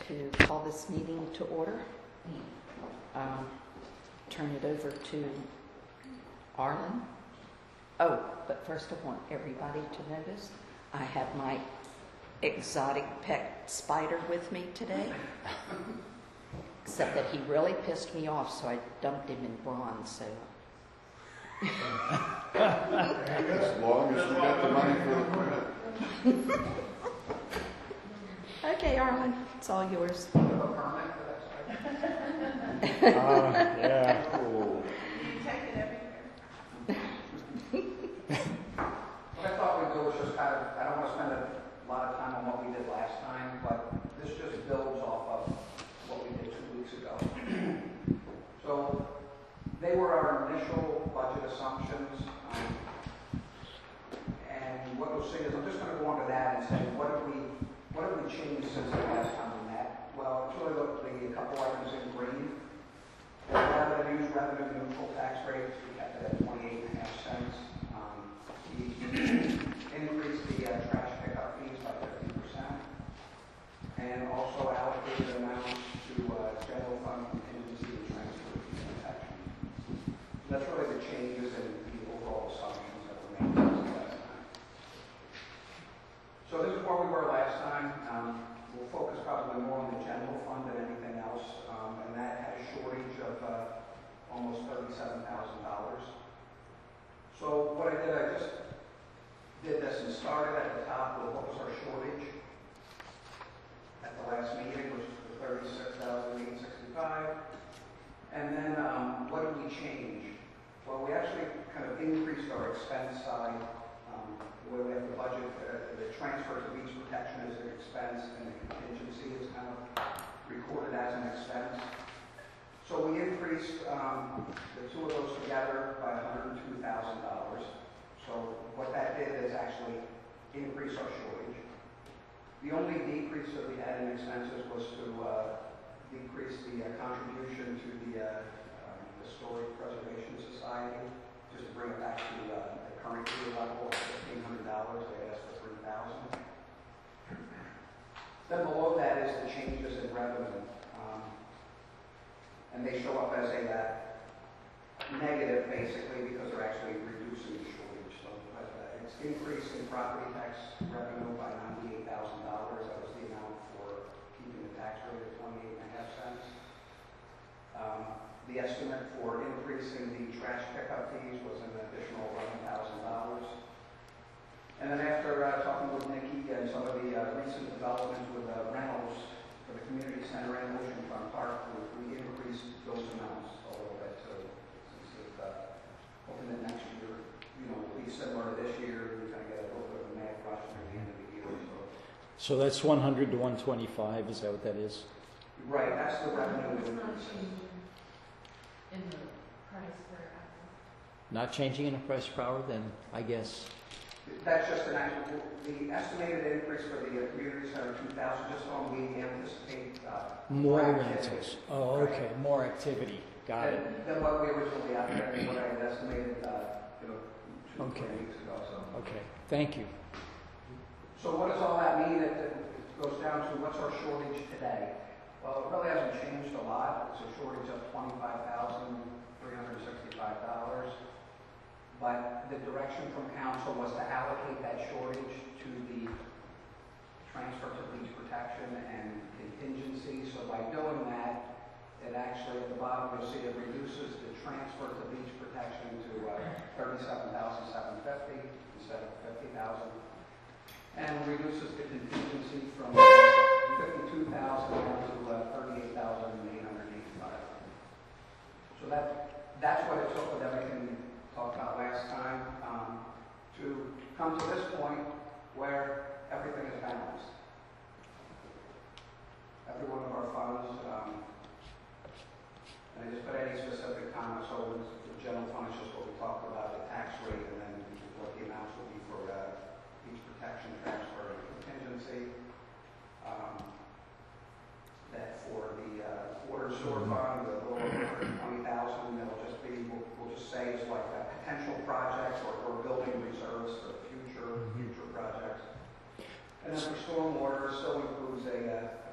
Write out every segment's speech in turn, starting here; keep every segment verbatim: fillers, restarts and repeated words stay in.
to call this meeting to order. Um, turn it over to Arlen. Oh, but first I want everybody to notice I have my exotic pet spider with me today. Except that he really pissed me off, so I dumped him in bronze. So. As long as we got the money for the permit. Okay, Arlen, it's all yours. Uh, yeah. Cool. You take it everywhere. What I thought we'd do was just kind of, I don't want to spend a lot of time on what we did last time, but this just builds off of what we did two weeks ago. So they were our initial budget assumptions. Um, and what we'll see is, I'm just going to go on to that and say, what have we, what have we changed since the last time we met? Well, it's really the, the couple items in green. The revenue, revenue neutral tax rates, we kept it at twenty-eight and a half cents. Um, we increased the uh, trash pickup fees by fifty percent, and also allocated amounts to uh, general fund contingency and transfer fee protection. So that's really the changes in the overall assumptions that were made last time. So this is where we were last time. Um, we'll focus probably more on the general fund than anything else, um, and that had a shortage of uh, almost thirty-seven thousand dollars. So what I did, I just did this and started at the top with what was our shortage at the last meeting, which was thirty-six thousand eight hundred sixty-five. And then um, what did we change? Well, we actually kind of increased our expense side, um, where we have the budget, uh, the transfer to beach protection is an expense, and the contingency is kind of recorded as an expense. So we increased um, the two of those together by one hundred two thousand dollars. So what that did is actually increase our shortage. The only decrease that we had in expenses was to uh, decrease the uh, contribution to the uh, um, Historic Preservation Society, just to bring it back to uh, the current year level of fifteen hundred dollars. They asked for three thousand dollars. Then below that is the changes in revenue. Um, and they show up as a uh, negative, basically, because they're actually reducing the shortage. So uh, it's increased in property tax revenue by ninety-eight thousand dollars. That was the amount for keeping the tax rate at twenty-eight and a half cents. Um, the estimate for increasing the trash pickup fees was an additional eleven thousand dollars. And then after uh, talking with Nikki and some of the uh, recent developments with uh, rentals for the community center and Oceanfront Park, we, we increased those amounts a little bit too. Since it's uh, hoping that next year, you know, will be similar to this year, we kind of get a little bit of a mad rush near the end of the year. So, So that's one hundred to one twenty-five, is that what that is? right, that's the revenue. It's not changing in the price per hour. Not changing in the price per hour, then I guess. That's just an actual, the estimated increase for the uh, community center two thousand, just on we anticipate uh, More activity. rentals. Oh, okay, more activity. Got it. Than, than what we originally had, and what I had estimated, uh, you know, two, Okay. three weeks ago. So. Okay, thank you. So what does all that mean? It, it goes down to what's our shortage today? Well, it really hasn't changed a lot. It's a shortage of twenty-five thousand three hundred sixty-five dollars. But the direction from council was to allocate that shortage to the transfer to beach protection and contingency. So by doing that, it actually, at the bottom, you'll see it reduces the transfer to beach protection to uh, thirty-seven thousand seven hundred fifty dollars instead of fifty thousand dollars, and reduces the contingency from fifty-two thousand dollars down to uh, thirty-eight thousand eight hundred eighty-five dollars. So that that's what it took with everything we talked about last time um, to come to this point where everything is balanced. Every one of our funds, um, and I just put any specific comments over the general fund is just what we talked about, the tax rate, and then what the amounts will be for uh, each protection, transfer, and contingency. Um, that for the uh, water sewer fund, the little over one hundred twenty thousand, that'll just be, we'll, we'll just say it's like a potential projects or, or building reserves for future, future projects. And then for stormwater, still includes a, uh, a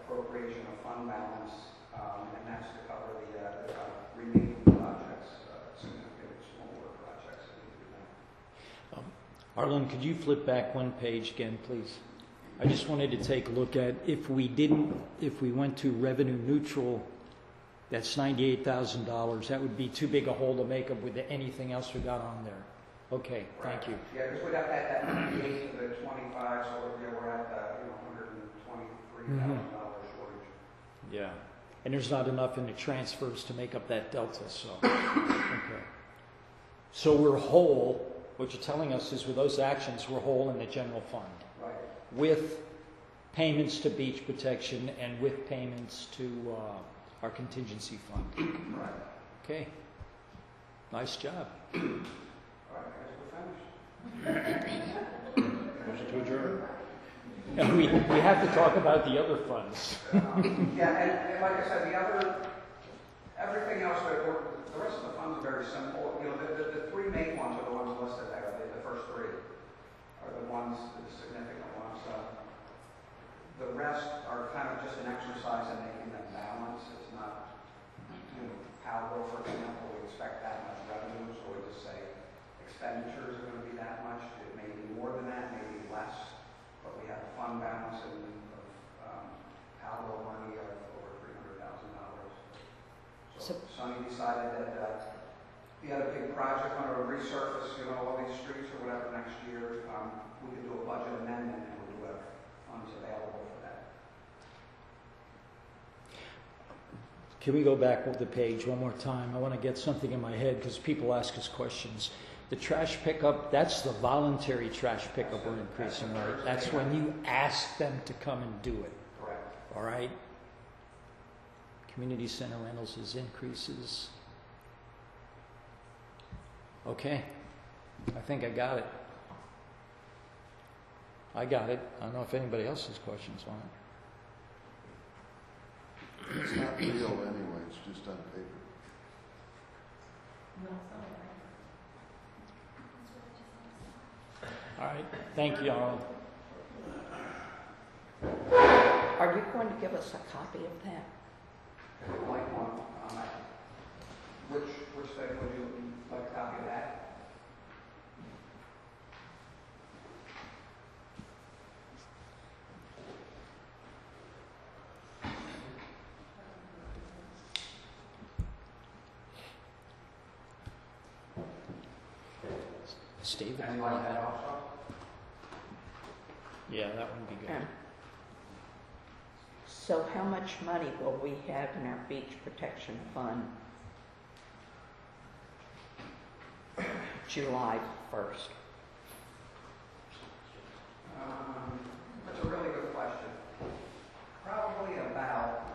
appropriation of fund balance, um, and that's to cover the, uh, the uh, remaining projects, uh, significant smaller projects that need to be done. Arlen, could you flip back one page again, please? I just wanted to take a look at if we didn't, if we went to revenue neutral, that's ninety-eight thousand dollars. That would be too big a hole to make up with anything else we got on there. Okay, thank you. Yeah, because we got that, that ninety-eight to the twenty-five, so we're, yeah, we're at, uh, you know, one hundred twenty-three thousand dollars shortage. Yeah. And there's not enough in the transfers to make up that delta, so. Okay. So we're whole. What you're telling us is with those actions, we're whole in the general fund. Right. With payments to beach protection and with payments to uh, our contingency fund. Right. Okay. Nice job. All right, I guess we're finished. Motion to adjourn. And we, we have to talk about the other funds. Um, Yeah, and, and like I said, the other, everything else, that we're- the rest of the funds are very simple. You know, the, the, the three main ones are the ones listed there, the, the first three are the ones, the significant ones. Uh, The rest are kind of just an exercise in making them balance. It's not, you know, Powell, for example, we expect that much revenue, so we just say expenditures are going to be that much. It may be more than that, maybe less, but we have a fund balance in of um, Powell money of over three hundred thousand dollars. So, So- Sonny decided that uh, he had a big project, wanted to resurface, you know, all these streets or whatever next year. Um, we could do a budget amendment and we do have funds available for that. Can we go back with the page one more time? I want to get something in my head because people ask us questions. The trash pickup, that's the voluntary trash pickup we're increasing, right? That's when you ask them to come and do it, Correct. all right? Community center rentals is increases. Okay, I think I got it. I got it. I don't know if anybody else has questions on it. It's not real anyway, it's just on paper. No, it's not right. All right, thank you, Arlen. Are you going to give us a copy of that? Like one, um, which, which thing would you like a copy of that? Steve? And like that also? Yeah, that would be good. Um, So how much money will we have in our beach protection fund July first? Um, that's a really good question. Probably about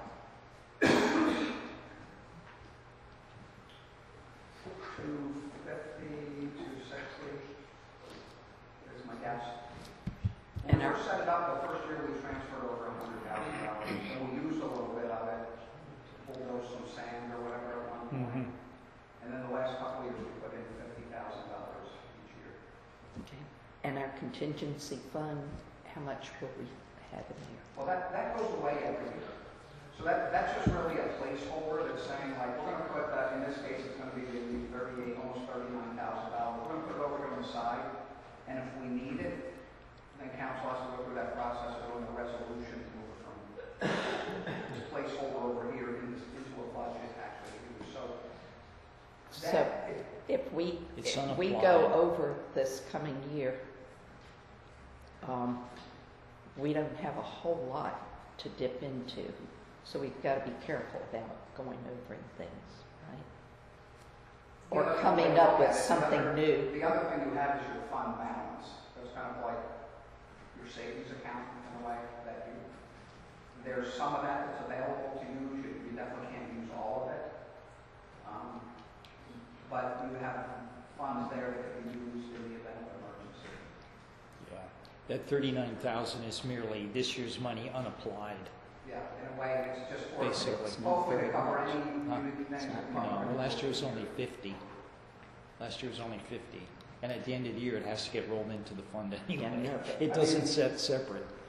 two fifty, two sixty is my guess. When And we our- first set it up, the first year we transferred over a hundred thousand dollars, and we used a little bit of it to bulldoze some sand or whatever at one point. Mhm. And then the last couple of years, we put in fifty thousand dollars each year. Okay. And our contingency fund, how much will we have in there? Well, that, that goes away every year. So that, that's just really a placeholder that's saying, like, we're gonna put that, in this case, it's gonna be the thirty-eight, almost thirty-nine thousand dollars. We're gonna put it over to the side, and if we need it, then council has to go through that process of doing a resolution to move it from this placeholder over here into, into a budget, actually. So, So that, if we, It's if we go unapplied. over this coming year, um, we don't have a whole lot to dip into. So we've got to be careful about going over things, right? The Or other thing coming we up look with at is the something other- new. The other thing you have is your fund balance. That's kind of like your savings account in a way that you, there's some of that that's available to use. You, you definitely can't use all of it. Um, but you have funds there that can be used in the event of emergency. Yeah. That thirty-nine thousand is merely this year's money unapplied. Yeah, in a way, it's just for, Basically. hopefully to cover any Huh? unique things. that No, come up. well, last year was only fifty. Last year was only fifty. And at the end of the year, it has to get rolled into the fund Yeah, anyway. no. It doesn't set separate. I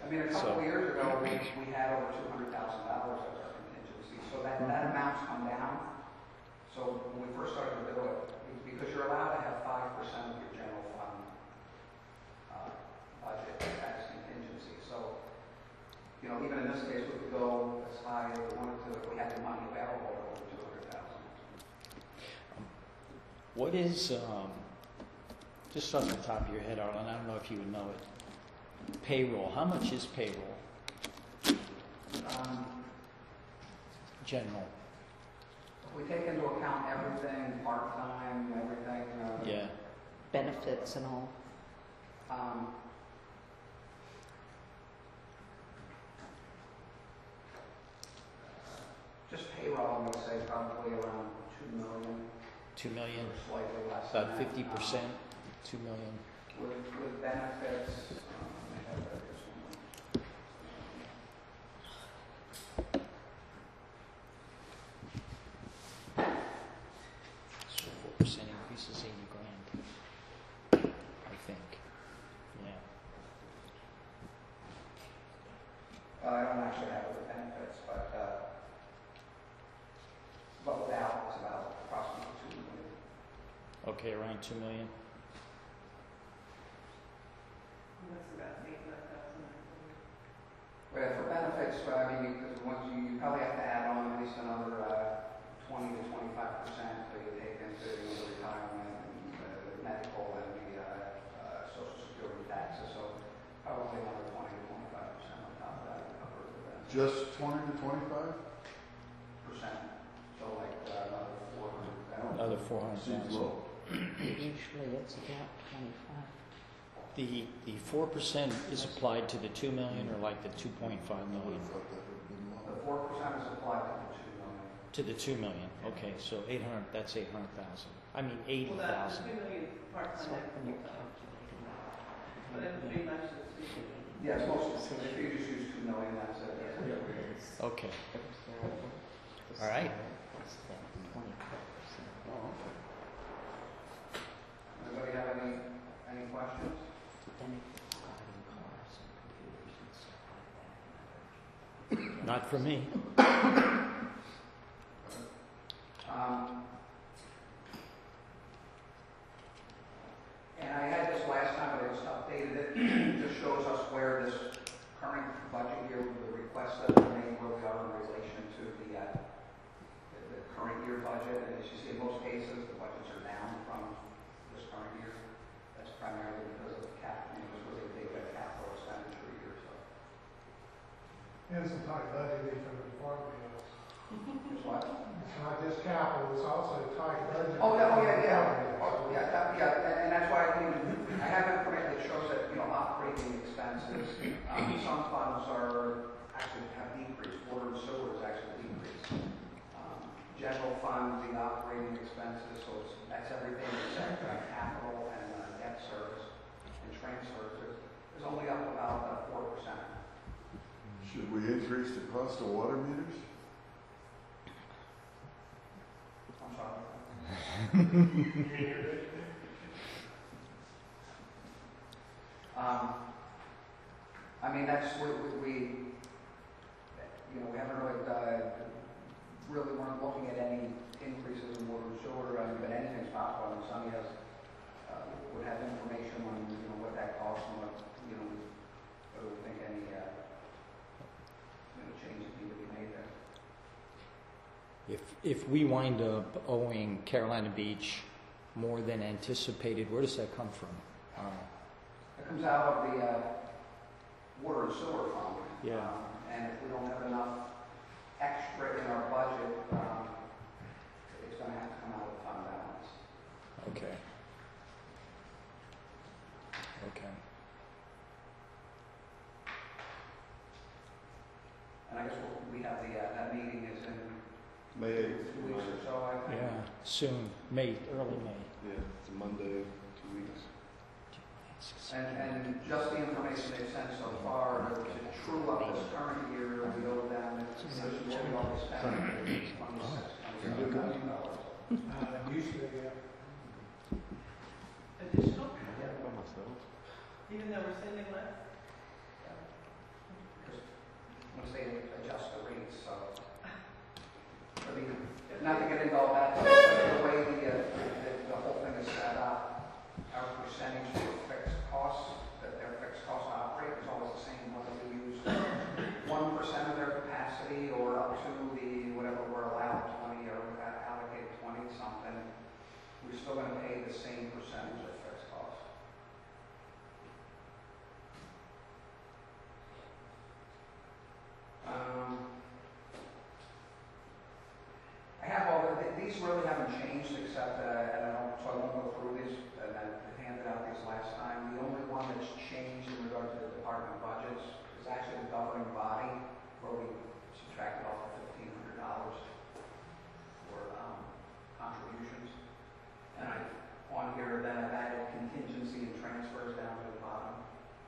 mean, a couple So- of years ago, we, we had over two hundred thousand dollars as our contingency, so that, that amount's come down. So when we first started to do it, because you're allowed to have five percent of your general fund uh, budget as contingency. So, you know, even in this case, we could go as high as we wanted to if we had the money available at over two hundred thousand. What is, um, just off the top of your head, Arlen, I don't know if you would know it, payroll, how much is payroll, Um, general? if we take into account everything, part-time, everything, uh, Yeah, Benefits and all. um, just payroll, I'm gonna say probably around two million, two million, or slightly less than about that. fifty percent, two million. Um, With, with benefits, um, I have that here somewhere. So four percent increase is eighty grand, I think, yeah. Uh, I don't actually have it with benefits, but, uh, but without, it's about approximately two million. Okay, around two million. That's about eight hundred thousand. Well, for benefits, uh, I mean, because once you, you probably have to add on at least another, uh, twenty to twenty-five percent, so you take into, you know, the retirement and uh, the medical and the, uh, uh, social security taxes, so probably another twenty to twenty-five percent on top of that to cover the benefits. Just twenty to twenty-five? Percent, so like, uh, another four hundred thousand. Another four hundred Seems thousand. low. Usually it's about twenty-five. The, the four percent is applied to the two million or like the two point five I would million? have thought that would have been The low. four percent is applied to the two million. To the two million, okay, so eight hundred, that's eight hundred thousand. I mean, eighty Well, that's thousand. two million So part-time, when you're but calculating. it would be nice to see. Yes, most, if you just use two million, that's it. Okay, All right. Oh, okay. Anybody have any, any questions? not for me. Um, and I had this last time, but I just updated it. Just shows us where this current budget year, the requests that we made, where we are in relation to the, uh, the, the current year budget. And as you see, in most cases, the budgets are down from this current year. That's primarily because of cap, you know, this was a big uh, capital expenditure year, so. And some tight budgeting from the department. It's what? It's not just capital, it's also tight budget. Oh, yeah, oh, yeah, yeah. Oh, yeah, that, yeah, and, and that's why I mean, I have information that shows that, you know, operating expenses, um, some funds are, actually have decreased, water and sewer has actually decreased. Um, general fund, the operating expenses, so it's, that's everything except uh, capital and uh, debt service and transfers, is, is only up about uh, four percent. Should we increase the cost of water meters? I'm sorry. Um, I mean, that's, we, we, we, you know, we haven't really, uh, really weren't looking at any increases in water and sewer, I mean, but anything's possible, and Sonny has, uh, would have information on, you know, what that costs and what, you know, whether we think any, uh, you know, changes need to be made there. If, if we wind up owing Carolina Beach more than anticipated, where does that come from? Uh, It comes out of the, uh, water and sewer fund. Yeah. Um, And if we don't have enough extra in our budget, um, it's gonna have to come out of the fund balance. Okay. Okay. And I guess we'll- we have the, uh, that meeting is in May eighth. two weeks or so, I think. Yeah, soon, May, early May. Yeah, it's a Monday, two weeks. And, and just the information they've sent so far, to to true up this current year, we owe them, this is what we already spent, twenty-six, twenty-seven thousand dollars. Uh, usually, uh, Additional, even though we're sending less? not to get into all that, but the way the, uh, the, the whole thing is set up, our percentage for fixed costs, that their fixed costs operate is always the same, whether we use one percent of their capacity or up to the, whatever we're allowed, twenty, or we got allocated twenty something, we're still gonna pay the same percentage of fixed costs. Um, I have all, the, these really haven't changed except, uh, and I don't, so I won't go through these, and I handed out these last time. The only one that's changed in regard to the department budgets is actually the governing body, where we subtracted off the fifteen hundred dollars for um, contributions. And I, on here, then I've added contingency and transfers down to the bottom.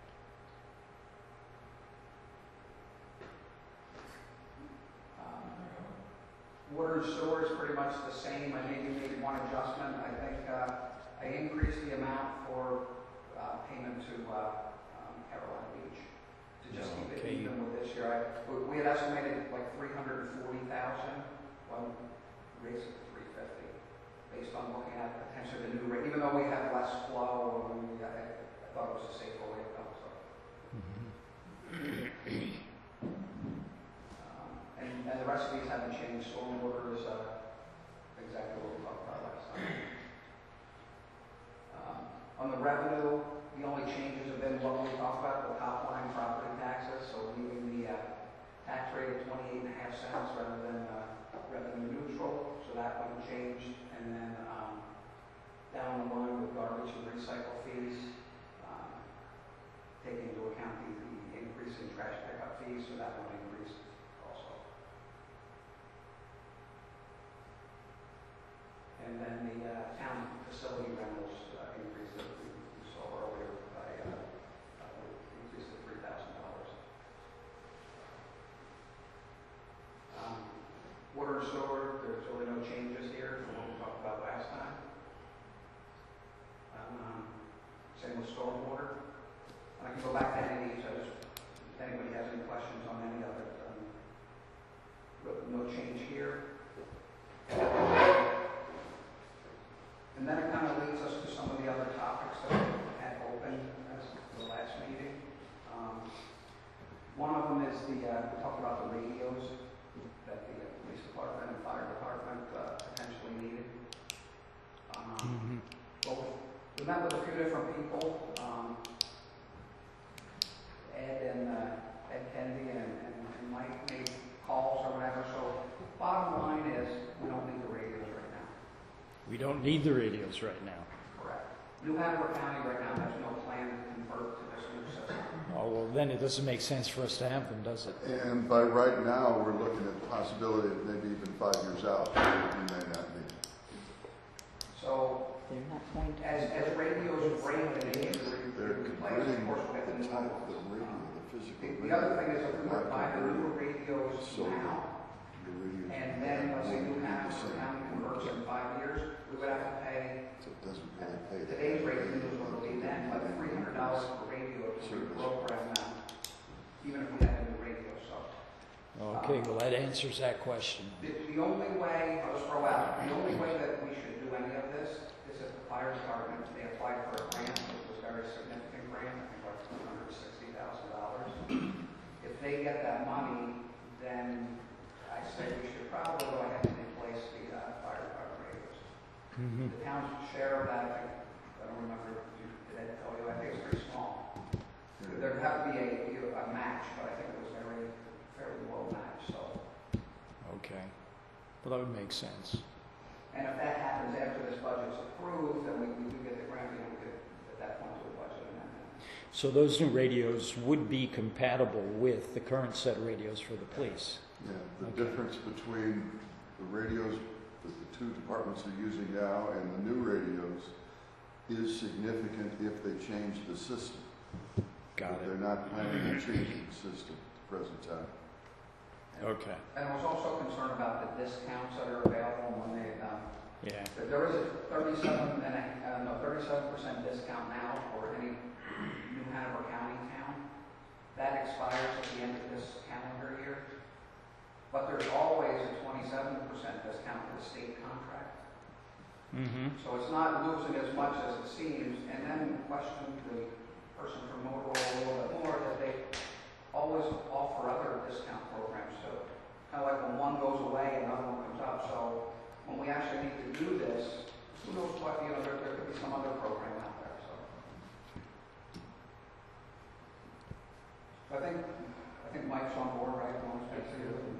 Um, Water and sewer is pretty much the same. I maybe made one adjustment. I think uh, I increased the amount for uh, payment to uh, um, Caroline Beach to just keep it Okay. even with this year. I, we- we had estimated like three hundred and forty thousand. Well, raised it to three fifty, based on looking at potentially the new rate. Even though we have less flow, and we, I, I thought it was a safer way to go. So. Um, and, and the rest of these haven't changed. Stormwater is uh, exactly what we talked about last time. Um, on the revenue, the only changes have been what we talked about, the top line property taxes. So leaving the uh, tax rate at twenty-eight and a half cents rather than uh, revenue neutral. So that one changed. And then um, down the line with garbage and recycle fees, um, taking into account the, the increase in trash pickup fees, so that one increased also. And then the uh, town facility rentals uh, increased that we we saw earlier by uh, uh, increased to three thousand dollars. Um, water and sewer, there's really no changes here from what we talked about last time. Um, same with stormwater. I can go back to any of these. I just, if anybody has any questions on any of it, um, but no change here. And then it kind of leads us to some of the other topics that we had open as the last meeting. Um, one of them is the, uh, we talked about the radios that the uh, police department and fire department uh, potentially needed. Um, Mhm. well, we met with a few different people. Um, Ed and uh, Ed Kennedy and, and, and Mike made calls or whatever. So bottom line is we don't need the radios right now. We don't need the radios right now. Correct. New Hanover County right now has no plan to convert to this new system. Oh, well, then it doesn't make sense for us to have them, does it? And by right now, we're looking at the possibility of maybe even five years out, we may not need it. So They're not going to. as, as radios break and they need to re- They're be replaced, of converting course we'll get the the new type, ones. the radio, the physical The, radio. the other thing is if we were not buying the converting new radios so now, the radios and then let's say New won't be the Hanover same. County converts in five years, we would have to pay So it doesn't really pay. to today's have rate radio is what it'll be then, like and three hundred dollars per radio to reprogram them, even if we had a new radio. So Okay, well, that answers that question. the, the only way, I'll just throw out, the only way that we should do any of this is if the fire department, they applied for a grant, it was a very significant grant, I think like two hundred sixty thousand dollars. If they get that money, then I say we should probably go ahead and replace the uh, fire department radios. Mhm. The town's share of that, I think, I don't remember, did I tell you, I think it's pretty small. There'd have to be a, a match, but I think it was very, fairly low match, so. Okay. Well, that would make sense. And if that happens after this budget's approved, then we, we do get the grant, we could, at that point, do a budget amendment. So those new radios would be compatible with the current set of radios for the police? Yeah, the Okay. difference between the radios that the two departments are using now and the new radios is significant if they change the system. Got But it. they're not planning on changing the system at the present time. Okay. And I was also concerned about the discounts that are available when they, um, Yeah. that there is a thirty-seven and a, uh, no, thirty-seven percent discount now for any New Hanover County town. That expires at the end of this calendar year. But there's always a twenty-seven percent discount for the state contract. Mm-hmm. So it's not losing as much as it seems, and then question the person from Motorola a little bit more, that they always offer other discount programs. So kind of like when one goes away, another one comes up. So when we actually need to do this, who knows what, you know, there, there could be some other program out there, so. So I think, I think Mike's on board, right? As long as we see it.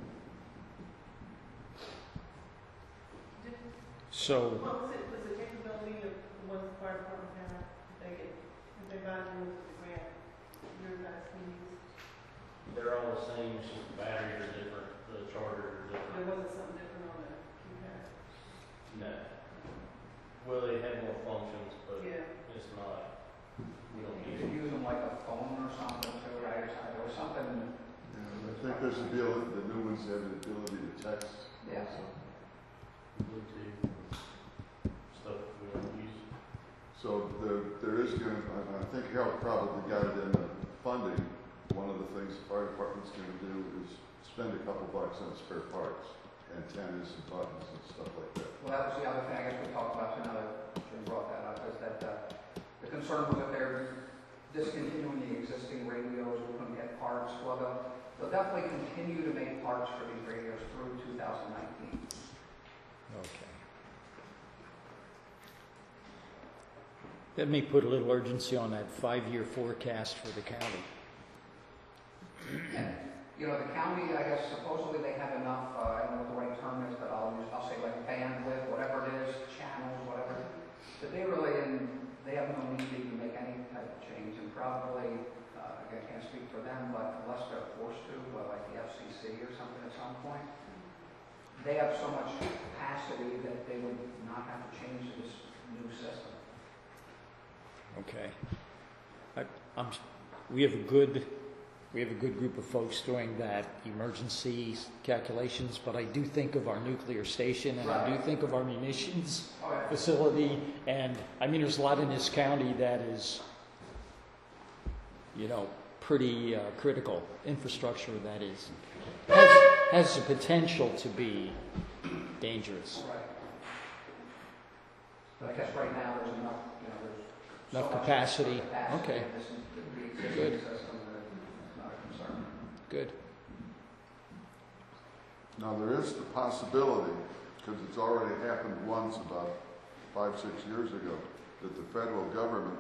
So, What was it, was the capability of the ones the fire department had, if they get, if they buy them with the grant, your guys can use? They're all the same, it's just the batteries are different, the chargers are There different. wasn't something different on the keypad? No. Well, they have more functions, but Yeah. it's not, we don't You use could them. use them like a phone or something too, right? Or something, Yeah, I think there's the ability, the new ones have the ability to text yeah. also. Bluetooth, stuff we don't use. So there, there is going to, I think Harold probably got it in the funding. One of the things the fire department's going to do is spend a couple bucks on spare parts, antennas and buttons and stuff like that. Well, that was the other thing I guess we talked about too, now that Jim brought that up, is that uh, the concern was that they're discontinuing the existing radios, we're going to get parts. Well, they'll, they'll definitely continue to make parts for these radios through two thousand nineteen. okay. That may put a little urgency on that five-year forecast for the county. And, you know, the county, I guess supposedly they have enough, uh, I don't know what the right term is, but I'll use, I'll say like bandwidth, whatever it is, channels, whatever. But they really, and they have no need to even make any type of change, and probably, uh, again, I can't speak for them, but unless they're forced to, well, like the F C C or something at some point, they have so much capacity that they would not have to change to this new system. Okay. I, I'm, we have a good, we have a good group of folks doing that emergency calculations, but I do think of our nuclear station, and I do think of our munitions Oh, yeah. facility, and I mean, there's a lot in this county that is, you know, pretty uh, critical infrastructure that is, has, has the potential to be dangerous. Right. But I guess right now there's enough, you know, there's so Enough much capacity. capacity Okay. in this, the existing Good. system that it's not a concern. Good. Now, there is the possibility, because it's already happened once about five, six years ago, that the federal government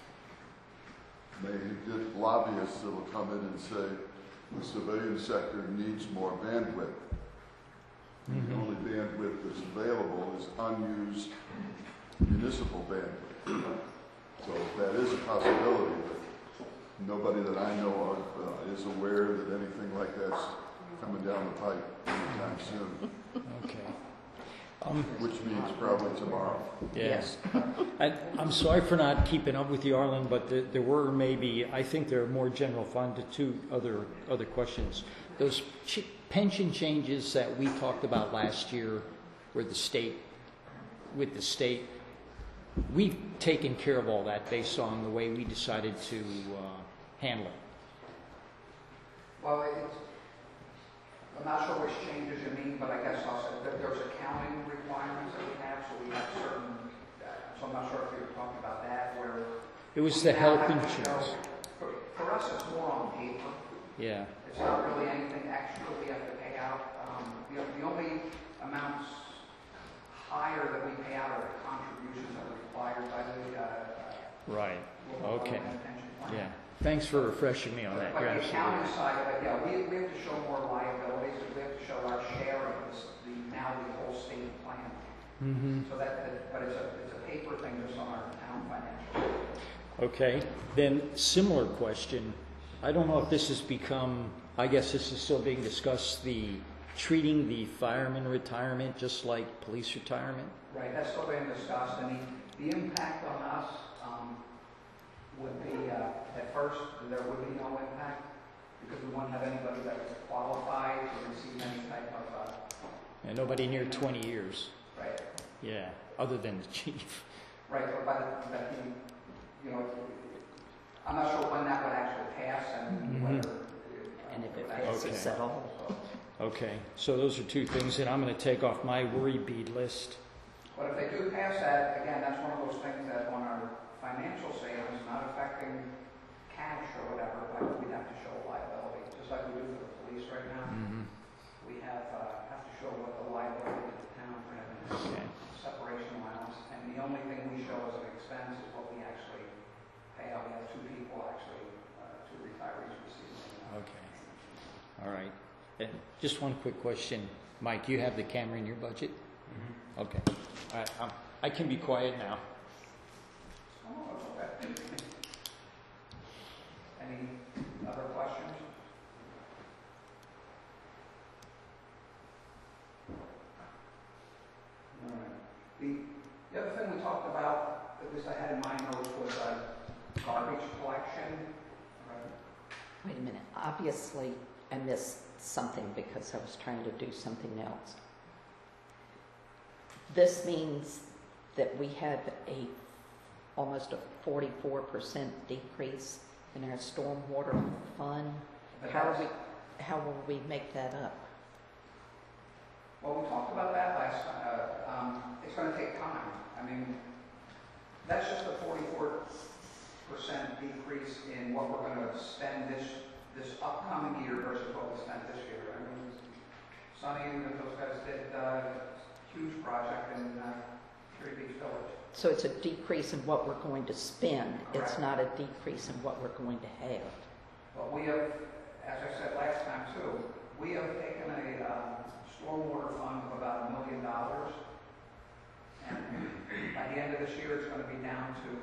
may get lobbyists that will come in and say the civilian sector needs more bandwidth. And the Mhm. only bandwidth that's available is unused municipal bandwidth. So that is a possibility, but nobody that I know of uh, is aware that anything like that's coming down the pipe anytime soon, Okay. Um, which means probably tomorrow. yes. I, I'm sorry for not keeping up with you, Arlen, but the, there were maybe, I think there are more general fund to two other, other questions. Those ch- pension changes that we talked about last year where the state, with the state, we've taken care of all that based on the way we decided to uh, handle it. Well, it's, I'm not sure which changes you mean, but I guess I'll say that there's accounting requirements that we have, so we have certain, uh, so I'm not sure if you're talking about that, where. It was we the now health have to insurance. show- For, for us, it's more on paper. Yeah. It's not really anything extra we have to pay out. Um, the, the only amounts higher that we pay out are the contributions that are required by the, uh, Right. local Okay. government pension plan. Yeah. Thanks for refreshing me on that. But You're the absolutely accounting right. side of it, yeah, we, we have to show more liabilities, we have to show our share of this, the, now the whole state plan. Mm-hmm. So that, that- but it's a, it's a paper thing just on our town financials. Okay, then similar question. I don't know if this has become, I guess this is still being discussed, the treating the fireman retirement just like police retirement? Right, that's still being discussed, and the, the impact on us, um, would be, uh, at first, there would be no impact, because we wouldn't have anybody that was qualified to receive any type of, uh, And nobody near twenty years. right, Yeah, other than the chief. right, but by the, that he, you know, I'm not sure when that would actually pass and Mhm. whether. And if it actually passes Okay. at all. So, Okay, so those are two things that I'm going to take off my worry bead list. But if they do pass that, again, that's one of those things that on our financial statements, not affecting cash or whatever, but we'd have to show liability, just like we do for the police right now. Mm-hmm. We have, uh, have to show what the liability to the town for having Okay. separation allowance, and the only thing we show as an expense is what we actually pay out. We have two people actually, uh, two retirees receiving. uh, Okay. All right. And just one quick question. Mike, you have the camera in your budget? Mm-hmm. Okay. All right. Um, I can be quiet now. Oh, okay. Any other questions? All right. The, the other thing we talked about, at least I had in my notes, was uh, garbage collection. Right. Wait a minute, obviously I missed something because I was trying to do something else. This means that we have a, almost a forty-four percent decrease in our stormwater fund. But How are that's- we, how will we make that up? Well, we talked about that last time. Uh, um, it's going to take time. I mean, that's just a forty-four percent decrease in what we're going to spend this this upcoming year versus what we spent this year. I mean, Sonny and those guys did uh, a huge project in uh, Cherry Beach Village. So it's a decrease in what we're going to spend. It's Correct. not a decrease in what we're going to have. But we have, as I said last time too, we have taken a uh, stormwater fund of about a million dollars. And by the end of this year, it's going to be down to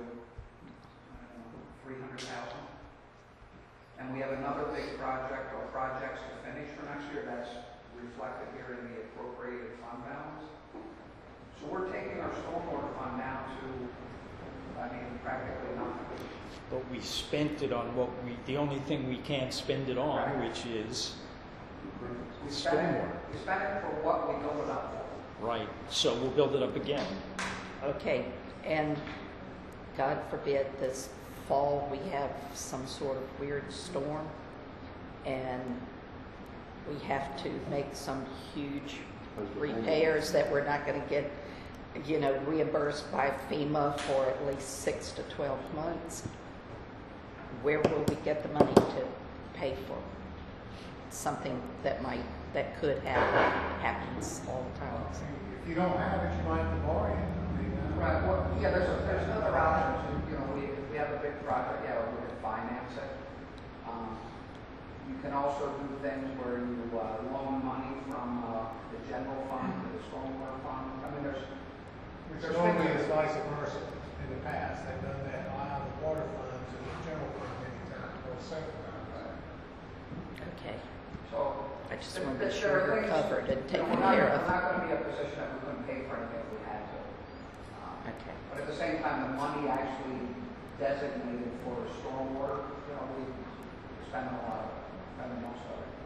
three hundred thousand. And we have another big project or projects to finish for next year that's reflected here in the appropriated fund balance. So we're taking our stormwater fund down to, I mean, practically nothing. But we spent it on what we, the only thing we can't spend it on, Right. which is We spent it, stormwater. we spent it for what we built it up for. Right. So we'll build it up again. Okay, and God forbid this fall we have some sort of weird storm and we have to make some huge repairs that we're not going to get, you know, reimbursed by FEMA for at least six to twelve months. Where will we get the money to pay for something that might, that could happen, happens all the time? If you don't have it, you might have to borrow it. I mean, uh, Right, well, yeah, there's, there's another option, you know, we, we have a big project, yeah, we could finance it. Um, You can also do things where you uh, loan money from uh, the general fund to the stormwater fund. I mean, there's, Which there's normally things- is vice versa in the past. They've done that out of the water fund to the general fund many times, or several times. Okay, so. I just there- want to be there sure are you're things- covered and you know, taken we're not- care We're of. not going to be in a position that we couldn't pay for anything if we had to. Um, Okay, But at the same time, the money actually designated for stormwater, you know, we spend a lot of, spend most of it.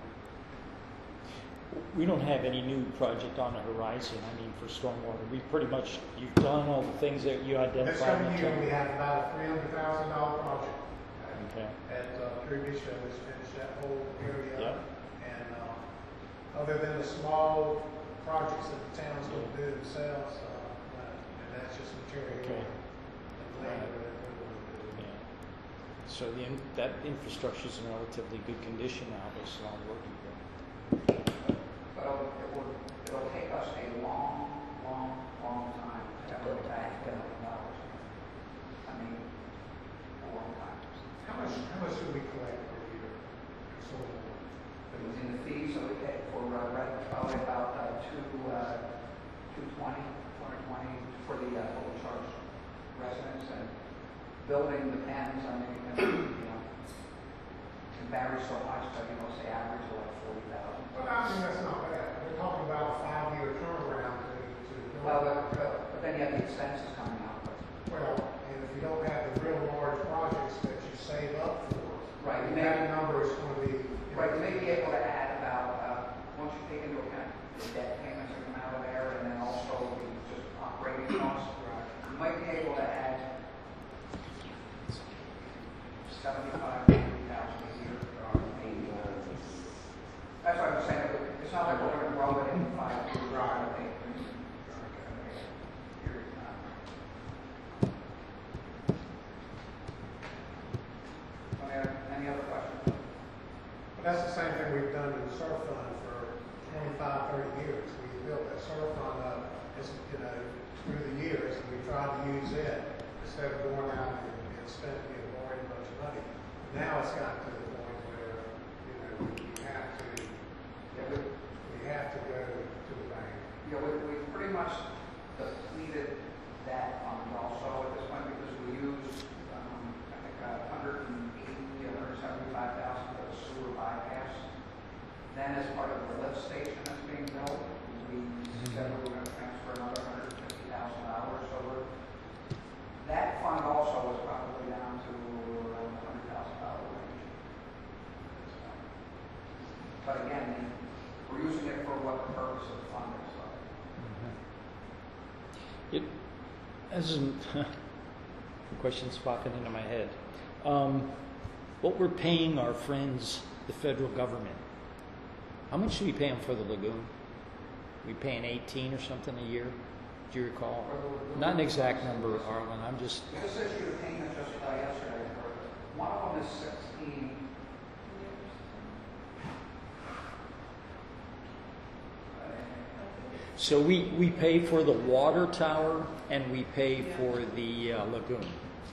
We don't have any new project on the horizon, I mean, for stormwater. We pretty much, you've done all the things that you This identified. in coming the year, we plan. have about a three hundred thousand dollar project Okay. at uh, Cherry Beach Village, finish that whole area. Yep. And uh, other than the small projects that the town's going to do themselves, uh, uh, and that's just material. Okay. And labor that they're going to do. Yeah. So the, in- that infrastructure's in relatively good condition now, there's a lot of work to do. But it'll, it will, it'll take us a long, long, long time to have it back to a million dollars. I mean, a long time. How much, how much do we collect per year? So, It was in the fees that we paid for, uh, right, probably about, uh, two, uh, two twenty, two hundred twenty for the, uh, what we charge residents, and building depends, I mean, it can, you know, it varies so much, but, you know, say average of like forty thousand. well, I mean, that's not bad. We're talking about a five-year turnaround to, to. Well, but, but then you have the expenses coming out. Well, and if you don't have the real large projects that you save up for, Right, you may, that number is going to be. right, you may be able to add about, uh, once you take into account the debt payments that come out of there, and then also the just operating costs, you might be able to add seventy-five, eighty thousand a year, or maybe. That's what I'm saying, it's not That's the same thing we've done to the surf fund for twenty-five, thirty years. We built that surf fund up, as, you know, through the years, and we tried to use it instead of going out and, and spending, you know, borrowing a bunch of money. Now it's gotten to the point where, you know, we have to, Yeah, we, we have to go to the bank. yeah, we, we pretty much depleted that fund also at this point because we used, um, I think, a hundred and eighty, a hundred and seventy-five thousand for the sewer bypass. Then as part of the lift station that's being built, we said we were going to transfer another hundred and fifty thousand dollars. So we're, that fund also was probably down to around the hundred thousand dollar range. But again, we're using it for what the purpose of the fund is. So. It hasn't, the question's popping into my head. Um, what we're paying our friends, the federal government, how much do we pay them for the lagoon? We paying eighteen or something a year? Do you recall? Not an exact number, Arlen. I'm just. This issued a payment just uh, yesterday for, one of them is sixteen. So we, we pay for the water tower and we pay for the uh, lagoon.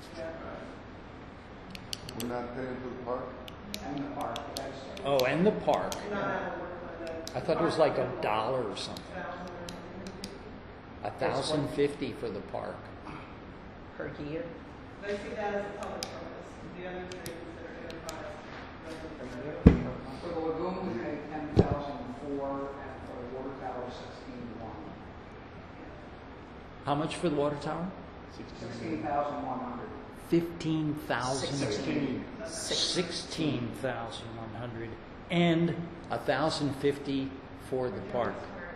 We're not paying for the park? And the park, that's. Oh, and the park. Not out of work on that. I thought it was like a dollar or something. A thousand fifty for the park. Per year? They see that as a public purpose. The other three consider enterprise. Per year? For the lagoon, we paid ten thousand four, and for the water tower, sixteen one. How much for the water tower? Sixteen thousand one hundred. Fifteen thousand. Sixteen. Sixteen thousand one hundred. And a thousand fifty for the park.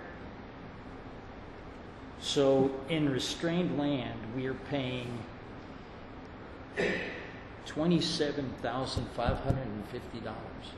So in restrained land, we are paying twenty-seven thousand five hundred fifty dollars.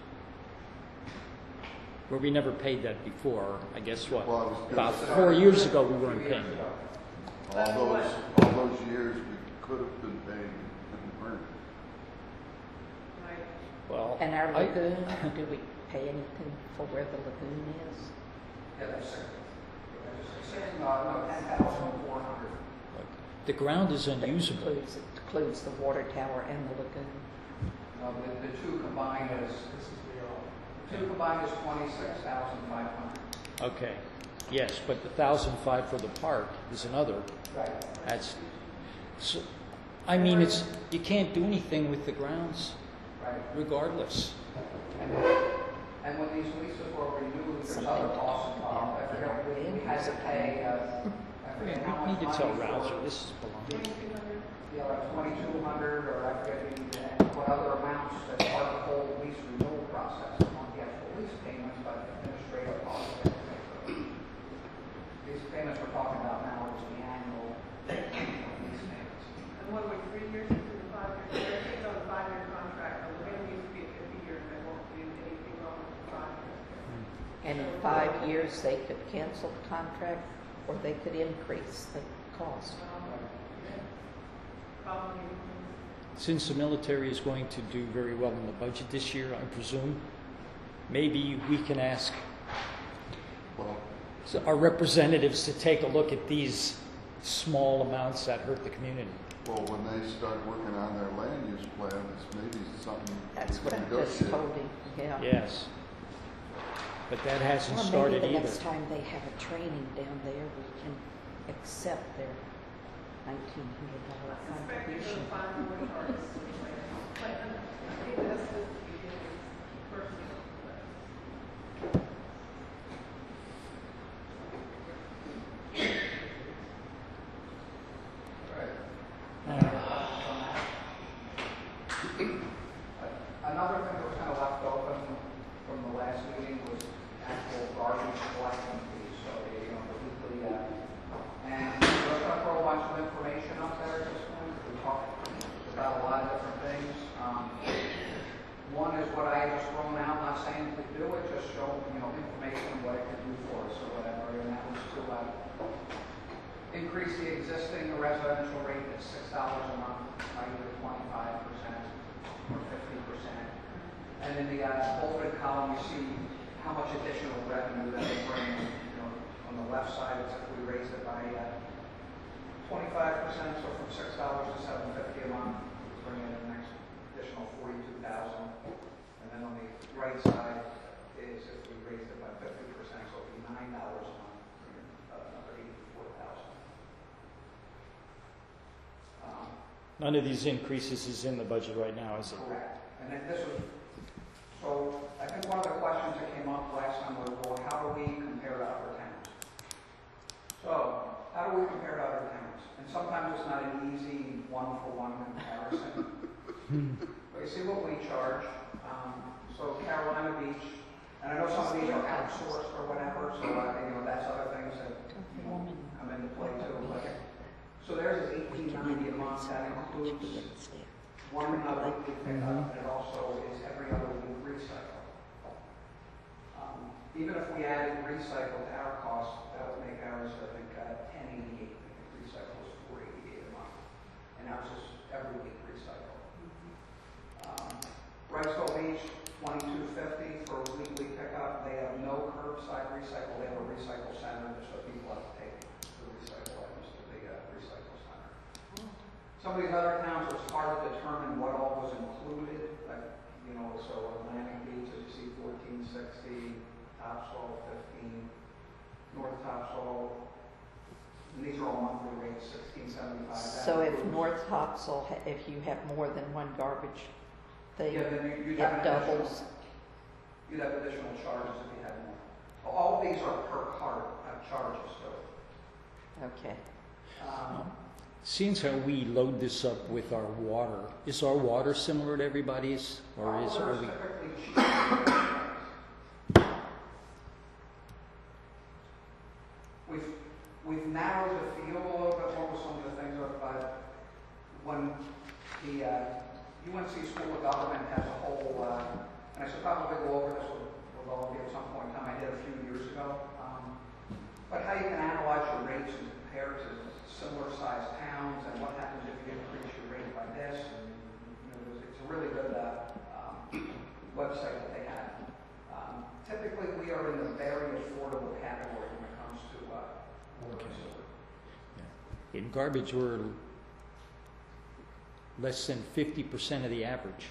Where we never paid that before. I guess what? Well, I was gonna About say- four years ago, we weren't paying it. All those, all those years, we could have been paying and weren't. Right. Well, And our I- lagoon, do we pay anything for where the lagoon is? Yeah, that's six. Six, no, no, ten thousand four hundred. the ground is That unusable. includes, includes the water tower and the lagoon. No, the, the two combined is, This is the, uh, two combined is twenty-six thousand five hundred. Okay, yes, but the thousand five for the park is another. Right. That's, so, I mean, it's, you can't do anything with the grounds Right. regardless. And, and when these leases were renewed, there's other costs involved. I forget, we, we had to pay, uh, I We forget how we much need to tell money Rouser, for, this is baloney. Twenty-two hundred. yeah, like twenty-two hundred, or I forget the, and what other amounts that are the whole lease renewal process, not the actual lease payments, but administrative costs. These payments we're talking about now is the annual lease payments. And what, were three years into the five years? They're taking on a five-year contract, but we're going to use to be a fifty year, and they won't do anything wrong with the five years. And in five years, they could cancel the contract or they could increase the cost. Probably. Since the military is going to do very well in the budget this year, I presume, maybe we can ask Well, our representatives to take a look at these small amounts that hurt the community. well, when they start working on their land use plan, it's maybe something That's we what I can just negotiate. told him, yeah. Yes. But that hasn't Or started maybe the either. next time they have a training down there, we can accept their nineteen hundred dollar I suspect you're contribution. going to find more charges. But I think that's just the beginning, personally. Another thing that was kind of left open from the last meeting was actual garbage collection fees, so the, you know, the weekly, uh, and we're gonna throw a bunch of information up there at this point. We talked about a lot of different things. Um, one is what I just thrown out, not saying to do it, just show, you know, information, what it could do for us or whatever, and that was to, uh, increase the existing residential rate at six dollars a month, by either twenty-five percent or fifty percent. And in the uh, alternate column, you see how much additional revenue that they bring in. You know, on the left side, it's if we raised it by uh, twenty-five percent, so from six dollars to seven fifty a month, it's bringing in an extra additional forty-two thousand. And then on the right side is if we raised it by fifty percent, so it'd be nine dollars a month, bringing in uh, another eighty-four thousand. Um, None of these increases is in the budget right now, is it? Correct. And then this was, so I think one of the questions that came up last time was, well, how do we compare to other towns? So, how do we compare to other towns? And sometimes it's not an easy one-for-one comparison. But you see what we charge. Um, so Carolina Beach, and I know some of these are outsourced or whatever, so uh, you know that's other things that you know, come into play too. But, so theirs is eighteen ninety a month. That includes one uh, weekly pickup, and it also is every other week recycle. Um, even if we added recycle to our cost, that would make ours, I think, uh, ten eighty-eight. I think recycle is four eighty-eight a month, and ours is every week recycle. Um, Riceville Beach, twenty-two fifty for a weekly pickup. They have no curbside recycle. They have a recycle center, so people have to take the recycle items to the uh, recycle center. Some of these other towns, it's hard to determine what all was included. Like, you know, so Atlantic Beach, as you see, fourteen sixty, Topsail, fifteen, North Topsail. And these are all monthly rates, sixteen seventy-five. So if North Topsail, ha- if you have more than one garbage, they, yeah, then you, you'd it have an additional- doubles. You'd have additional charges if you had more. All of these are per cart uh, charges, so. Okay. Um, Seeing how we load this up with our water, is our water similar to everybody's, or is our are water's we? typically cheaper. We've, we've narrowed the field a little bit more with some of the things, but when the uh, U N C School of Government has a whole, uh, and I should probably go over this with, with all of you at some point in time, I did a few years ago, um, but how you can analyze your rates and compare to similar sized towns and what happens if you increase your rate by this. And, you know, it's, it's a really good uh, um, website that they have. Um, typically, we are in the very affordable category when it comes to uh, water and sewer. In garbage, we're less than fifty percent of the average.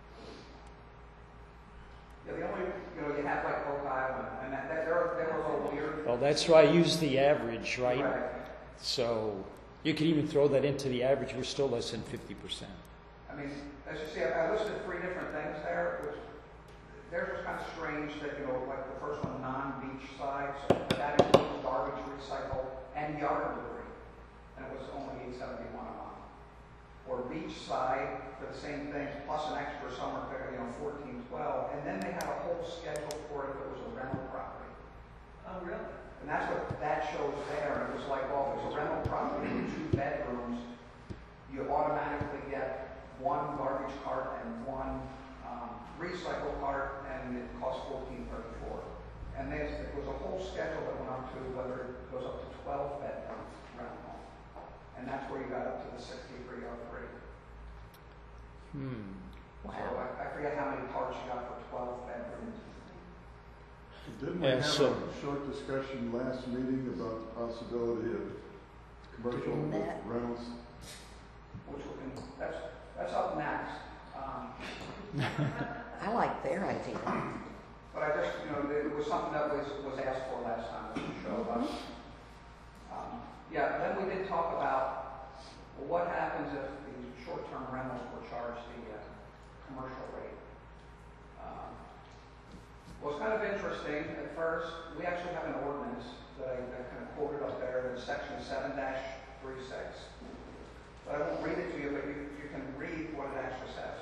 Yeah, the only, you know, you have like Oak Island, and that, that they're, they're a little weird. Well, that's why I use the average, right? Right. So you could even throw that into the average, we're still less than fifty percent. I mean, as you see, I I listed three different things there, which they're just kind of strange that, you know, like the first one, non-beach side, so that includes garbage, recycle, and yard debris, and it was only eight seventy-one a month. Or beach side for the same things, plus an extra summer pick, you know, fourteen twelve, and then they had a whole schedule for it that was a rental property. Oh, really? And that's what that shows there. It was like, well, if it's a rental property with two bedrooms, you automatically get one garbage cart and one um, recycle cart, and it costs fourteen thirty-four. And there's, it was a whole schedule that went up to whether it goes up to twelve bedroom rental, and that's where you got up to the sixty-three oh three. Hmm. So I, I forget how many carts you got for twelve bedrooms. Didn't we Yeah, have so- a short discussion last meeting about the possibility of commercial Doing that. rentals? Which we can, that's, that's up next. Um, I like their idea. But I just, you know, it was something that was, was asked for last time, was to show us. Um, yeah, then we did talk about, well, what happens if the short-term rentals were charged the uh, commercial rate? Um, well, it's kind of interesting. At first, we actually have an ordinance that I, I kind of quoted up there, that's section seven dash thirty-six. But I won't read it to you, but you, you can read what it actually says.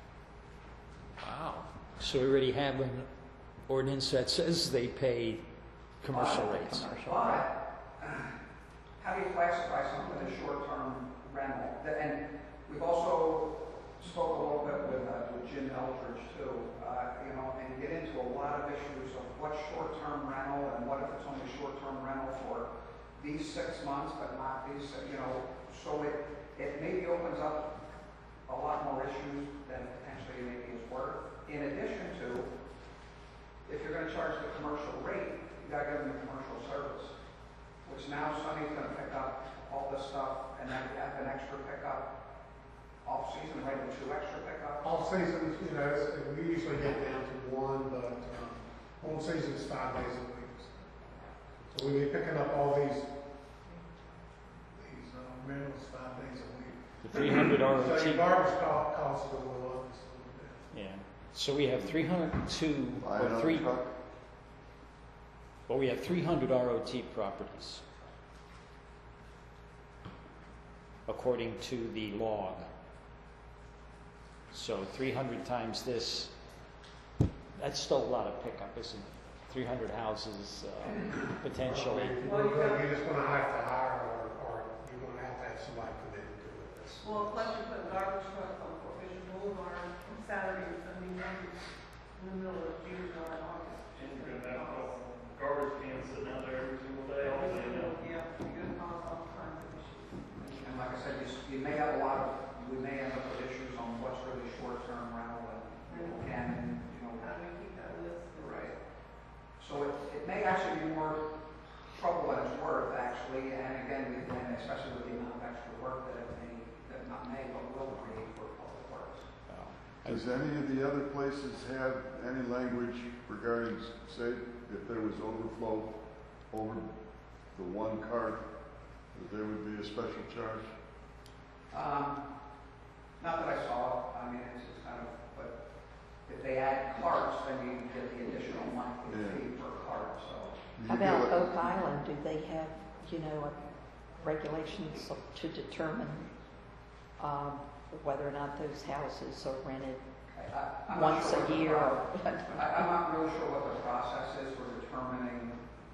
Wow. So we already have an ordinance that says they pay commercial But- rates. Commercial. But, how do you classify something as short-term rental? The- And we've also spoke a little bit with, uh, with Jim Eldridge too, uh, you know, and get into a lot of issues of what's short-term rental and what if it's only short-term rental for these six months, but not these, you know, so it, it maybe opens up a lot more issues than potentially maybe is worth in addition to, if you're gonna charge the commercial rate, you gotta give them the commercial service, which now Sonny's gonna pick up all this stuff, and then we have an extra pickup off-season, right, with two extra pickups. All seasons, you know, it's, we usually get down to one, but, um, on season is five days a week. So we be picking up all these, these, uh, rentals five days a week. The three hundred R O So T. your garbage co- costs will go up just a little bit. Yeah. So we have three hundred two Buy or another three. truck? Well, we have three hundred R O T properties, according to the log. So three hundred times this, that's still a lot of pickup, isn't it? three hundred houses, uh, potentially. Well, you- You're just gonna have to hire, or, or you're gonna have to have somebody committed to it. That's- Well, plus you put garbage trucks on Fort Fisher Boulevard on Saturday, Sunday mornings, in the middle of June or August. And you're gonna have garbage cans sitting out there every single day, all day long. Yeah, you're gonna cause all kinds of issues. And like I said, you, s- you may have a lot of, we may end up with issues on what's really short-term rental and, and, you know, How do we keep that list? right. So it, it may actually be more trouble than it's worth, actually, and again, we- and especially with the amount of extra work that it may, that not may, but will create for public works. Does any of the other places have any language regarding, say, if there was overflow over the one cart, that there would be a special charge? Um, not that I saw, I mean, it's just kind of, but if they add carts, then you get the additional monthly Yeah. fee per cart, so. How You do about it- Oak Island? Do they have, you know, regulations to determine um, whether or not those houses are rented I- I- I'm not once sure a what the year? pro- or- I, I'm not really sure what the process is for determining,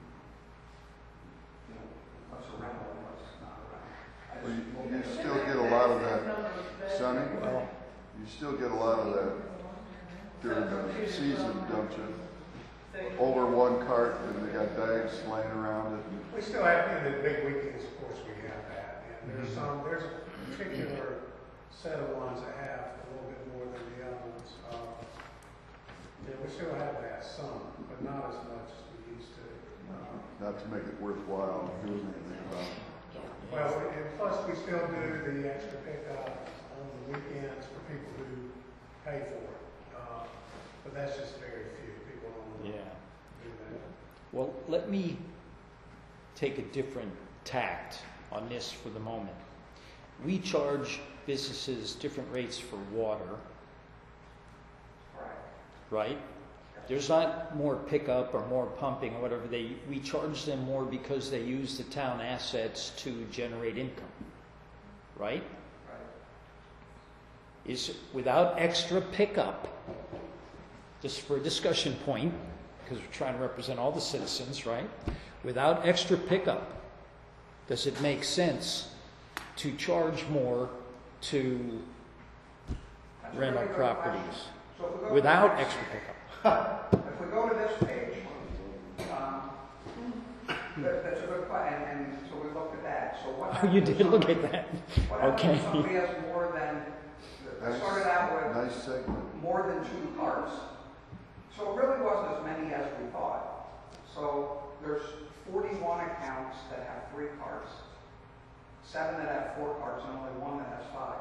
you know, what's a rental and what's not a rental. I Well, just you- look you at it. still get a lot of that, Sonny? Well, You still get a lot of that during the season, don't you? Over one cart, and they got bags laying around it. and- We still have, in the big weekends, of course, we have that, and there's Mm-hmm. some, there's a particular set of ones that have a little bit more than the other ones. Uh, Yeah, we still have that, some, but not as much as we used to. Uh, Not to make it worthwhile doing anything about it. Well, and plus, we still do the extra pickup on the weekends for people who pay for it. Uh, But that's just very few people don't yeah. do that. Well, let me take a different tact on this for the moment. We charge businesses different rates for water, Right. right? There's not more pickup or more pumping or whatever. They, we charge them more because they use the town assets to generate income, right? Right. Is without extra pickup, just for a discussion point, because we're trying to represent all the citizens, right? Without extra pickup, does it make sense to charge more to That's a rental really good properties question. So if we go to without the next- extra pickup? If we go to this page, um, that, that's a good question, and, and so we looked at that. So what Oh, happens you if did look somebody- at that. What happens Okay. if somebody has more than, I Nice- started out with Nice segment. more than two carts. So it really wasn't as many as we thought. So there's forty-one accounts that have three carts, seven that have four carts, and only one that has five.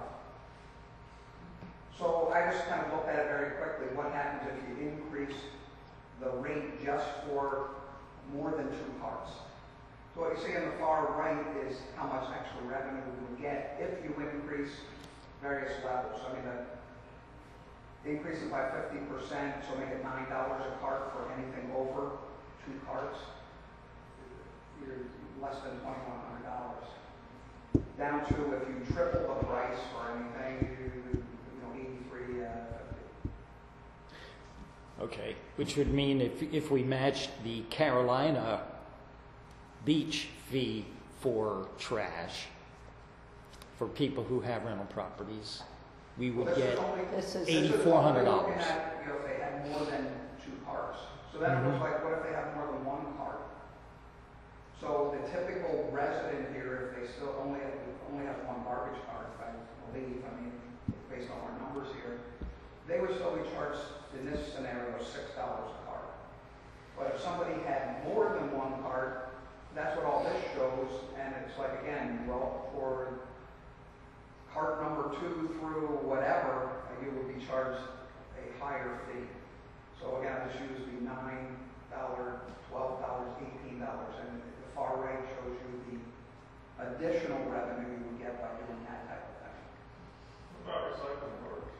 So I just kind of looked at it very quickly. What happens if you increase the rate just for more than two carts? So what you see in the far right is how much extra revenue we would get if you increase various levels. I mean, the increase it by fifty percent, so make it nine dollars a cart for anything over two carts. You're less than twenty-one hundred dollars. Down to if you triple the price for anything, you, you know, eighty-three, uh, fifty. Okay, which would mean if, if we matched the Carolina beach fee for trash, for people who have rental properties, we would Well, this is get only- This is, this is eighty-four hundred only dollars. looking at, you know, if they had more than two carts. So that Mhm. looks like, what if they have more than one cart? So the typical resident here, if they still only have, only have one garbage cart, I believe, I mean, based on our numbers here, they would still be charged, in this scenario, six dollars a cart. But if somebody had more than one cart, that's what all this shows, and it's like, again, well, for cart number two through whatever, you would be charged a higher fee. So again, this used the nine dollars, twelve dollars, eighteen dollars, and the far right shows you the additional revenue you would get by doing that type of thing. What about recycling carts?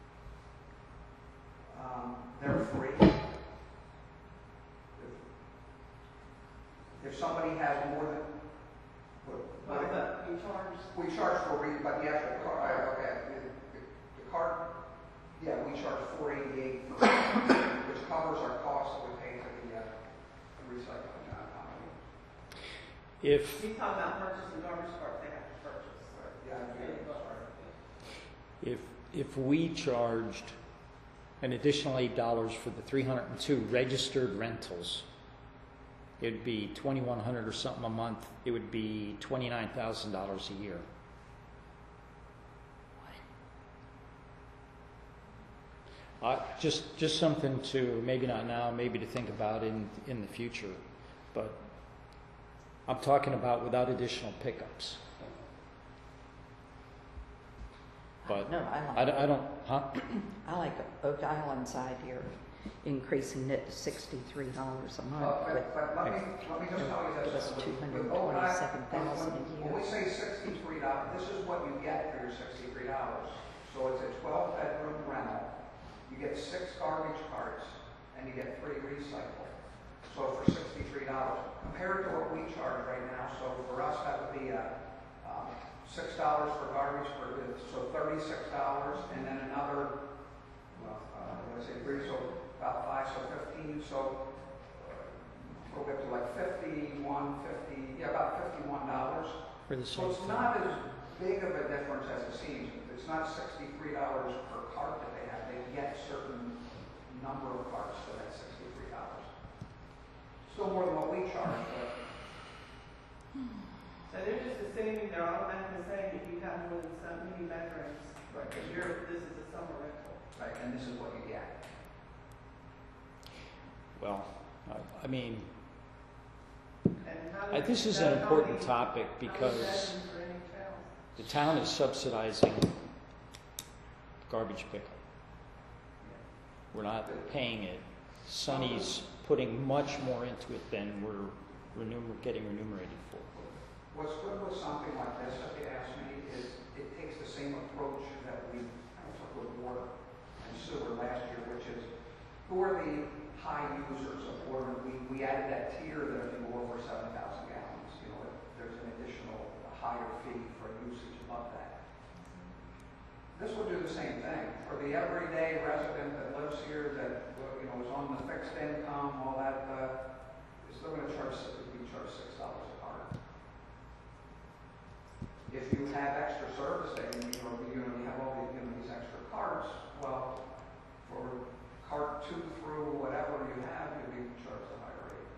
Um, they're free. If, if somebody has more than, what, Well, what, but you charge, we charge for re, but the actual car, uh, okay, the, the, the cart, yeah, we charge four eighty-eight, which covers our costs that we pay to the, uh, recycling uh, company. If, he's talking about purchasing garbage carts, they have to purchase. Yeah, yeah, sorry. if, if we charged an additional eight dollars for the three hundred two registered rentals, it'd be twenty-one hundred or something a month. It would be twenty-nine thousand dollars a year. Uh, just, just something to, maybe not now, maybe to think about in, in the future. But I'm talking about without additional pickups. But No, I I, like, don't- I don't, huh? I like Oak Island's idea of increasing it to sixty-three dollars a Uh, month, but but, but let me, let me just tell you give this. us with- two hundred with Oak Island, twenty-seven thousand when- a When we year. say sixty-three dollars, this is what you get for your sixty-three dollars. So it's a twelve bedroom rental, you get six garbage carts, and you get three recycle. So for sixty-three dollars, compared to what we charge right now, so for us, that would be, uh, um, six dollars for garbage, for, so thirty-six dollars, and then another, well, uh, let's say three, so about five, so fifteen, so uh, we'll get to like fifty-one, fifty, yeah, about fifty-one dollars. For the So same it's thing. not as big of a difference as it seems. It's not sixty-three dollars per cart that they have. They get a certain number of carts for that sixty-three dollars. Still more than what we charge, but So they're just assuming, they're automatically saying if you have more than so many bedrooms, right, because you're, this is a summer rental. right, and this is what you get. Well, I, I mean, And how I- does- this is how an many- important topic how many because bedrooms for any child? the town is subsidizing garbage pickup. We're not paying it. Sunny's putting much more into it than we're remuner- getting remunerated for. What's good with something like this, if you ask me, is it takes the same approach that we kind of took with water and sewer last year, which is who are the high users of water? We, we added that tier that if you go over seven thousand gallons, you know, there's an additional higher fee for usage above that. This will do the same thing. For the everyday resident that lives here, that, you know, is on the fixed income, all that, uh, is still going to charge, be charged six dollars a cart. If you have extra service, then you know, you know, you have all the, you know, these extra carts, well, for cart two through whatever you have, you'll be charged a higher rate.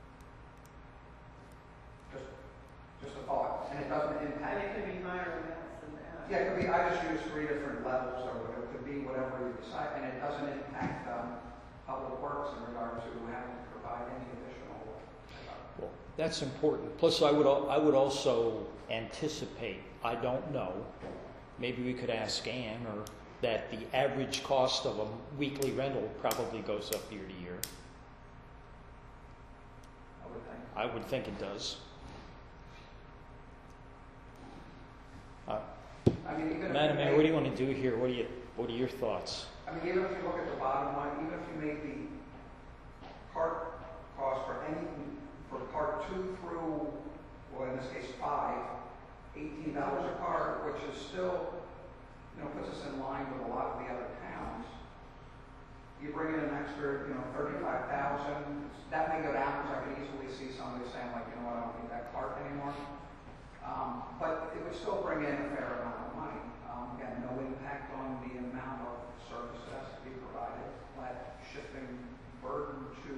Just, just a thought, and it doesn't And impact. it could be higher amounts than that. Yeah, it could be, I just use three different levels, or it could be whatever you decide, and it doesn't impact, um, public works in regard to having to provide any additional. uh, Well, that's important. Plus, I would, al- I would also anticipate, I don't know, maybe we could ask Ann, or that the average cost of a weekly rental probably goes up year to year. I would think. I would think it does. Uh, I mean, even if Madam you Mayor, make- what do you want to do here? What are you, what are your thoughts? I mean, even if you look at the bottom line, even if you make the cart cost for any, for cart two through, well, in this case, five, eighteen dollars a cart, which is still, you know, puts us in line with a lot of the other towns. You bring in an extra, you know, thirty-five thousand, that may go down, because I could easily see somebody saying like, you know what, I don't need that cart anymore. Um, but it would still bring in a fair amount of money. Um, again, no impact on the amount of service that has to be provided, but shifting burden to,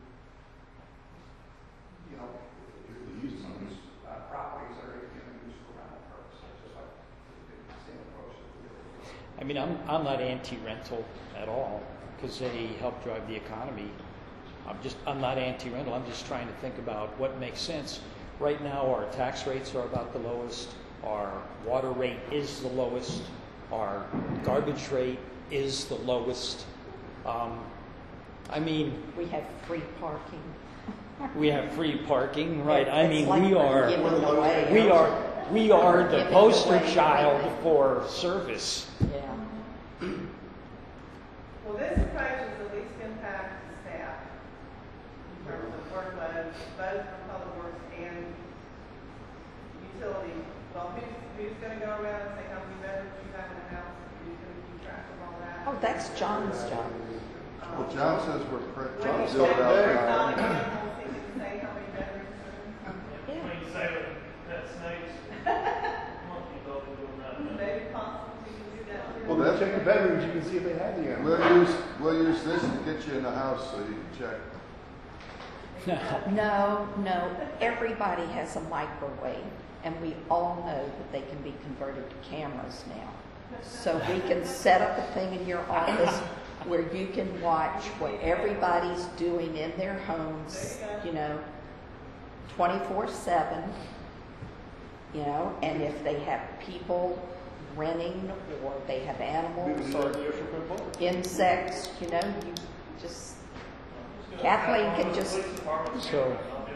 you know, these uh, properties that are, you know, used for rental purposes, just like the same approach that we did. I mean, mean, I'm, I'm not anti-rental at all, because they help drive the economy. I'm just, I'm not anti-rental, I'm just trying to think about what makes sense. Right now, our tax rates are about the lowest, our water rate is the lowest, our garbage rate is the lowest. Um, I mean, We have free parking. we have free parking, right? I It's mean, like we we're are, giving away. we are, we are the Giving poster away child everything. for service. Yeah. Well, this approach is the least impact to staff in terms of workload, both for public works and utility. Well, who's, who's gonna go around and say how many bedrooms you have in the house? Who's gonna keep track of all that? Oh, that's John's job. Well, John says we're pre- When trying you to build say out we're our not animals, he can say how many bedrooms are in the house. Yeah. When you say with pet snakes, monkey dog doing that. Maybe possible we can do that too. Well, then check the bedrooms, you can see if they have the animal. We'll use, we'll use this to get you in the house so you can check. No, no, everybody has a microwave, and we all know that they can be converted to cameras now. So we can set up a thing in your office where you can watch what everybody's doing in their homes, you know, twenty-four seven, you know, and if they have people renting or they have animals or insects, you know, you just, Kathleen can just, So,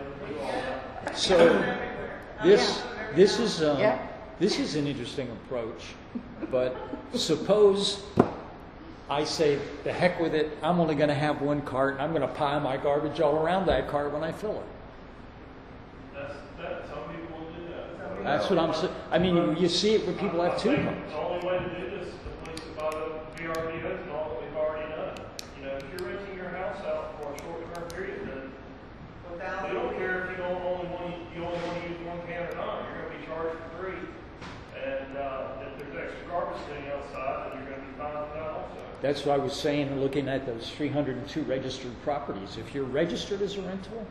so this, this is, um, Yeah. this is an interesting approach, but suppose I say, the heck with it, I'm only gonna have one cart, and I'm gonna pile my garbage all around that cart when I fill it. That's, that, some people will do that. That's what I'm saying. I mean, you, you see it when people have two I think carts. The only way to do this is to police it by the V R B Os and all that we've already done. You know, if you're renting your house out for a short-term period, then Without. they don't care if you don't only want, you only want to use one can or not, you're gonna be charged for three. And, uh, if there's extra garbage sitting outside, then you're gonna be fined for that also. That's what I was saying, looking at those three hundred two registered properties. If you're registered as a rental,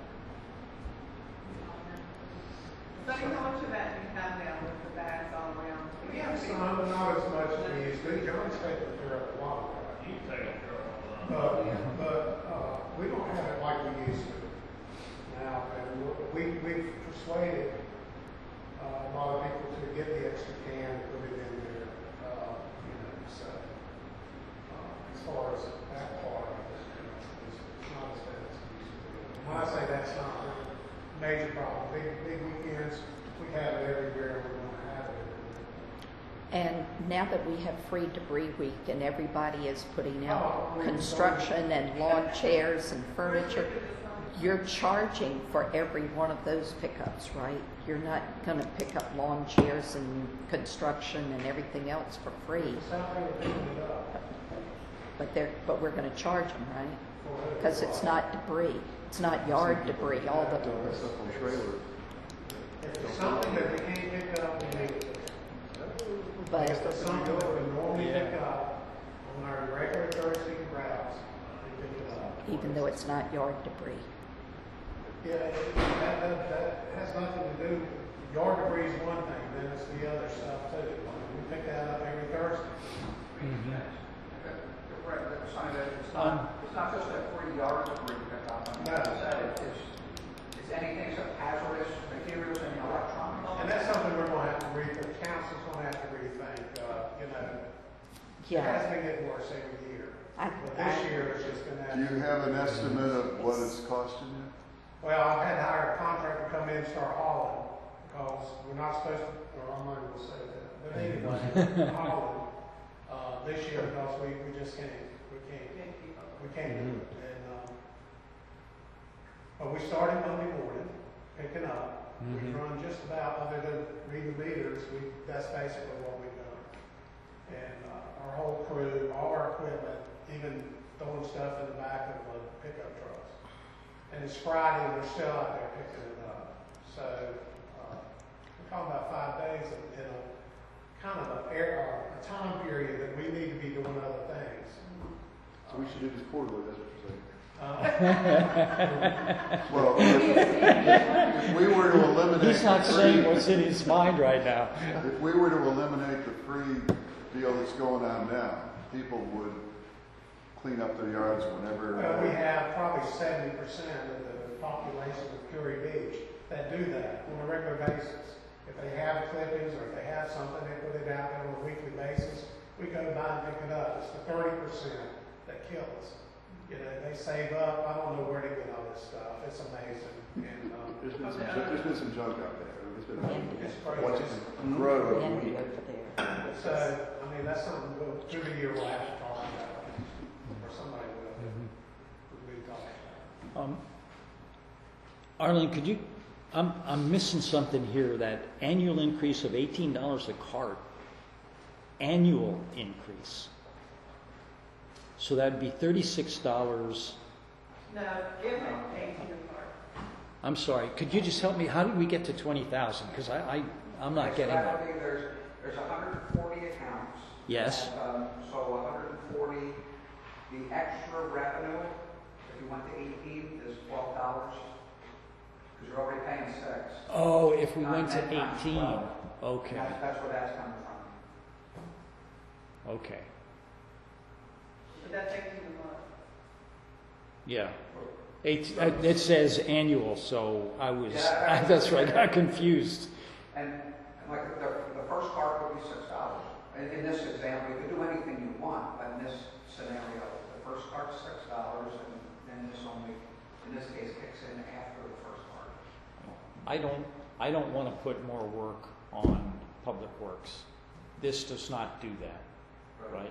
Sonny, how much of that do you have now with the bags all around? We have some, but not as much as we used to. John's taking care of a lot. You can take care of all that. But, but, uh, we don't have it like we used to now, and we, we've persuaded, uh, a lot of people to get the extra can and put it in there, uh, you know, so, uh, as far as that part of it, you know, it's it's not as bad as it used to be. When I say that's not a major problem, big, big weekends, we have it everywhere, we're gonna have it everywhere. and now that we have free debris week and everybody is putting out Oh, we- construction and lawn chairs and furniture, you're charging for every one of those pickups, right? You're not gonna pick up lawn chairs and construction and everything else for free, Something we're picking it up. but they're, but we're gonna charge them, right? for it. Because it's not debris, it's not yard debris, all the, That's up on trailer. If it's something that we can't pick up, we need to. but, If it's something that we normally pick up on our regular Thursday routes, we pick it up. even though it's not yard debris. Yeah, it- that, that, that has nothing to do, yard debris is one thing, then it's the other stuff too. I mean, we pick that up every Thursday. Right, that's something that it's Um, not, it's not just a free yard debris pickup. I mean, No. it's, that it's, it's anything that's hazardous materials and electronics. And that's something we're gonna have to re, the council's gonna have to rethink, uh, you know. It Yeah, has been getting worse every year. I, But I, this year it's just gonna have. Do you to- have an estimate of what it's costing you? Well, I've had to hire a contractor to come in and start hauling, because we're not supposed to, or I'm not gonna say that, but anyway, hauling, uh, this year, because we, we just can't, we can't, we can't do it. And, um, but we started Monday morning, picking up, we Mhm. run just about, other than reading meters, we, that's basically what we've done. And, uh, our whole crew, all our equipment, even throwing stuff in the back of the pickup trucks. And it's Friday, and we're still out there picking it up. So, uh, we're talking about five days in in a kind of a, air- uh, a time period that we need to be doing other things. So we should do this quarterly, that's what you're saying. Uh, Well, if, if we were to eliminate. he's not the saying free- what's in his mind right now. If we were to eliminate the free deal that's going on now, people would clean up their yards whenever. Well, we have probably seventy percent of the population of Curie Beach that do that on a regular basis. If they have clippings or if they have something, they put it out there on a weekly basis. We go by and pick it up. It's the thirty percent that kills. You know, they save up. I don't know where to get all this stuff. It's amazing. And, um, There's been some, there's been some junk out there. There's been, it's crazy. watch it grow. Wendy over there. So, I mean, that's something we'll, through the year we'll have to talk about, or somebody will, we'll be talking about. Um, Arlene, could you, I'm, I'm missing something here, that annual increase of eighteen dollars a cart, annual increase. So that'd be thirty-six dollars. No, give it eighteen apart. I'm sorry, could you just help me, how did we get to twenty thousand? Because I, I, I'm not Okay, getting so that. that would be, there's, there's one hundred forty accounts. Yes. And, um, so one hundred forty, the extra revenue, if you went to eighteen, is twelve dollars. Because you're already paying six. Oh, if we went to Nine times eighteen, twelve. okay, That's, that's where that's coming from. okay, But that's eighteen a month. yeah. Eight, uh, it says annual, so I was, Yeah, I- that's right, I got confused. And like the, the first card would be six dollars. In, in this example, you could do anything you want, but in this scenario, the first card's six dollars, and then this only, in this case, kicks in after the first card. I don't, I don't want to put more work on Public Works. This does not do that, right?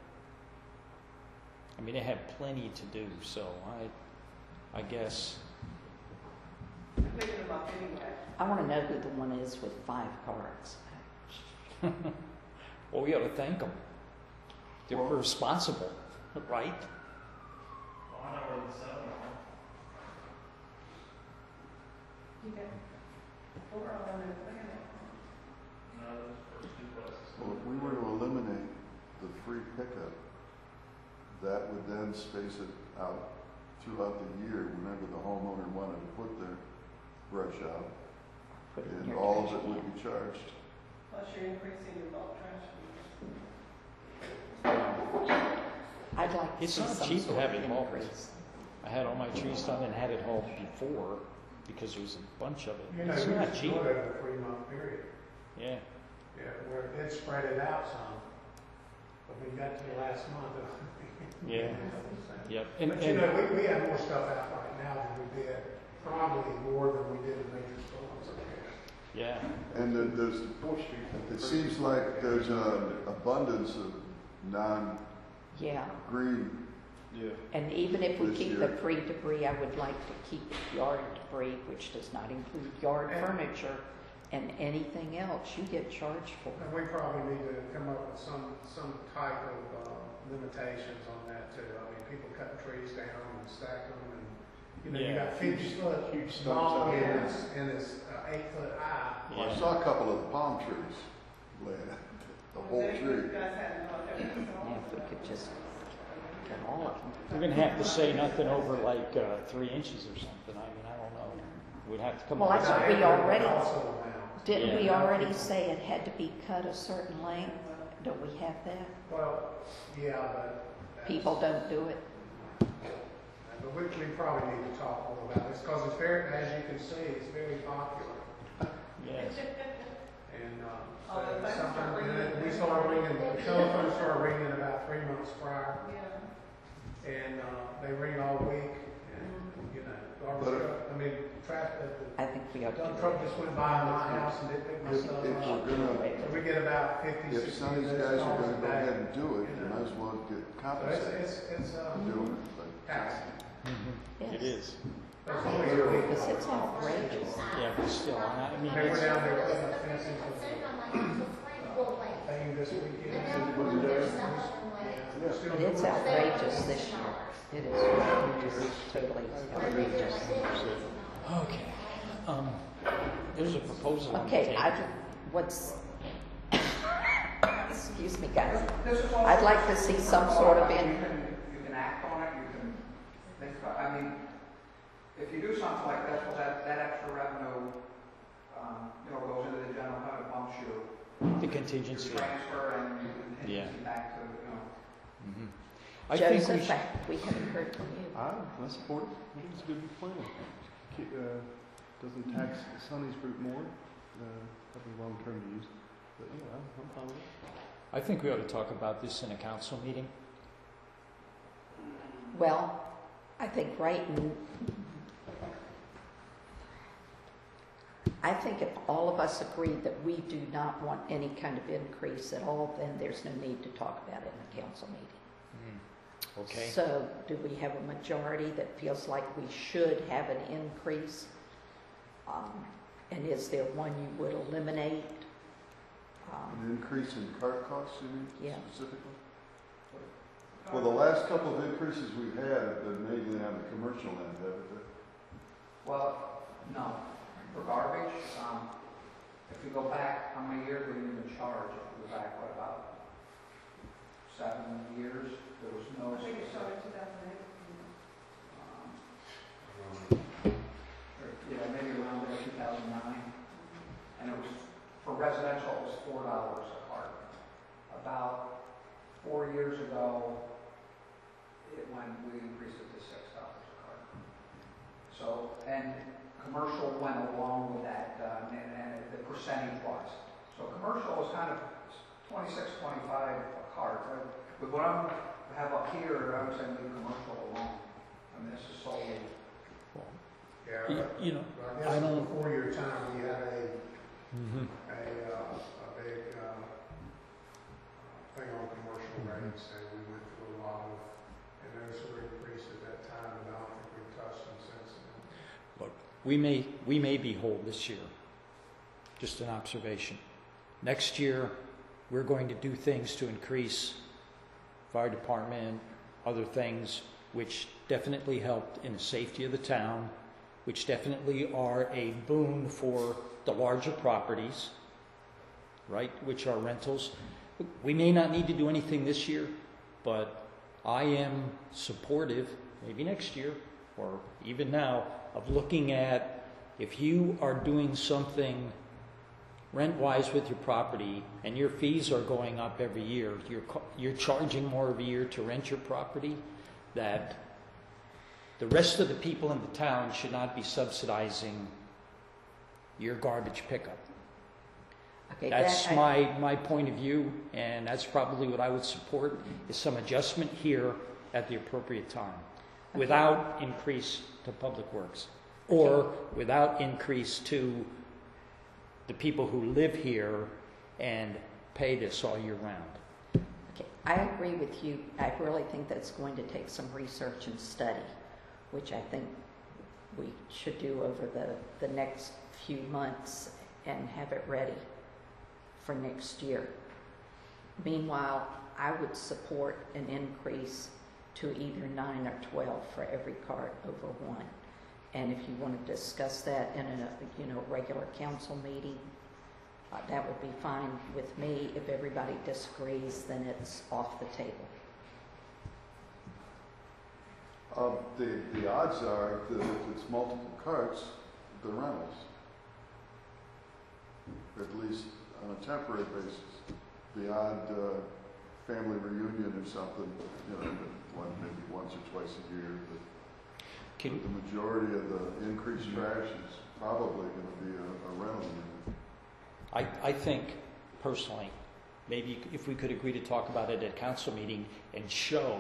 I mean, they have plenty to do, so I, I guess, I'm picking them up anyway. I want to know who the one is with five cards. well, we ought to thank them. They're Well- responsible, right? Well, I know where the seven are. You got four on the planet. No, those first two places. Well, if we were to eliminate the free pickup, that would then space it out throughout the year whenever the homeowner wanted to put their brush out, Put it in and your all of trash it would can. be charged. Plus you're increasing your bulk trash. I'd like to It's see not some cheap to sort have of it hauled. increase. I had all my trees done and had it hauled before because there was a bunch of it. You know, It's we not just do cheap. it over a three month period. Yeah, Yeah, where it spread it out some. But we got to the last month. yeah, yep. And, But you and know, we, we have more stuff out right now than we did, probably more than we did in major storms. yeah, And then there's, Fourth Street. it seems like there's an abundance of non-green. Yeah, Yeah. and even if we This keep year. the free debris, I would like to keep yard debris, which does not include yard And- furniture, and anything else you get charged for. And we probably need to come up with some, some type of, uh, limitations on that too. I mean, people cutting trees down and stacking them and, you know, you Yeah. got fifty foot Huge stumps long out and there. it's, and it's uh, eight foot high. Well, I Yeah. saw a couple of the palm trees laying, the whole You tree. guys hadn't thought that was all. Yeah, if we could just get all of them. we're gonna have to say nothing over like uh, three inches or something. I mean, I don't know. We'd have to come Well, up that's with what we Diameter already- also amount. Didn't we Yeah. already say it had to be cut a certain length? Don't we have that? Well, yeah, but. that's- People don't do it. But we, we probably need to talk more about this, because it's very, as you can see, it's very popular. Yes. And, um, Oh, the so phones start sometimes, you know, ringing. we started ringing, the telephone started ringing about three months prior, Yeah. and, uh, they ring all week, and, you know, garbage But if- truck, I mean, traffic, the I think we ought to dump do truck it. just went by my house and didn't pick my If, stuff if up. we're gonna, So we get about fifty, if sixty some of these minutes guys are calls gonna a go day. ahead and do it, you might as well get So it's, compensated it's, it's, for um, doing it, but. taxing. Mhm. Yes. It is. There's always a week. Because it's outrageous. Yeah, but still, I I mean, They were it's, down there putting up fencing for the thing this weekend. Was it there? Yeah. Still But it's doing it. outrageous this year. It is outrageous, totally outrageous. okay. Um, there's a proposal on the Okay, table. I, what's, excuse me, guys. This is all- I'd like to see some sort of You in, can, you can act on it, you can think about, I mean, if you do something like this, well, that, that extra revenue, um, you know, goes into the general fund, it bumps you. The contingency. Your transfer and you can contingency Yeah. back to, you know, Mhm. I think we Joseph, should, I- we haven't heard from you. I, I support it. I think it's a good plan. Ki- Uh, doesn't tax Sonny's fruit more, uh, having long-term use. But yeah, I'm, I'm fine with it. I think we ought to talk about this in a council meeting. Well, I think right, n- I think if all of us agree that we do not want any kind of increase at all, then there's no need to talk about it in a council meeting. Okay? So do we have a majority that feels like we should have an increase? Um, And is there one you would eliminate? Um, An increase in cart costs, you mean, Yeah. specifically? Well, the last couple of increases we've had have been mainly on the commercial end, haven't they? well, no, for garbage, um, if we go back, how many years we didn't even charge? If we go back, what, about seven years? There was no. I think it started in two thousand eight. um, or, Yeah, maybe around there, two thousand nine. And it was, for residential, it was four dollars a cart. About four years ago, it went, we increased it to six dollars a cart. So, and commercial went along with that, uh, and, and the percentage was. So commercial was kind of twenty-six, twenty-five a cart. But but what I'm, have up here, I would say leave commercial alone. I mean, this is solely. Yeah, You, but- you know, but I I guess don't- before your time, we had a, mhm. a, uh, a big, uh, thing on commercial rates, and we went through a lot of, and those were increased at that time, and I don't think we've touched them since then. we may, we may be whole this year. Just an observation. Next year, we're going to do things to increase fire department, other things, which definitely helped in the safety of the town, which definitely are a boon for the larger properties, right, which are rentals. We may not need to do anything this year, but I am supportive, maybe next year, or even now, of looking at if you are doing something rent-wise with your property and your fees are going up every year, you're, co- you're charging more every year to rent your property, that the rest of the people in the town should not be subsidizing your garbage pickup. Okay, That's that I- my, my point of view, and that's probably what I would support, is some adjustment here at the appropriate time, without increase to Public Works, or without increase to the people who live here and pay this all year round. Okay, I agree with you. I really think that's going to take some research and study, which I think we should do over the, the next few months and have it ready for next year. Meanwhile, I would support an increase to either nine or twelve for every cart over one. And if you want to discuss that in a, you know, regular council meeting, uh, that would be fine with me. If everybody disagrees, then it's off the table. Um, the, the odds are that if it's multiple carts, they're rentals. At least on a temporary basis, beyond, uh, family reunion or something, you know, one, maybe once or twice a year, but Can, But the majority of the increased trash is probably going to be a, a rental unit. I, I think, personally, maybe if we could agree to talk about it at a council meeting and show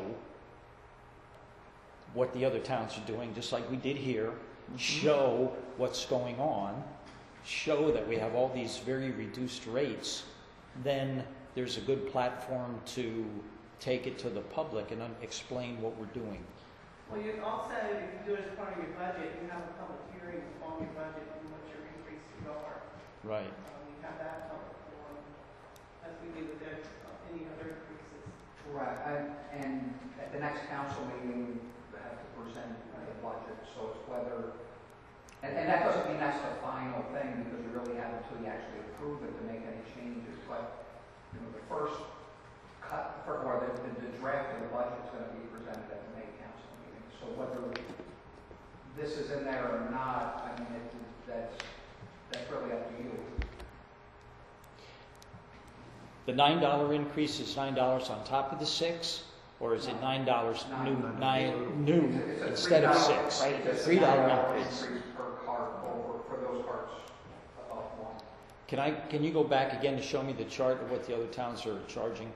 what the other towns are doing, just like we did here, show what's going on, show that we have all these very reduced rates, then there's a good platform to take it to the public and un- explain what we're doing. Well, you also, if you do it as part of your budget, you have a public hearing on your budget and what your increases are. Right. Um, you have that public forum, as we do with the, uh, any other increases. Right, and, and at the next council meeting, we have to present the budget, so it's whether, and, and that doesn't mean that's the final thing, because you really have until you actually approve it to make any changes, but, you know, the first cut, for- or the, the, the draft of the budget is gonna be presented at the May council meeting, so whether this is in there or not, I mean, it, that's, that's really up to you. The nine dollar increase is nine dollars on top of the six, or is it nine dollars new, nine new It's a instead of three dollar six? it's a Three dollar $3 increase. Per cart over, for those carts above one. Can I, can you go back again to show me the chart of what the other towns are charging?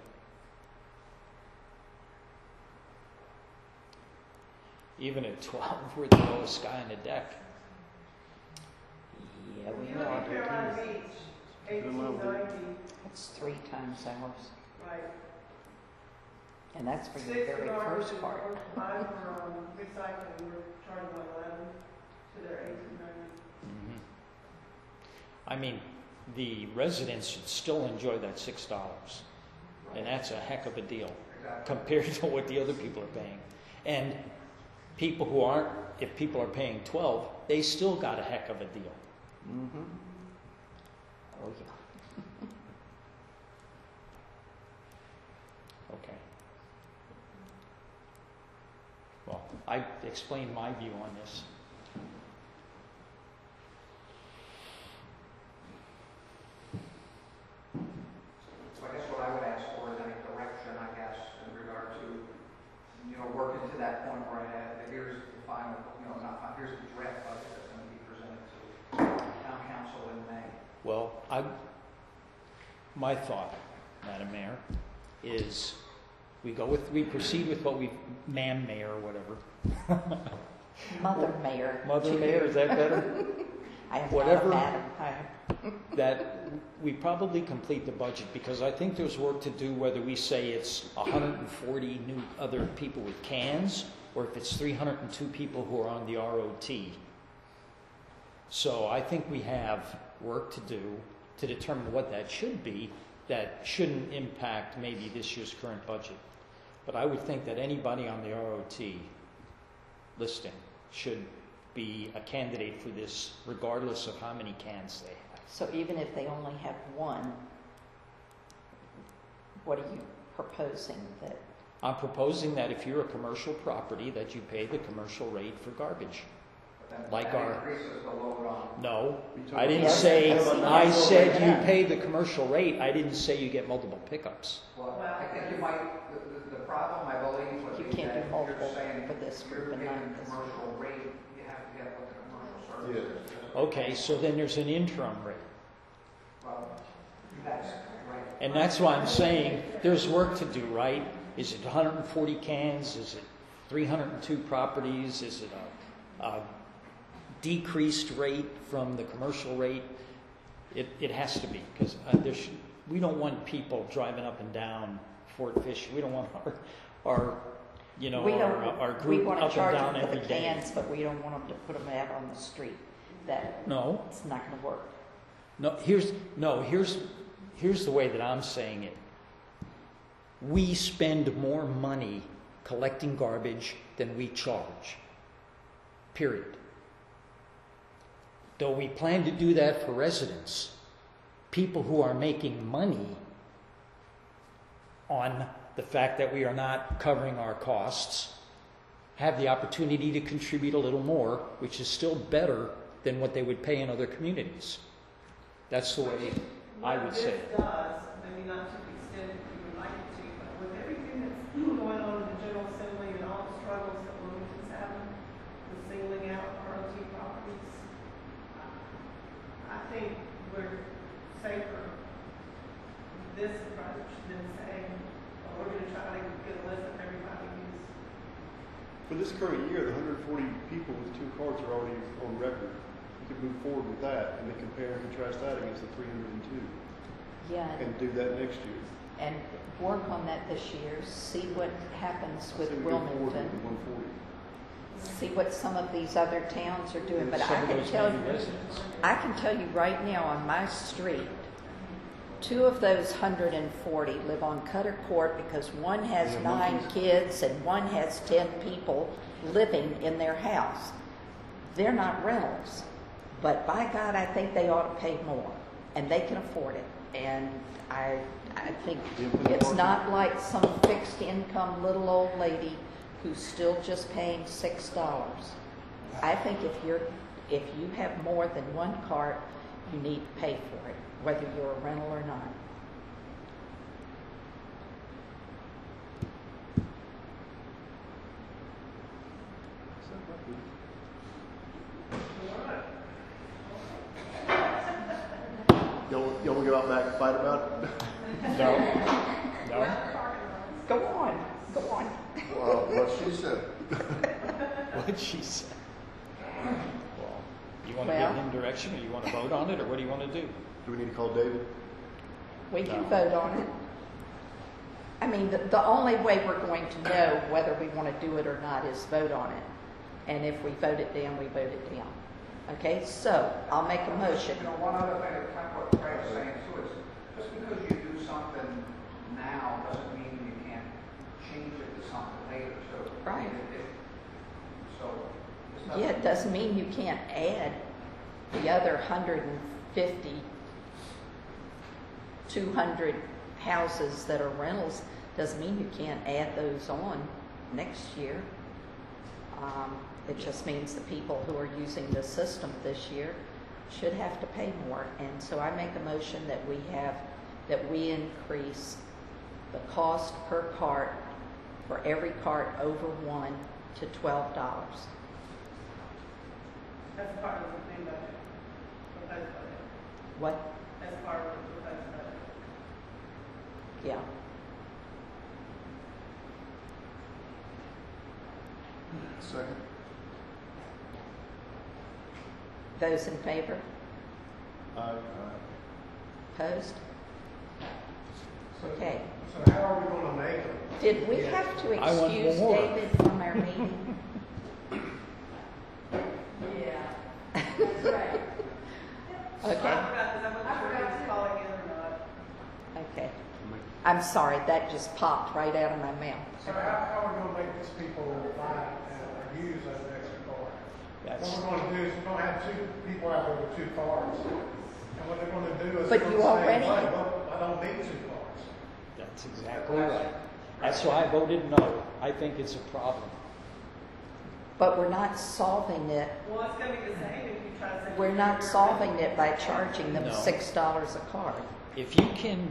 Even at twelve, we're the lowest guy on the deck. Yeah, we If you know look our at Carolina routines. Beach, eighteen ninety, That's three times ours, right. and that's for your Six very garbage first and part. mine for, um, recycling, we're charging like eleven to their eighteen ninety. Mhm. I mean, the residents should still enjoy that six dollars, and that's a heck of a deal Exactly. compared to what the other people are paying. And people who aren't, if people are paying twelve, they still got a heck of a deal. Mm-hmm. Oh, yeah. Okay. Well, I explained my view on this. So I guess what I would ask for is any direction, I guess, in regard to, you know, working to that point where I have, here's the final, you know, not final, here's the draft budget that's going to be presented to town council in May. Well, I, my thought, Madam Mayor, is we go with, we proceed with what we, Ma'am Mayor or whatever. Mother Mayor. Mother Mayor, is that better? I am whatever- not a madam. I- That we probably complete the budget, because I think there's work to do whether we say it's one hundred forty new other people with cans, or if it's three hundred two people who are on the R O T. So I think we have work to do to determine what that should be that shouldn't impact maybe this year's current budget. But I would think that anybody on the R O T listing should be a candidate for this, regardless of how many cans they have. So even if they only have one, what are you proposing that? I'm proposing that if you're a commercial property, that you pay the commercial rate for garbage. But then Like that our- increases the load on. No, You talking I didn't Yes, say, yes, I yes. said Yeah. you pay the commercial rate. I didn't say you get multiple pickups. Well, I think you might, the, the, the problem, I believe, would You be can't that do multiple you're saying, for this you're group and paying none the this. commercial rate, you have to get what the commercial service is. Okay, so then there's an interim rate. Well, that's right. And that's why I'm saying there's work to do, right? Is it one hundred forty cans? Is it three hundred two properties? Is it a, a decreased rate from the commercial rate? It, it has to be, because uh, there should, we don't want people driving up and down Fort Fisher. We don't want our, our you know, We our, don't, our we group want up to charge and down them for every the day. cans, but we don't want them to put them out on the street. That, No, it's not going to work. no, here's, no, here's, here's the way that I'm saying it. We spend more money collecting garbage than we charge. Period. Though we plan to do that for residents, people who are making money on the fact that we are not covering our costs have the opportunity to contribute a little more, which is still better than what they would pay in other communities. That's the way I would say it. What this does, maybe not to the extent that you would like it to, but with everything that's going on in the General Assembly and all the struggles that Wilmington's having with singling out R O T properties, I think we're safer with this approach than saying, well, we're gonna try to get a list of everybody who's. For this current year, the one hundred forty people with two carts are already on record. You could move forward with that and then compare and contrast that against the three hundred two Yeah, and do that next year. and work on that this year, see what happens with So we go forward Wilmington, with the one forty. see what some of these other towns are doing. But Some I of can those tell maybe you, residents. I can tell you right now on my street, two of those one hundred forty live on Cutter Court because one has Yeah, nine monkeys. kids and one has ten people living in their house. They're not rentals, but by God, I think they ought to pay more, and they can afford it. And I, I think it's not like some fixed income little old lady who's still just paying six dollars. I think if you're, if you have more than one cart, you need to pay for it, whether you're a rental or not. go out back and fight about it? No, no. Go on, go on. Well, what she said. What she said. Well, you want to Well- give him direction, or you want to vote on it, or what do you want to do? Do we need to call David? We can No. vote on it. I mean, the, the only way we're going to know whether we want to do it or not is vote on it. And if we vote it down, we vote it down. Okay, so I'll make a motion. You know, one other thing, kind of what Craig's saying too, is just because you do something now doesn't mean you can't change it to something later too. Right. It- it- So. it's nothing- Yeah, it doesn't mean you can't add the other one hundred fifty, two hundred houses that are rentals. Doesn't mean you can't add those on next year. Um, it just means the people who are using the system this year should have to pay more. And so I make a motion that we have, that we increase the cost per cart for every cart over one to twelve dollars. That's part of the main budget, proposed budget. What? That's part of the proposed budget. Yeah. Second. Those in favor? Aye. Opposed? So- Okay. So how are we gonna make them? Did we have to I want excuse more. David from our meeting? Yeah. That's right. I Okay, forgot, because I wasn't sure if he was calling in or not. okay. I'm sorry, that just popped right out of my mouth. So how, how are we gonna make these people buy and use those extra cars? That's, What we're gonna do is we're gonna have two people out there with two cars. And what they're gonna do is. But they're you gonna say, already- "Wait, well, I don't need two cars." that's exactly right. That's why I voted no. I think it's a problem. But we're not solving it, Well, it's gonna be the same if you try to say. we're not solving it by charging them No. six dollars a card. If you can,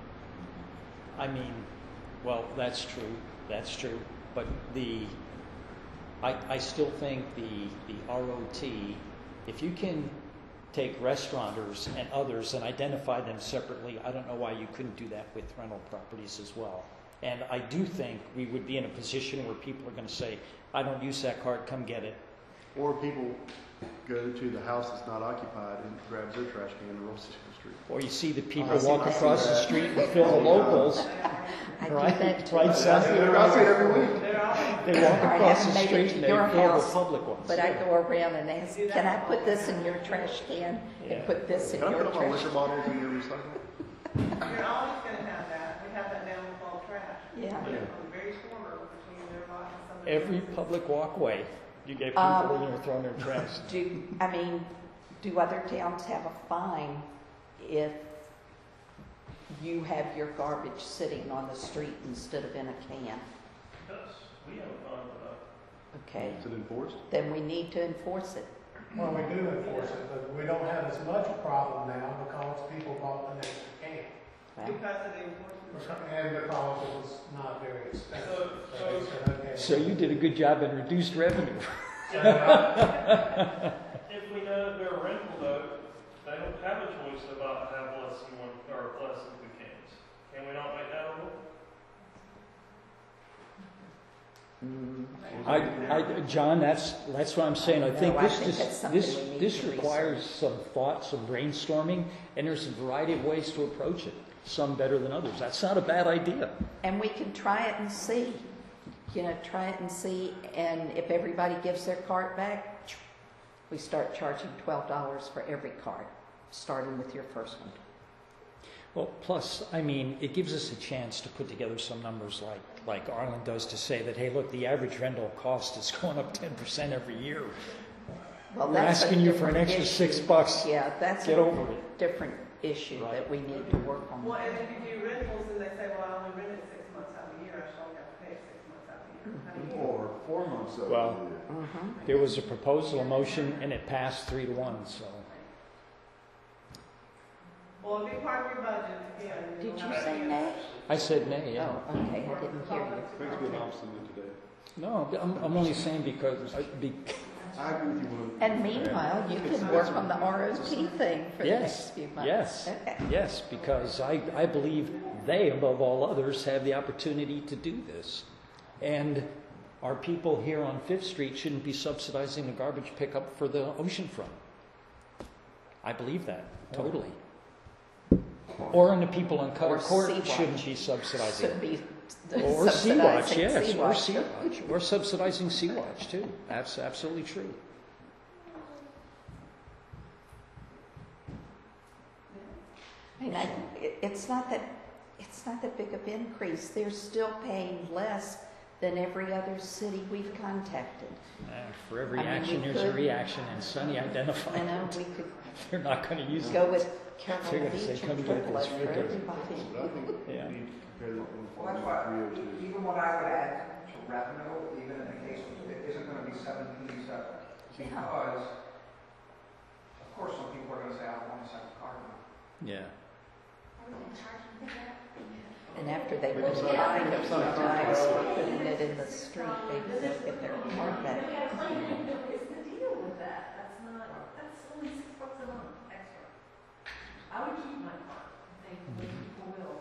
I mean, well, that's true, that's true, but the, I, I still think the, the R O T, if you can take restaurateurs and others and identify them separately, I don't know why you couldn't do that with rental properties as well. And I do think we would be in a position where people are going to say, I don't use that card, come get it. Or people go to the house that's not occupied and grab their trash can and roast it in the street. Or you see the people I see walk that. across the street and fill the locals, I do right? that too. Right, I son? see it I see it every week. They're all. They walk I across haven't the made it street to and they your fill the house, public ones. But I yeah. go around and ask, You do can I that put all this the in your trash can Yeah. and put this in Can I your put all my trash? liquor bottles in your recycle? You're always gonna have that. We have that down with all trash. Yeah. On the very corner between their lot and somebody Every else's. public walkway, you get people Um, in there throwing their trash. Do, I mean, do other towns have a fine if you have your garbage sitting on the street instead of in a can? Yes, we have a fund for that. Okay, Is it enforced? then we need to enforce it. Well, we do enforce it, but we don't have as much problem now because people bought an extra can. Well, Because of the enforcement. And because it was not very expensive. So- So they said, okay. So you did a good job in reduced revenue. If we know that they're a rental though, they don't have a choice about have less than one, or less than two cans. Can we not make that a rule? mm, I, I, John, that's, that's what I'm saying. I think No, I this, think this, that's something this, we need this to requires research. some thought, some brainstorming, and there's a variety of ways to approach it. Some better than others. That's not a bad idea. And we can try it and see, you know, try it and see, and if everybody gives their cart back, we start charging twelve dollars for every cart, starting with your first one. Well, plus, I mean, it gives us a chance to put together some numbers like, like Arlen does to say that, hey, look, the average rental cost is going up ten percent every year. Well, We're that's a asking you for an different extra issue. six bucks. Yeah, that's Get a over it. different issue Right. that we need to work Well, on. and if you do rentals and they say, well, I only rent it six months out of the year, I should only have to pay it six months out of the year. How do you? Or four months out Well, of the year. Mhm. There was a proposal, a motion, and it passed three to one, so. Well, it'll be part of your budget, again. Did you'll you have to say pay it. nay? I said nay, yeah. Oh, okay, I didn't hear you. Craig's being obstinate today. No, I'm, I'm only saying because, I- be, I agree with you one hundred. And meanwhile, you can work on the R O T thing for the Yes, next few months. yes, Okay. yes, because I, I believe they, above all others, have the opportunity to do this. And our people here on Fifth Street shouldn't be subsidizing the garbage pickup for the oceanfront. I believe that, totally. Or and the people on Cutter Or Court Sea-Watch. shouldn't be subsidizing. Should be Or Sea-Watch, subsidizing yes, or Sea-Watch. Sea-Watch, or subsidizing Sea-Watch too. That's absolutely true. I mean, I, it, it's not that, it's not that big of an increase. They're still paying less than every other city we've contacted. And for every I mean, action, we there's a could- reaction, and Sonny identified You know, it. we could They're not going to use it. go with They're Carolina gonna say, Beach "Come and get Triple this for figure." everybody. But I think Yeah. we need to compare that one Well, that's for why, three oh two. even what I would add to revenue, even in the case of, it isn't gonna be seventeen seven. Yeah. Because, of course, some people are gonna say, I don't want a second car. Yeah. And after they put the line a few times for putting it in the street, maybe they'll get their car back. What's the deal with that? That's not, that's only six bucks a month extra. I would keep my car, I think, most people will.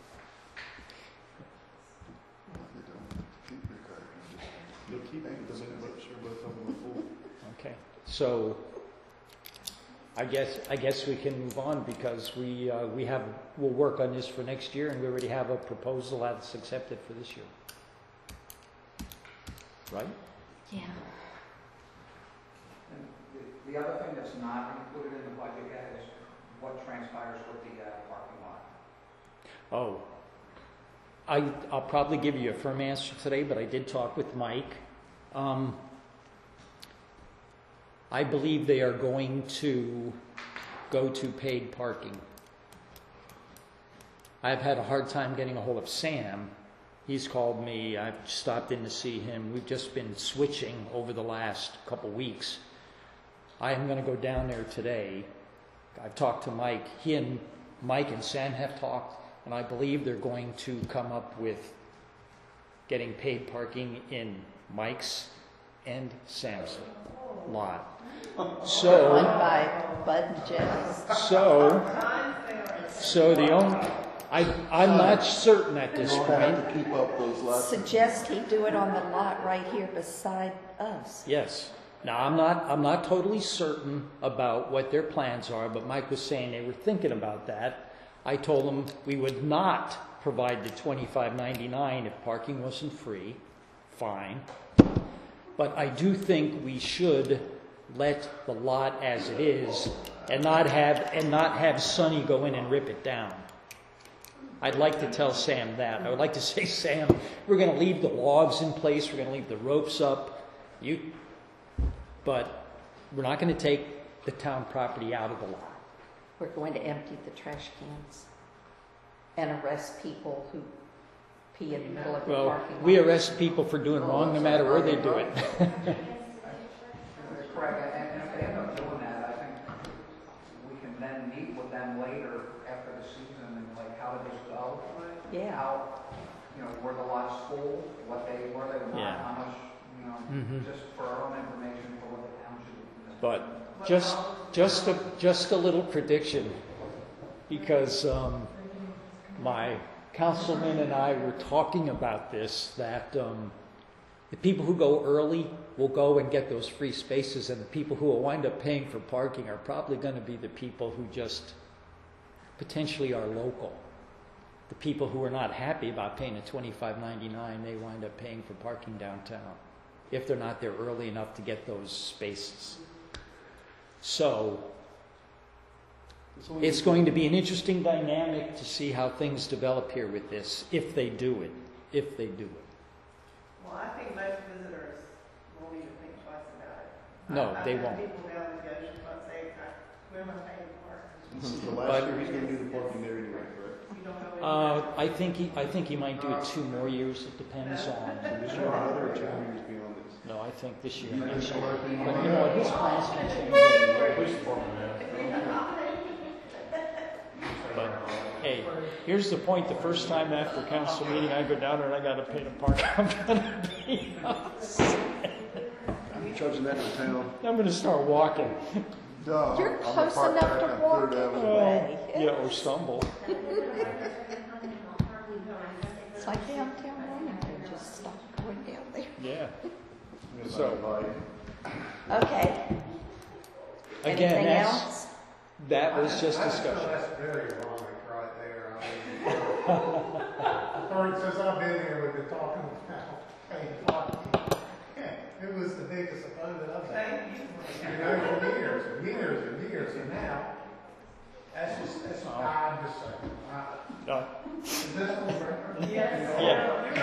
You don't keep your car, you just You'll keep it, but then but sure both of them are full. Okay. So I guess I guess we can move on because we uh, we have we'll work on this for next year, and we already have a proposal that's accepted for this year. Right? Yeah. And the, the other thing that's not included in the budget yet is what transpires with the, uh, parking lot. Oh. I I'll probably give you a firm answer today, but I did talk with Mike. Um, I believe they are going to go to paid parking. I've had a hard time getting a hold of Sam. He's called me. I've stopped in to see him. We've just been switching over the last couple weeks. I am going to go down there today. I've talked to Mike. He and Mike and Sam have talked, and I believe they're going to come up with getting paid parking in Mike's and Sam's lot. One So, by Bud and Jeff's. so, so the only, I, I'm not certain at You this don't have point. to keep up those lots. Suggest he do it on the lot right here beside us. Yes. Now, I'm not, I'm not totally certain about what their plans are, but Mike was saying they were thinking about that. I told them we would not provide the twenty-five ninety-nine if parking wasn't free. Fine. But I do think we should let the lot as it is and not have, and not have Sonny go in and rip it down. I'd like to tell Sam that. I would like to say, Sam, we're going to leave the logs in place. We're going to leave the ropes up. You, but we're not going to take the town property out of the lot. We're going to empty the trash cans and arrest people who pee in the middle of the Well, parking lot. we arrest people for doing wrong no matter where they do it. Correct, and, and if they end up doing that, I think we can then meet with them later after the season and like, how did this go? Yeah. How, you know, were the lots full, what they, were they not, Yeah. how much, you know, Mhm. just for our own information for what the town should do. But just, just a, just a little prediction, because um, my councilman and I were talking about this, that um, the people who go early will go and get those free spaces, and the people who will wind up paying for parking are probably going to be the people who just potentially are local. The people who are not happy about paying a twenty-five ninety-nine, they wind up paying for parking downtown if they're not there early enough to get those spaces. So it's going to be an interesting dynamic to see how things develop here with this, if they do it, if they do it. Well, I think most visitors won't even think twice about it. No, I've they had won't. people down at the ocean front say, where am I paying for it? This is the But- last year he's gonna do the parking there anyway, correct? You don't know. Uh, I think he, I think he might do it two more years. It depends on. So this year, another or two years beyond this? No, I think this year and next year. But you know what? His plans can change every year. Police department now. But hey, here's the point: the first time after council meeting, I go down there and I got to pay to park. I'm gonna be upset. We You're charging that in town? I'm gonna start walking. No, You're I'm gonna close park enough back to on walk Third Avenue. anyway. Yeah, or stumble. It's like downtown Wilmington, just stop going down there. Yeah. So, So, like, Okay. again, Anything that's, else? that was I- just I feel discussion. that's very wrong right there. I mean, for, since I've been here, we've been talking about paid parking. It was the biggest opponent of that. You know, for years, and years and years, and now, that's just, that's, I'm just saying. I- No. Is this on record? Yes. Yeah.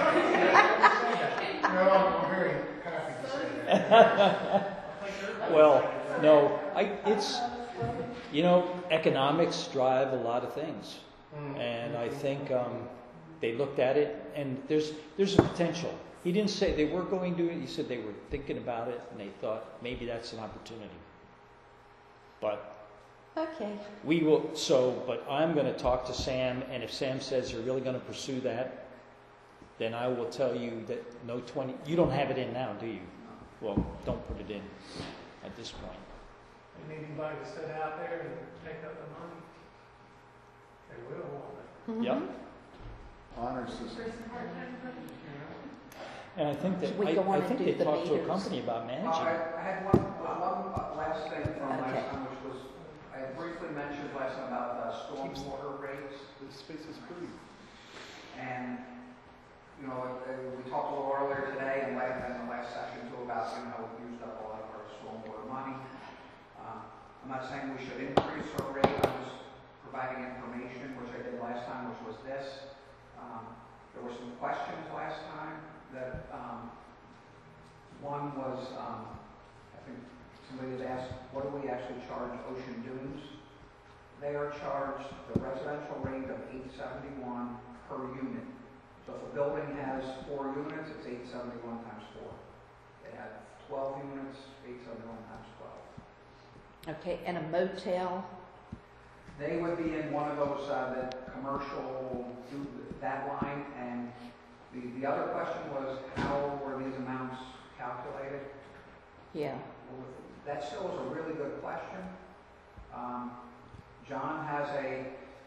No, I'm I'm very happy to say that. Well, no, I, it's, you know, economics drive a lot of things. And I think um, they looked at it, and there's there's a potential. He didn't say they were going to do it. He said they were thinking about it, and they thought maybe that's an opportunity. But Okay. we will. So, but I'm going to talk to Sam, and if Sam says they're really going to pursue that, then I will tell you that no twenty. You don't have it in now, do you? Well, don't put it in at this point. And anybody to sit out there and take up the money, they will, won't they? Mhm. Yep. honor system. And I think that We I, go on I and think do they the talked to a meters. company about Uh, managing. I, it. I had one, one uh, last thing from Okay. last time, which was, I had briefly mentioned last time about uh, stormwater rates. This space is free. And, you know, uh, we talked a little earlier today and last, in the last session too about, you know, we used up a lot of our stormwater money. Um, I'm not saying we should increase our rate, I'm just providing information, which I did last time, which was this. Um, there were some questions last time that, um, one was, um, I think somebody had asked, what do we actually charge Ocean Dunes? They are charged the residential rate of eight seventy-one per unit. So if a building has four units, it's eight seventy-one times four. They have twelve units, eight seventy-one times twelve. Okay, and a motel, They would be in one of those, uh, that commercial, that line, and the, the other question was, how were these amounts calculated? yeah. Well, that still is a really good question. Um, John has a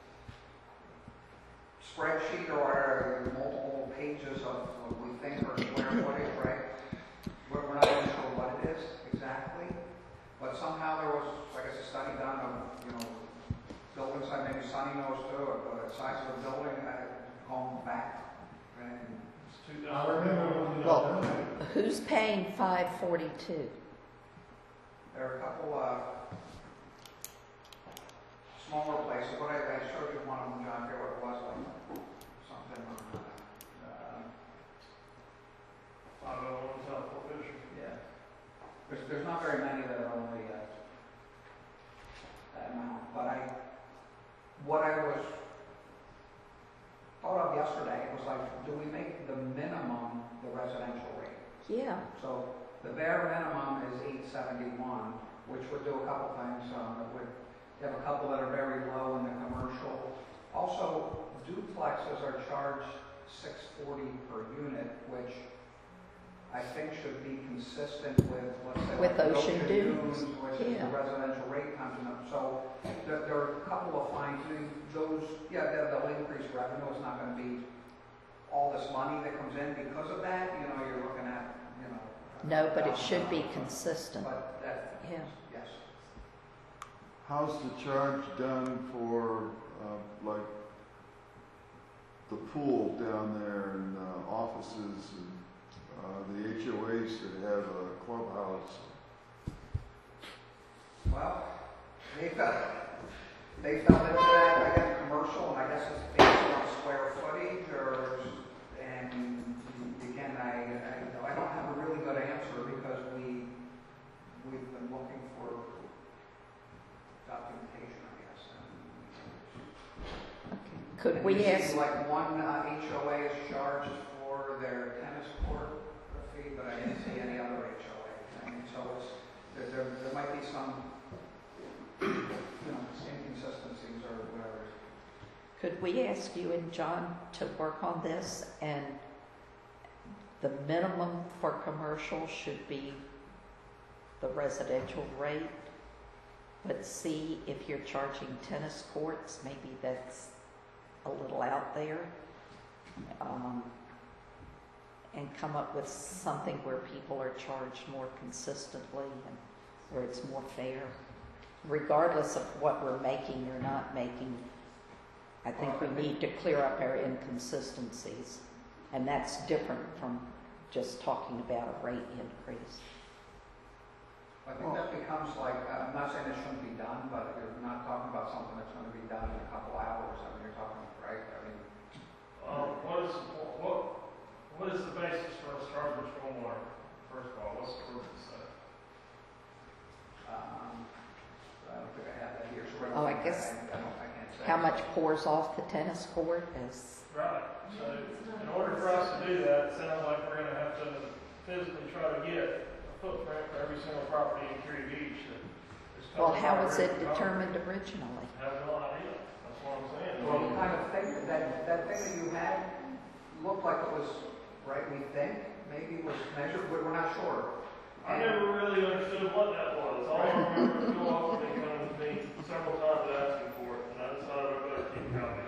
spreadsheet or multiple pages of what we think are square footage, right? We're, we're not even sure what it is exactly, but somehow there was, I guess, a study done of, you know, building site, maybe Sunny knows too, of the size of the building, uh, going back, and I remember when you Well- done that. Who's paying five forty-two? there are a couple, uh, smaller places, what I, I showed you one of them, John, I forget what it was, like, something, uh, I don't know, it's not official. yeah. There's, there's not very many that are only, uh, that amount, but I, what I was thought of yesterday, it was like, do we make the minimum the residential rate? Yeah. So the bare minimum is eight seventy-one, which would do a couple things. Um, it would you have a couple that are very low in the commercial. Also, duplexes are charged six forty per unit, which I think should be consistent with, let's say, With like the Ocean Dunes, which is yeah. the residential rate comes up. So there, there are a couple of fine tuning. Those, yeah, they'll, they'll increase revenue. It's not going to be all this money that comes in because of that. You know, you're looking at, you know. No, but it should be consistent. But that, Yeah. yes. How's the charge done for, uh, like, the pool down there and uh, offices and uh, the H O As that have a clubhouse? Well, they fell, they fell into that, I guess, commercial, and I guess it's based on square footage, or, and again, I, I, I don't have a really good answer because we, we've been looking for documentation, I guess. Could And we you see, ask, like, one uh, H O A is charged for their tennis court fee, but I didn't see any other H O A. I mean, so it's, there, there, there might be some, you know, inconsistencies or whatever. could we ask you and John to work on this, and the minimum for commercial should be the residential rate, but see if you're charging tennis courts, maybe that's a little out there. Um, and come up with something where people are charged more consistently and where it's more fair. Regardless of what we're making or not making, I think we need to clear up our inconsistencies. And that's different from just talking about a rate increase. I think that becomes like, uh, I'm not saying it shouldn't be done, but you're not talking about something that's going to be done in a couple hours. I mean, you're talking, right? I mean, Um, what is, what, what is the basis for us charging stormwater? First of all, what's the ordinance say? um, I don't think I have that here. So Oh, I guess- I, I, don't, I can't say. How much pours off the tennis court is, Right, so in order for us to do that, it sounds like we're gonna have to physically try to get a footprint for every single property in Curie Beach that is covered. well, how by was our it property. determined originally? I have no idea, that's what I'm saying. Well, we kind of figured that, that thing that you had looked like it was, right, we think, maybe it was measured, but we're not sure. I never really understood what that was. All I remember is Phil Austin coming to me several times asking for it, and I decided I better keep counting.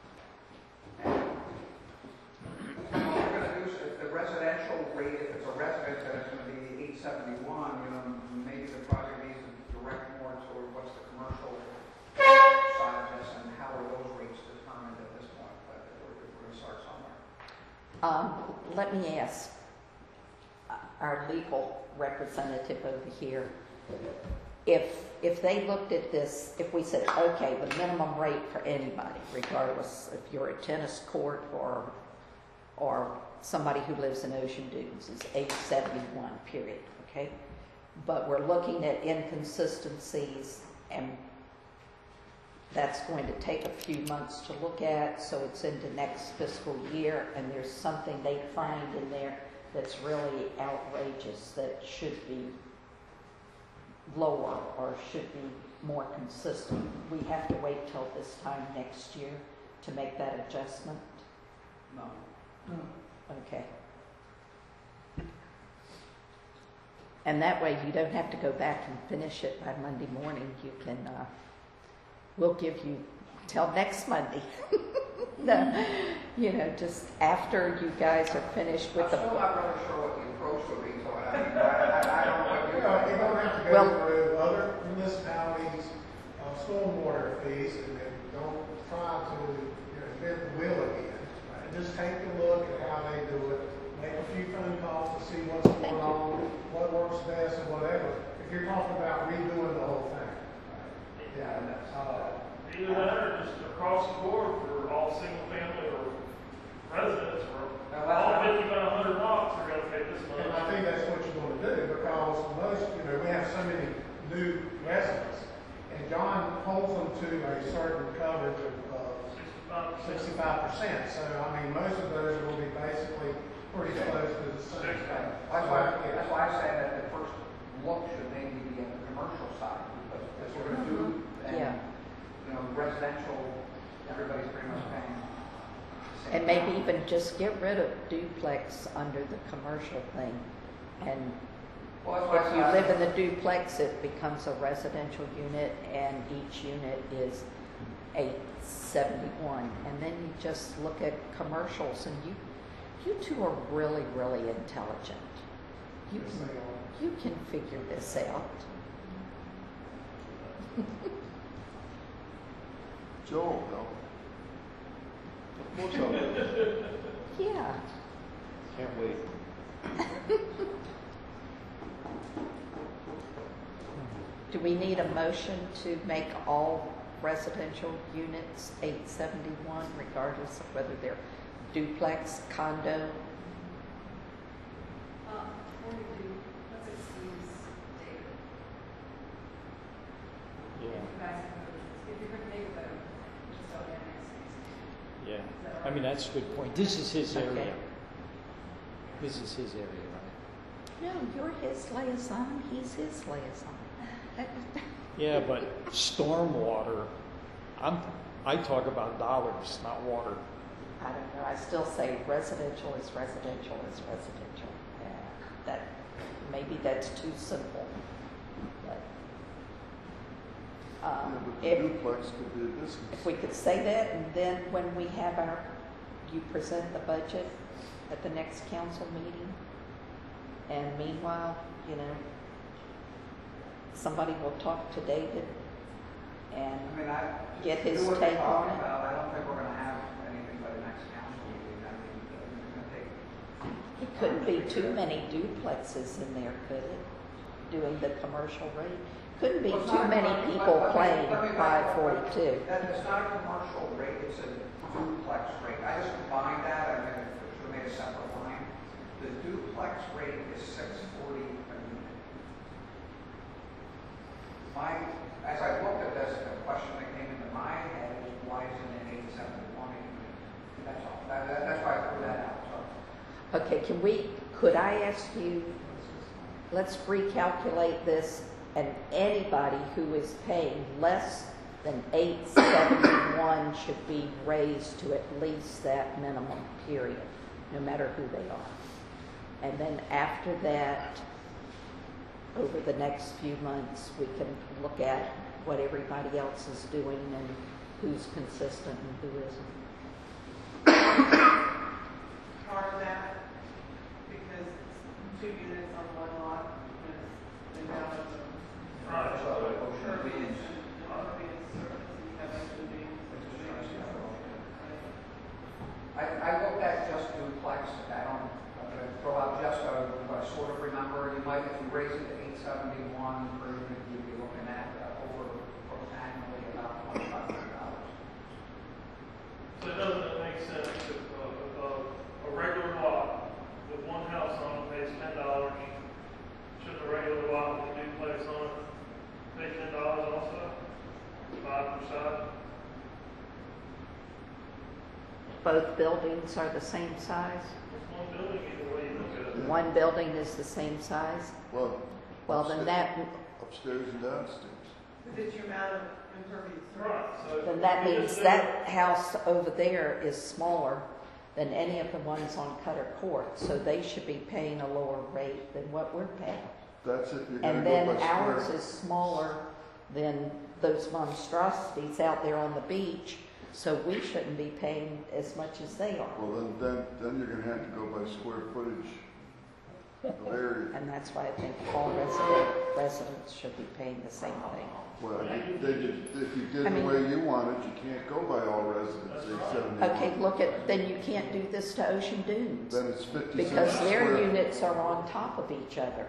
What we're gonna do is, if the residential rate, if it's a residence, then it's gonna be eight seventy-one, you know, maybe the project needs to direct more toward what's the commercial side of this, and how are those rates determined at this point, but we're, we're gonna start somewhere. Um, let me ask uh, our legal representative over here, if, if they looked at this, if we said, okay, the minimum rate for anybody, regardless if you're a tennis court or, or somebody who lives in Ocean Dunes, is eight seventy-one, period, okay? But we're looking at inconsistencies, and that's going to take a few months to look at, so it's into next fiscal year, and there's something they find in there that's really outrageous, that should be lower or should be more consistent. We have to wait till this time next year to make that adjustment? No. Okay. And that way you don't have to go back and finish it by Monday morning. You can, uh, we'll give you till next Monday. No, you know, just after you guys are finished with I'm the. still not really sure what the approach would be to it. I mean, I, I, I don't know what You you're know, talking you about. don't have to go Well- through other municipalities, uh, stormwater fees, and then don't try to, you know, invent the wheel again. Right? Just take a look at how they do it, make a few phone calls to see what's going on, what works best, and whatever. If you're talking about redoing the whole thing. Right? Yeah, and that's, uh, Either that or just across the board for all single family or residents or Now, all that's- fifty by a hundred lots are gonna pay this and I much. think that's what you're going to do, because most, you know, we have so many new residents, and John holds them to a certain coverage of uh, Sixty-five percent. sixty-five percent. So, I mean, most of those will be basically pretty close to the same. That's why, that's why I say that the first look should maybe be at the commercial side, because that's what we're gonna do. And, Yeah. you know, residential, everybody's pretty much paying. the same And maybe amount. even just get rid of duplex under the commercial thing. And Well, that's why if you I- live in the duplex, it becomes a residential unit, and each unit is eight seventy-one. And then you just look at commercials, and you, you two are really, really intelligent. You Yes, can, they are. you can figure this out. Joel, no? Of course I will. Yeah. Can't wait. Do we need a motion to make all residential units eight seventy-one, regardless of whether they're duplex, condo? Uh, before we do, let's excuse David. Yeah, If you guys have noticed, if you're going to take a vote, just don't annex these. yeah. Is that all I mean, right? that's a good point. This is his Okay. area. This is his area, right? No, you're his liaison, he's his liaison. Yeah, but stormwater, I'm, I talk about dollars, not water. I don't know, I still say residential is residential is residential. Yeah, that, maybe that's too simple. Um, Yeah, but the if, duplex could be a business. if we could say that, and then when we have our, you present the budget at the next council meeting, and meanwhile, you know, somebody will talk to David and I mean, I. Get his do what take we're on talking it. about. I don't think we're gonna have anything by the next council meeting. I mean, it's gonna take. it couldn't be too many duplexes in there, could it? Doing the commercial rate. Couldn't be Well, it's too not a many commercial- people let- let me- playing let me back five up. forty-two. That, it's not a commercial rate, it's a duplex rate. I just combined that, I mean, it should have made a separate line. The duplex rate is six forty a unit. My, as I looked at this, the question that came into my head is why isn't it eight seventy-one a unit? That's all. That, that, that's why I threw that out, so. Okay, can we, could I ask you, let's recalculate this, and anybody who is paying less than eight seventy-one should be raised to at least that minimum, period, no matter who they are. And then after that, over the next few months, we can look at what everybody else is doing and who's consistent and who isn't. Part of that, because it's two units on one lot, is the amount of the. Right. So, Ocean Beach. I, I looked at just duplex, I don't, I'm gonna throw out just a, a sort of remember, you might, if you raise it to eight seventy-one per unit, you'd be looking at uh, over, annually about twenty-five hundred dollars. So it doesn't make sense if, uh, if a, a regular lot with one house on it pays ten dollars, should a regular lot with a duplex on it pay ten dollars also? Five percent? Both buildings are the same size? It's one building either way you look at it. One building is the same size? Well, Well, then that, upstairs and downstairs. But it's your amount of impervious surface. Right, so. then that you means just do that house over there is smaller than any of the ones on Cutter Court, so they should be paying a lower rate than what we're paying. That's if you're gonna And go then by ours square. is smaller than those monstrosities out there on the beach, so we shouldn't be paying as much as they are. Well, then, then, then you're gonna have to go by square footage of area. And that's why I think all resident, residents should be paying the same thing. Well, you- they did, if you did I the mean- way you wanted, you can't go by all residents, eight seventy-one. Okay, look at, then you can't do this to Ocean Dunes, Then it's fifty cents because a their square. units are on top of each other.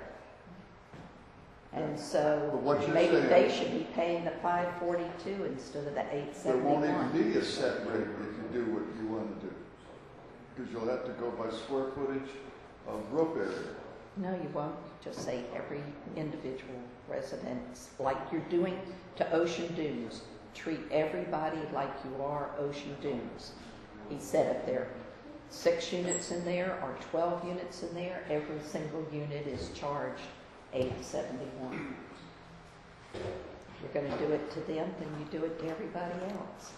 And so But what you're maybe saying- they should be paying the five forty-two instead of the eight There won't seventy-one. even be a set rate if you do what you want to do. Because you'll have to go by square footage of roof area. No, you won't. Just say every individual resident, like you're doing to Ocean Dunes. Treat everybody like you are Ocean Dunes. He said if there are six units in there or twelve units in there, every single unit is charged eight seventy-one. If you're going to do it to them, then you do it to everybody else.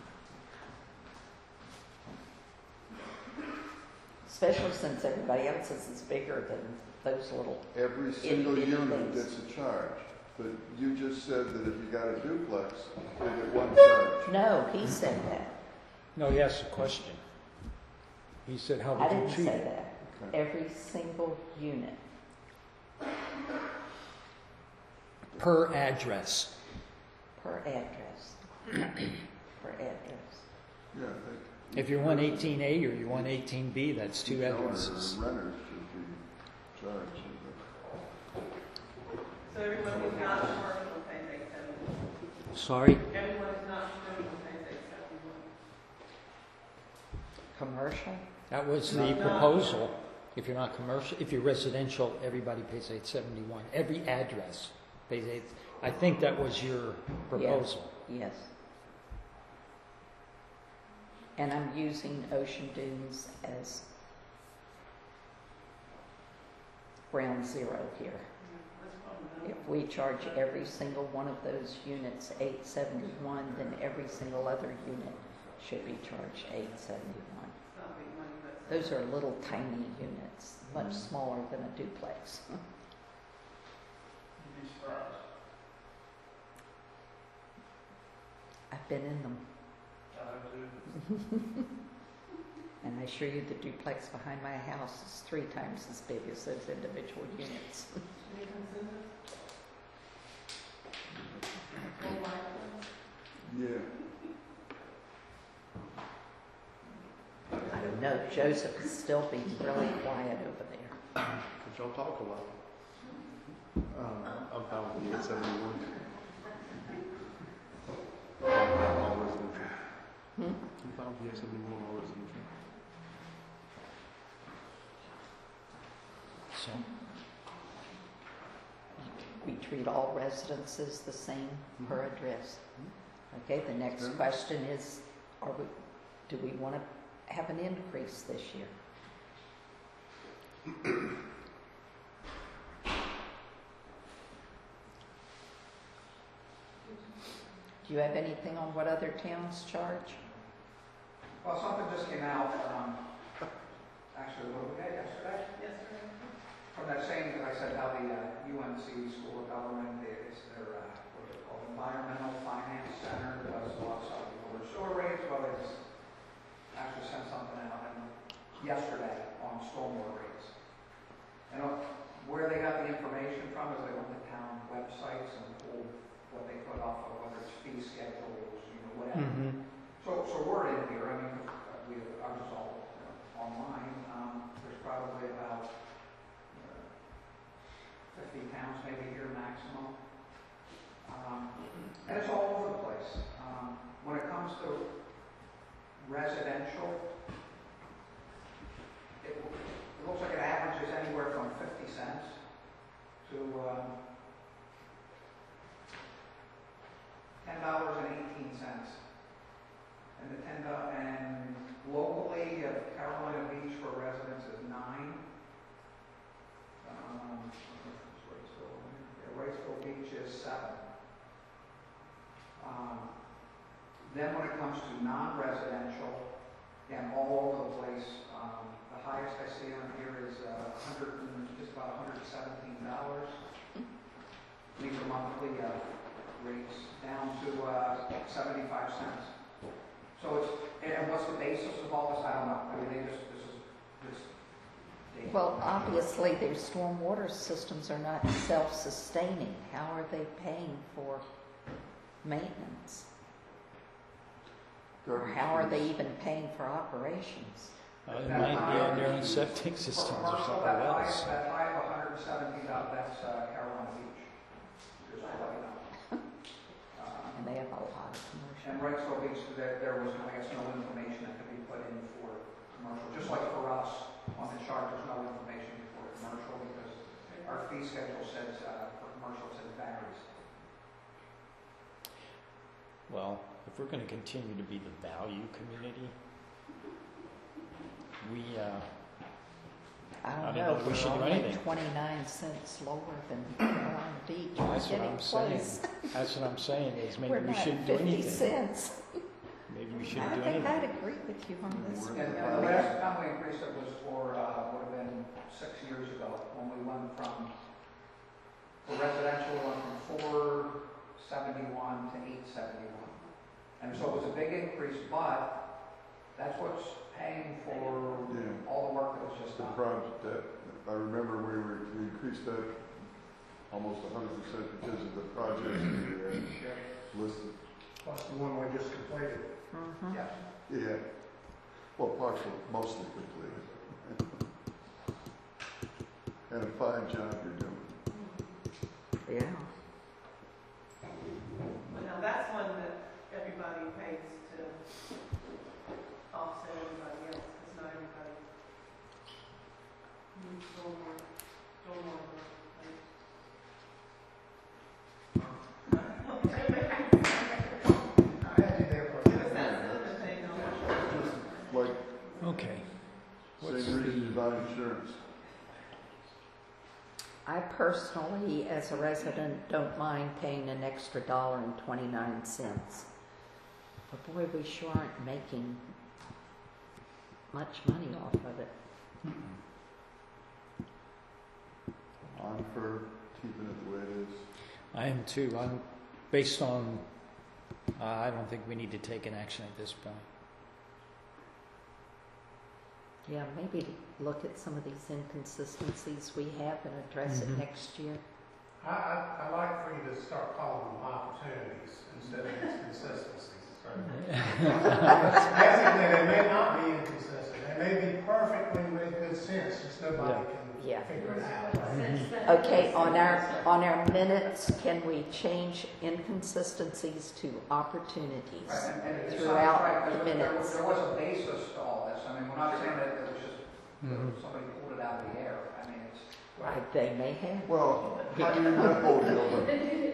Especially since everybody else's is bigger than those little. Every single Itty bitty unit things. gets a charge. But you just said that if you got a duplex, they get one charge. No, he said that. No, he asked a question. He said, how I would you didn't treat say it? that. Okay. Every single unit. Per address. Per address. Per address. Yeah, they. If you're one eighteen A or you're one eighteen B, that's two each owner addresses. or Renters should be charged. So everyone who's not commercial pays eight seventy-one. Sorry? Everyone who's not commercial pays eight seventy-one. Commercial? That was the No. proposal. If you're not commercial, if you're residential, everybody pays eight seventy-one. Every address pays eight. I think that was your proposal. Yes. And I'm using Ocean Dunes as ground zero here. If we charge every single one of those units eight seventy-one, then every single other unit should be charged eight seventy-one. Not big money, but. Those are little tiny units, much smaller than a duplex. You'd be surprised. I've been in them. I do. And I assure you the duplex behind my house is three times as big as those individual units. Any consensus? All right. Yeah. I don't know, Joseph is still being really quiet over there. Cause y'all talk a lot. Um, I'm fine with the eight seventy-one. All residential. Hmm? I'm fine with the eight seventy-one, all residential. So, We treat all residences the same per address. Okay, the next Okay. question is, are we, do we want to have an increase this year? Do you have anything on what other towns charge? Well, something just came out, um, actually, what did we get yesterday? Yes, sir. From that same, I said how the uh, U N C School of Government, they- it's their, uh, what is it called, Environmental Finance Center, does a lot of stuff with water sewer rates, well, they just actually sent something out and yesterday on stormwater rates. And uh, where they got the information from is they went to town websites and pulled what they put off of, whether it's fee schedules, you know, whatever. mhm. So, so we're in here, I mean, uh, we, ours is all you know, online, um, there's probably about uh, fifty towns maybe here maximum. Um, and it's all over the place. Um, when it comes to residential, it, it looks like it averages anywhere from fifty cents to, um, ten dollars and eighteen cents. And the ten do- and locally, uh, Carolina Beach for residents is nine. Um, what's Wrightsville? Yeah, Wrightsville Beach is seven. Um, then when it comes to non-residential, again, all over the place, um, the highest I see on here is uh, one hundred and, just about one hundred seventeen dollars. These are monthly uh, rates down to uh, seventy-five cents. So it's, and what's the basis of all this? I don't know. I mean, they just, this is, this. they- Well, obviously, their stormwater systems are not self-sustaining. How are they paying for maintenance? Or how are they even paying for operations? Uh, it might be on their own septic For systems or commercial, something that high, else. that high of one hundred seventeen dollars, that's uh, Carolina Beach. Just to let you know. Um, And they have a lot of commercial. And Wrightsville Beach, there, there was, I guess, no information that could be put in for commercial. Just like for us, on the chart, there's no information for commercial because our fee schedule says, uh, for commercial, it says varies. Well, if we're going to continue to be the value community, we, uh, I I don't don't know, know if we we're should do only anything. twenty-nine cents lower than Carolina Beach. We're that's what getting I'm saying. close. That's what I'm saying is maybe We're we not shouldn't do fifty anything. cents. Maybe we I shouldn't do think I'd anything. agree with you on this. We're- And, and the last time we increased it was for, uh, would have been six years ago, when we went from, for residential, we went from four seventy-one to eight seventy-one. And so it was a big increase, but that's what's paying for Yeah. all the work that was just The done. project that, I remember we were, we increased that almost a hundred percent because of the projects we had listed. Plus the one we just completed. Mhm. Yeah. Yeah. Well, partially, mostly completed. And a fine job you're doing. Yeah. But now that's one that everybody pays to offset everybody else, because not everybody needs stormwater, stormwater. I had you there for a Because minute. that's the other thing on Like, Okay. What's Saint Regis the- Divine Insurance. I personally, as a resident, don't mind paying an extra dollar and twenty-nine cents. But boy, we sure aren't making much money off of it. I'm for keeping it the way it is. I am too. I'm based on Uh, I don't think we need to take an action at this point. Yeah, maybe look at some of these inconsistencies we have and address Mhm. it next year. I, I, I like for you to start calling them opportunities instead of inconsistencies. Basically, they may not be inconsistent. They may be perfectly make good sense, just nobody Yeah. can figure it out. Mm-hmm. Okay, on our, on our minutes, can we change inconsistencies to opportunities Right, and- and it sounds throughout right, the because there- there was- minutes? There was a basis to all this. I mean, we're not saying that it was just, Mhm. somebody pulled it out of the air. I mean, it's. I- They may have. Well, how do you know, Gilbert?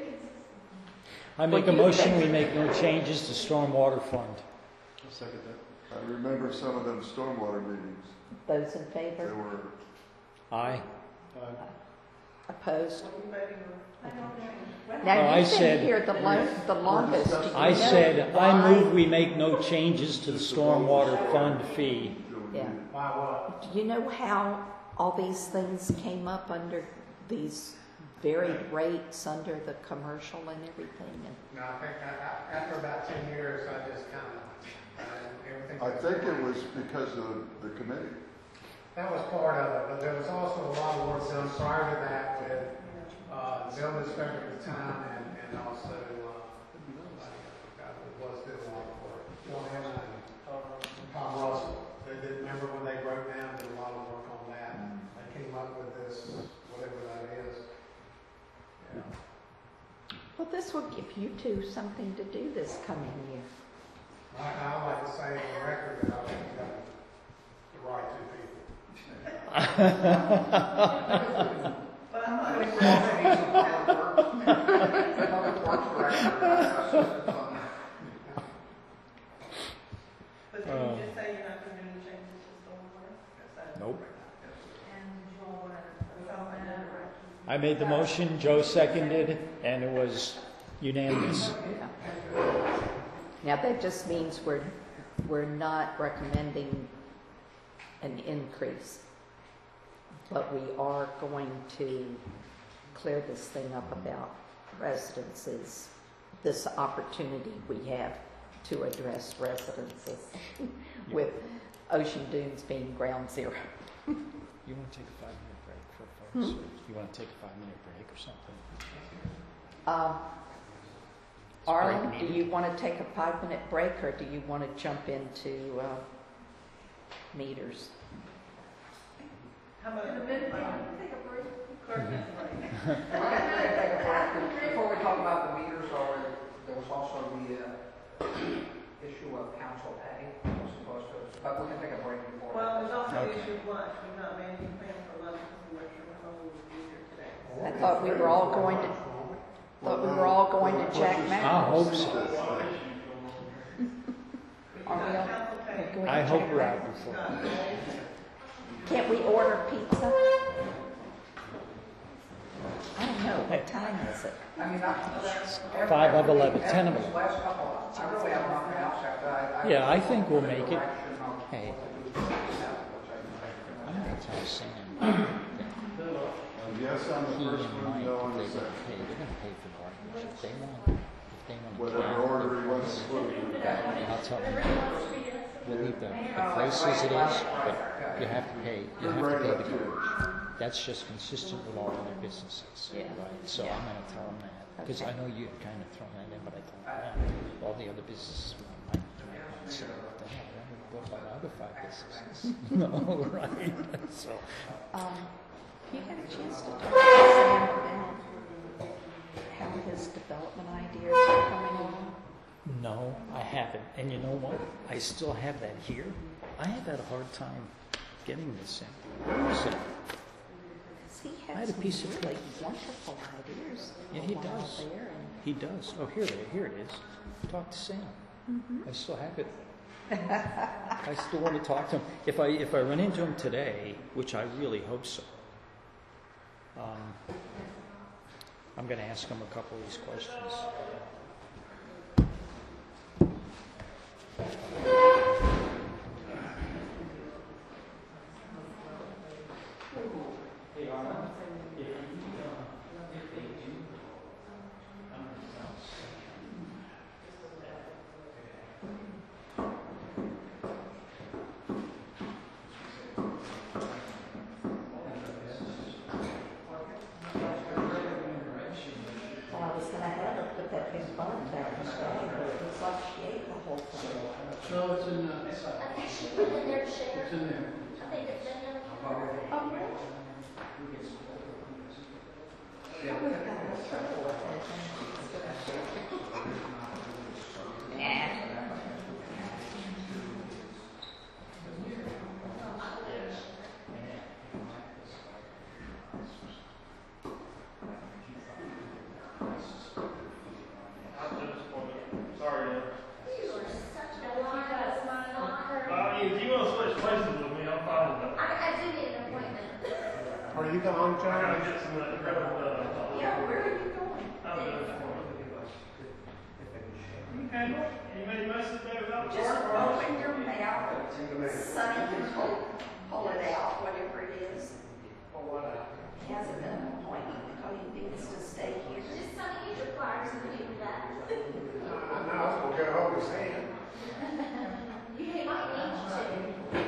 I make a Well, you- motion, we make no changes to stormwater fund. I'll second that. I remember some of them stormwater meetings. Those in They favor? were, Aye. Uh, Opposed? What are you voting on? I don't know. Now, Oh, I you've said- been here the lo- the longest. Do you I know said, why? I move we make no changes to the stormwater fund fee. Yeah. Why what? Do you know how all these things came up under these varied rates under the commercial and everything? And No, I think I, I, after about ten years, I just kind of, uh, everything. I think it was because of the committee. That was part of it, but there was also a lot of work done prior to that with, uh, the building inspector at the time and, and also, uh, I forgot who it was doing a lot of work. John Hammond and Tom Russell. They did, remember when they broke down, did a lot of work on that. They came up with this, whatever that is. Yeah. well, this will give you two something to do this coming year. I, I like to say on the record that I think we got the right two people. But I'm not I going think to we also need some public works, public works director, uh, assistance on that. But did you just say you're not going to do any changes to stormwater? Is that- Nope. And Joel wanted to vote on that. I made the motion, Joe seconded, and it was unanimous. Now, that just means we're, we're not recommending an increase, but we are going to clear this thing up about residences, this opportunity we have to address residences with Ocean Dunes being ground zero. You want to take a five-minute break for folks? or You want to take a five-minute break or something? Um, It's break Arlen, do needed. you want to take a five-minute break, or do you want to jump into uh, meters? How about In a a minute? minute, take a break. Clerk is right. We can take a break. Before we talk about the meters, or there was also the uh, issue of council pay, was supposed to, but we can take a break before. Well, there's also the Okay. issue of lunch. We've not made any plans for lunch because we weren't sure how we would be here today. I thought we were all going to, thought we were all going to Jack I Mack. hope so. We Are we got all- council pay. we're going I to hope Jack we're Mack? out before. Can't we order pizza? I don't know, what time is it? I mean, I. Five of eleven, After ten of this them. Last couple, I really have nothing else after I. Yeah, I think we'll make it. Direction of Hey. what to do with that, which I- I'm going to tell Sam Uh, yes on the he first and one, Mike, no on the if they second. would pay, they're going to pay for the garbage. If they want, if they want to Whatever order he wants to put it in. I'll tell them, we'll leave the, the price as it is, but you have to pay, you have to pay the garbage. That's just consistent with all other businesses, Yeah. right? So Yeah. I'm going to tell them that, because Okay. I know you had kind of thrown that in, but I told them that. All the other businesses, well, might, might not say, what the hell, I haven't bought my other five businesses. No, right? So, Um, you had a chance to talk to Sam about how his development ideas are coming along? no, I haven't. And you know what? I still have that here. I have had a hard time getting this in. Where is it? Because he I had has a some piece of really paper. wonderful ideas. Yeah, he while does. there, and- He does. Oh, here it, here it is. Talk to Sam. I still have it. I still want to talk to him. If I if I run into him today, which I really hope so, um, I'm going to ask him a couple of these questions. Hey, Arlen, if you, uh, if they do, I'm going to his bun back in the day, but it was like she ate the whole thing. No, it's in, uh, I think she put in there to share. it's in there. I think it's in there. Oh, really? I would have gotten in trouble with it. Nah. Sorry, Ed. You are such a liar. Uh, if you want to switch places with me, I'm fine with that. I, I do need an appointment. Are you gone, I'm John? gonna get some of that grilled, uh, Yeah, where are you going? I'm good for it. Okay, you made most of the day without Just work. open your mouth. Sonny can pull, pull it out, whatever it is. He hasn't been an appointment, because he needs to stay here. Just Sonny, use your pliers and give me that. I know, I was gonna go hold his hand. You might need to.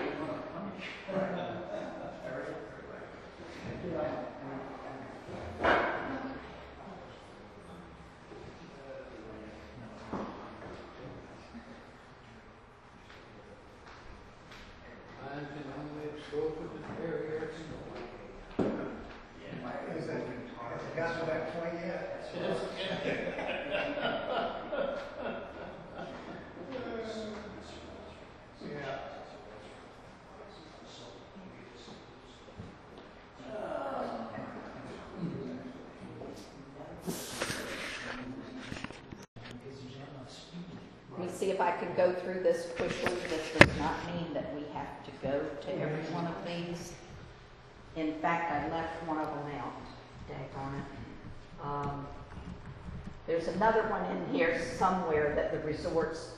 Is it, has it got to that point yet? Yeah. Let me see if I can go through this quickly. This does not mean that we have to go to every one of these. In fact, I left one of them out. Daggone it. Um, there's another one in here somewhere that the resorts,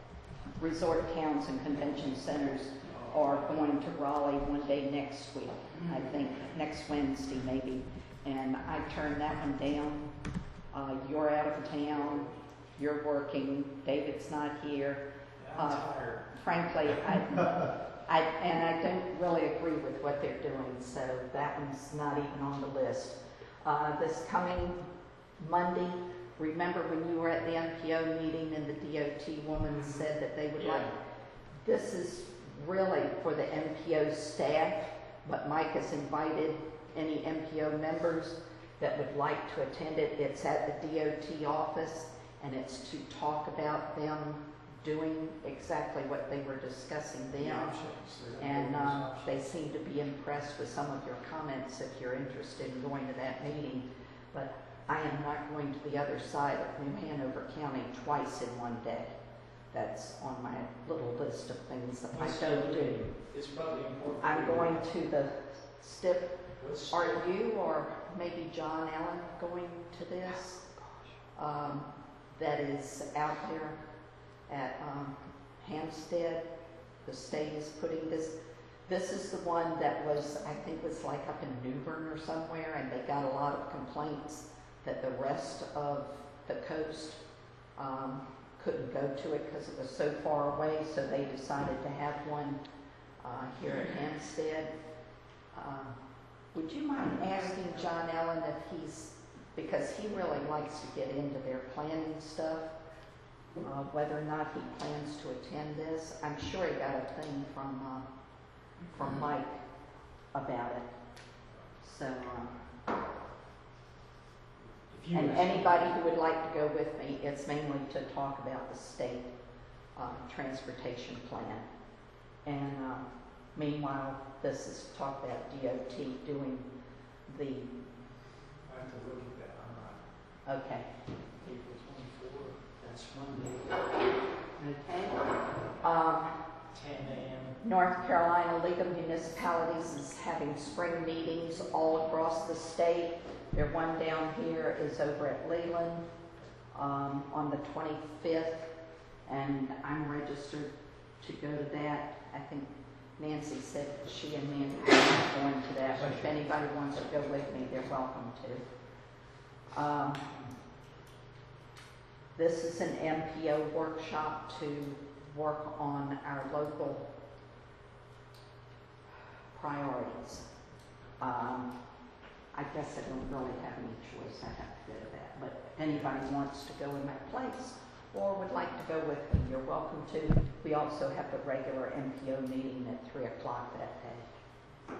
resort towns and convention centers are going to Raleigh one day next week. I think next Wednesday maybe. And I turned that one down. Uh, you're out of town. You're working. David's not here. Uh, frankly, I, I, and I don't really agree with what they're doing, so that one's not even on the list. Uh, this coming Monday, remember when you were at the M P O meeting and the D O T woman said that they would like, this is really for the M P O staff, but Mike has invited any M P O members that would like to attend it. It's at the D O T office, and it's to talk about them doing exactly what they were discussing then. And um, they seem to be impressed with some of your comments if you're interested in going to that meeting. But I am not going to the other side of New Hanover County twice in one day. That's on my little list of things that I don't do. It's probably important. I'm going to the STIP. Are you or maybe John Allen going to this? Um, that is out there at um, Hampstead. The state is putting this. This is the one that was, I think, was like up in New Bern or somewhere, and they got a lot of complaints that the rest of the coast um, couldn't go to it because it was so far away. So they decided to have one uh, here at Hampstead. Um, would you mind asking John Allen if he's, because he really likes to get into their planning stuff, uh, whether or not he plans to attend this. I'm sure he got a thing from uh, from Mike about it. So, uh, and anybody who would like to go with me, it's mainly to talk about the state uh, transportation plan. And uh, meanwhile, this is to talk about D O T doing the. I have to look at that. I'm not. Okay. April twenty-fourth, that's Monday, Okay. Um, ten a.m. North Carolina League of Municipalities is having spring meetings all across the state. Their one down here is over at Leland um, on the twenty-fifth, and I'm registered to go to that. I think Nancy said she and Mandy were not going to that, but if anybody wants to go with me, they're welcome to. Um, this is an M P O workshop to work on our local priorities. Um, I guess I don't really have any choice, I have to go to that. But if anybody wants to go in my place or would like to go with me, you're welcome to. We also have the regular M P O meeting at three o'clock that day.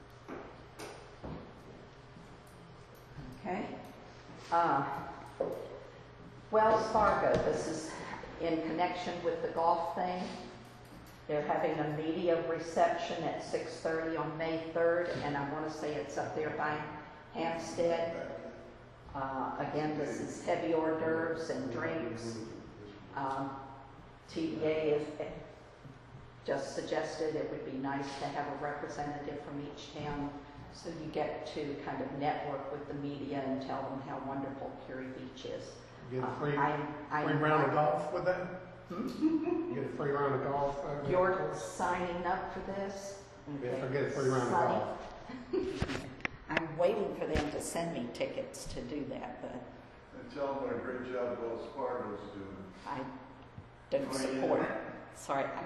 Okay. Uh, Wells Fargo, this is in connection with the golf thing. They're having a media reception at six thirty on May third, and I want to say it's up there by Hampstead. Uh, again, this is heavy hors d'oeuvres and drinks. Um, T D A has just suggested it would be nice to have a representative from each town, so you get to kind of network with the media and tell them how wonderful Curie Beach is. You get a free, Uh, I'm- I'm- free round of golf with that? Hmm? You get a free round of golf? over there? You're signing up for this? Yeah, Okay. forget a free round of Sonny? golf. I'm waiting for them to send me tickets to do that, but And tell them what a great job Wells Fargo's doing. I don't support it. Sorry. I, I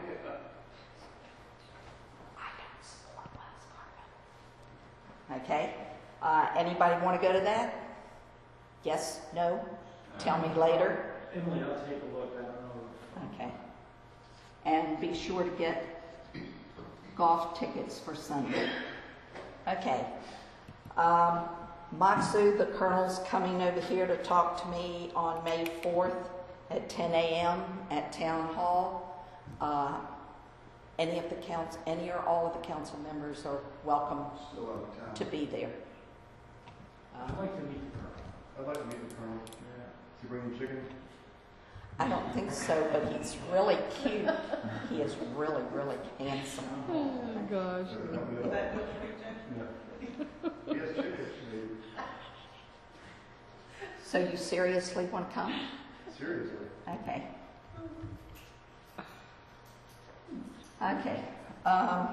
don't support Wells Fargo. Okay. Uh, anybody want to go to that? Yes? No? Tell me later. Emily, I'll take a look, I don't know. Okay. And be sure to get golf tickets for Sunday. Okay. Um, Matsu, the colonel's coming over here to talk to me on May fourth at ten a.m. at Town Hall. Uh, any of the council, any or all of the council members are welcome Still out of town. to be there. I'd Uh, like to meet the colonel. I'd like to meet the colonel. Yeah. Does he bring the chicken? I don't think so, but he's really cute. He is really, really handsome. Uh, help me Is out. that your suggestion? Yeah. He has chicken, maybe. So you seriously want to come? Seriously. Okay. Okay. Um,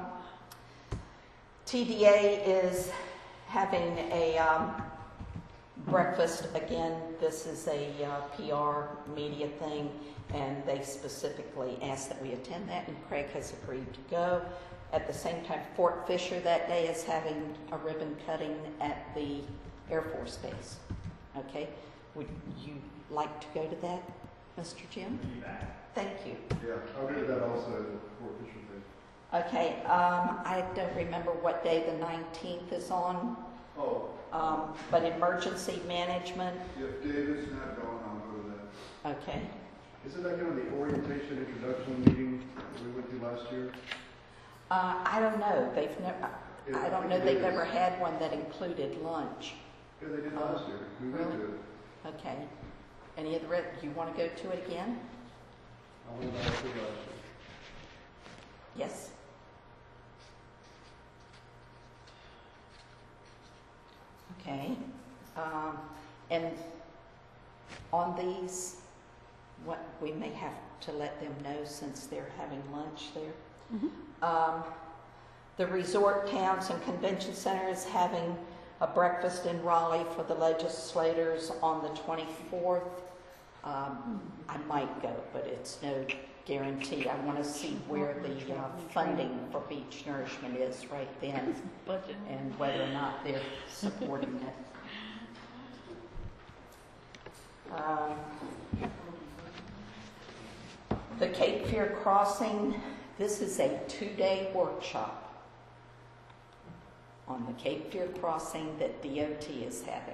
T D A is having a um, breakfast again. This is a uh, P R media thing, and they specifically asked that we attend that, and Craig has agreed to go. At the same time, Fort Fisher that day is having a ribbon cutting at the Air Force Base. Okay? Would you like to go to that, Mister Jim? Thank you. Yeah. I'll go to that also, the Fort Fisher thing. Okay, um, I don't remember what day the nineteenth is on, Oh, um, but emergency management, if David's not going, I'll go to that. okay. Isn't that kind of the orientation introduction meeting that we went to last year? Uh, I don't know, they've never, I don't know they've ever had one that included lunch. Yeah, they did last year. We went to it. Okay. Any of the, re- do you want to go to it again? I went last year, last year. Yes. Okay. Um, and on these, what we may have to let them know since they're having lunch there. Um, the resort towns and convention center is having a breakfast in Raleigh for the legislators on the twenty-fourth. Um, I might go, but it's no guarantee. I want to see where the uh, funding for beach nourishment is right then and whether or not they're supporting it. Um, the Cape Fear Crossing, this is a two-day workshop on the Cape Fear Crossing that D O T is having.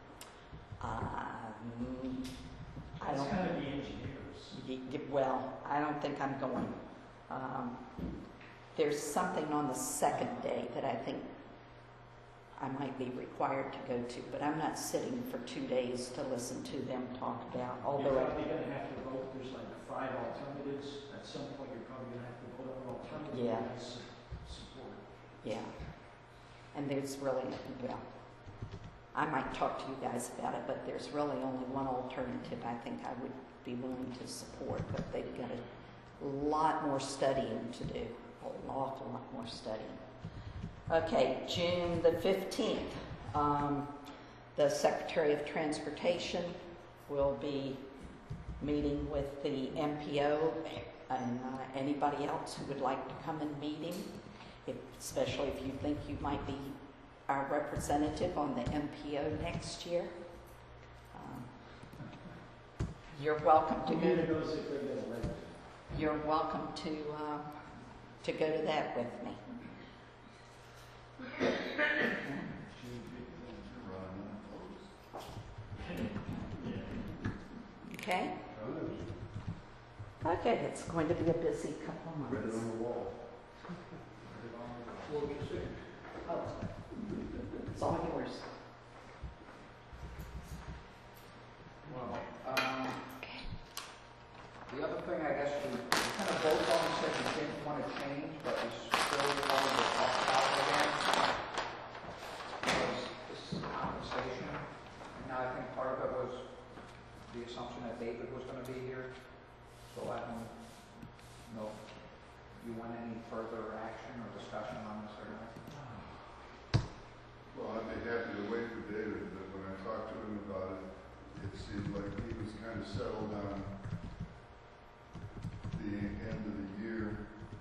Um, I It's don't. gotta be engineers. Y- y- Well, I don't think I'm going. Um, there's something on the second day that I think I might be required to go to, but I'm not sitting for two days to listen to them talk about, You're although I, probably gonna have to vote, there's like five alternatives, at some point you're probably gonna have to vote on an alternative. Yeah. that has su- support. yeah. And there's really, well, I might talk to you guys about it, but there's really only one alternative I think I would be willing to support, but they've got a lot more studying to do, an awful lot more studying. Okay, June the fifteenth, um, the Secretary of Transportation will be meeting with the M P O and uh, anybody else who would like to come and meet him, if, especially if you think you might be our representative on the M P O next year. Um, You're welcome to go to, knows if they're gonna let it. you're welcome to, um, to go to that with me. Okay? Okay, it's going to be a busy couple of Read it months. on the wall. Oh, it's all yours. Well, um, the other thing I guess we we kind of both on said we didn't want to change, but we still wanted to talk about it again. Was this compensation. Now, I think part of it was the assumption that David was going to be here. So I don't know if you want any further action or discussion on this or not. Well, I'd be happy to wait for David, but when I talked to him about it, it seemed like he was kind of settled on the end of the year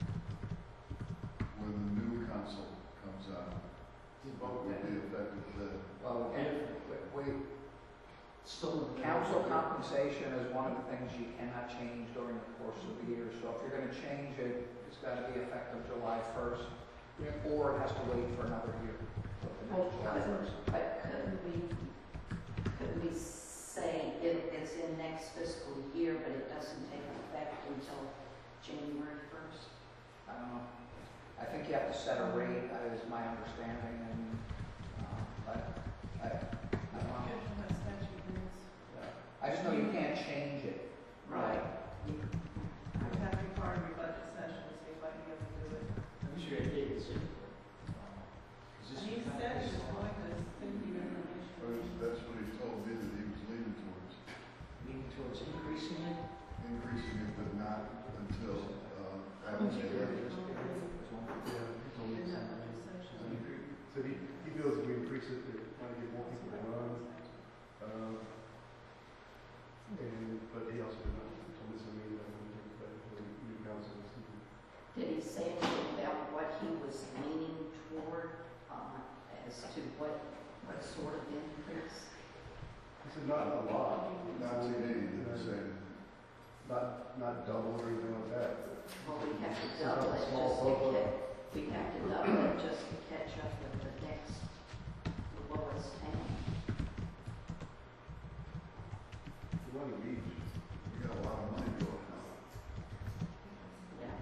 when the new council comes on. What would be effective then? Well, again, we, still, council compensation is one of the things you cannot change during the course of the year. So if you're going to change it, it's got to be effective July first, or it has to wait for another year. Well, July first. But couldn't we, couldn't we say it, it's in next fiscal year, but it doesn't take effect until January first? I don't know. I think you have to set a rate, that is my understanding, and, uh, but I, I don't know. I just know you can't change it. Right. It would have to be part of your budget session, to see if I can be able to do it. I'm sure David's in. Is this He the kind said of- he was going to send you But information. that's what he told me that he was leaning towards, leaning towards increasing it? increasing it, but not until, uh, after the Okay. year. Yeah, he told me In that something. budget So session. he, so he, he feels if we increase it, it might get more people to run. Um, and, but he also told me something that when we take the new council. Did he say anything about what he was leaning toward, uh, as to what, what sort of increase? He said not a lot. Not to me, he didn't say. Not, not double or anything like that. but Well, we have to Some double kind of it small just to bump up. catch, we have to double it just to catch up with the next lowest town. We want to reach. We got a lot of money going on. Yeah.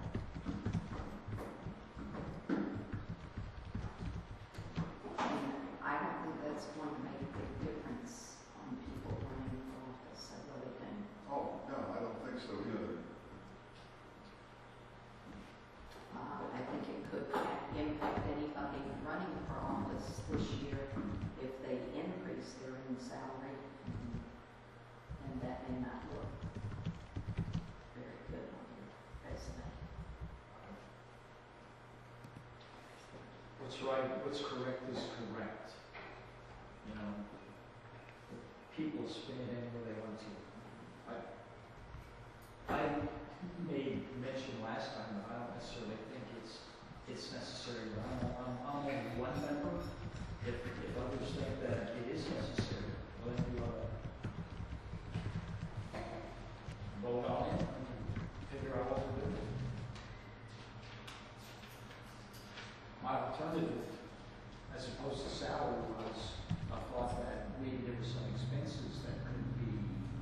And I don't think that's going to make a big difference on people running for office, I really don't. Oh, no, I don't think so either. Uh, I think it could impact anybody running for office this year if they increase their own salary. And that may not look very good on your resume. What's right, what's correct is correct. You know, people spin it any way they want to. I, I made mention last time, that I don't necessarily think it's, it's necessary, but I'm, I'm, I'm only one member. If, if others think that it is necessary, well, then we ought to vote on it and figure out what to do. My alternative, as opposed to salary, was a thought that maybe there were some expenses that could be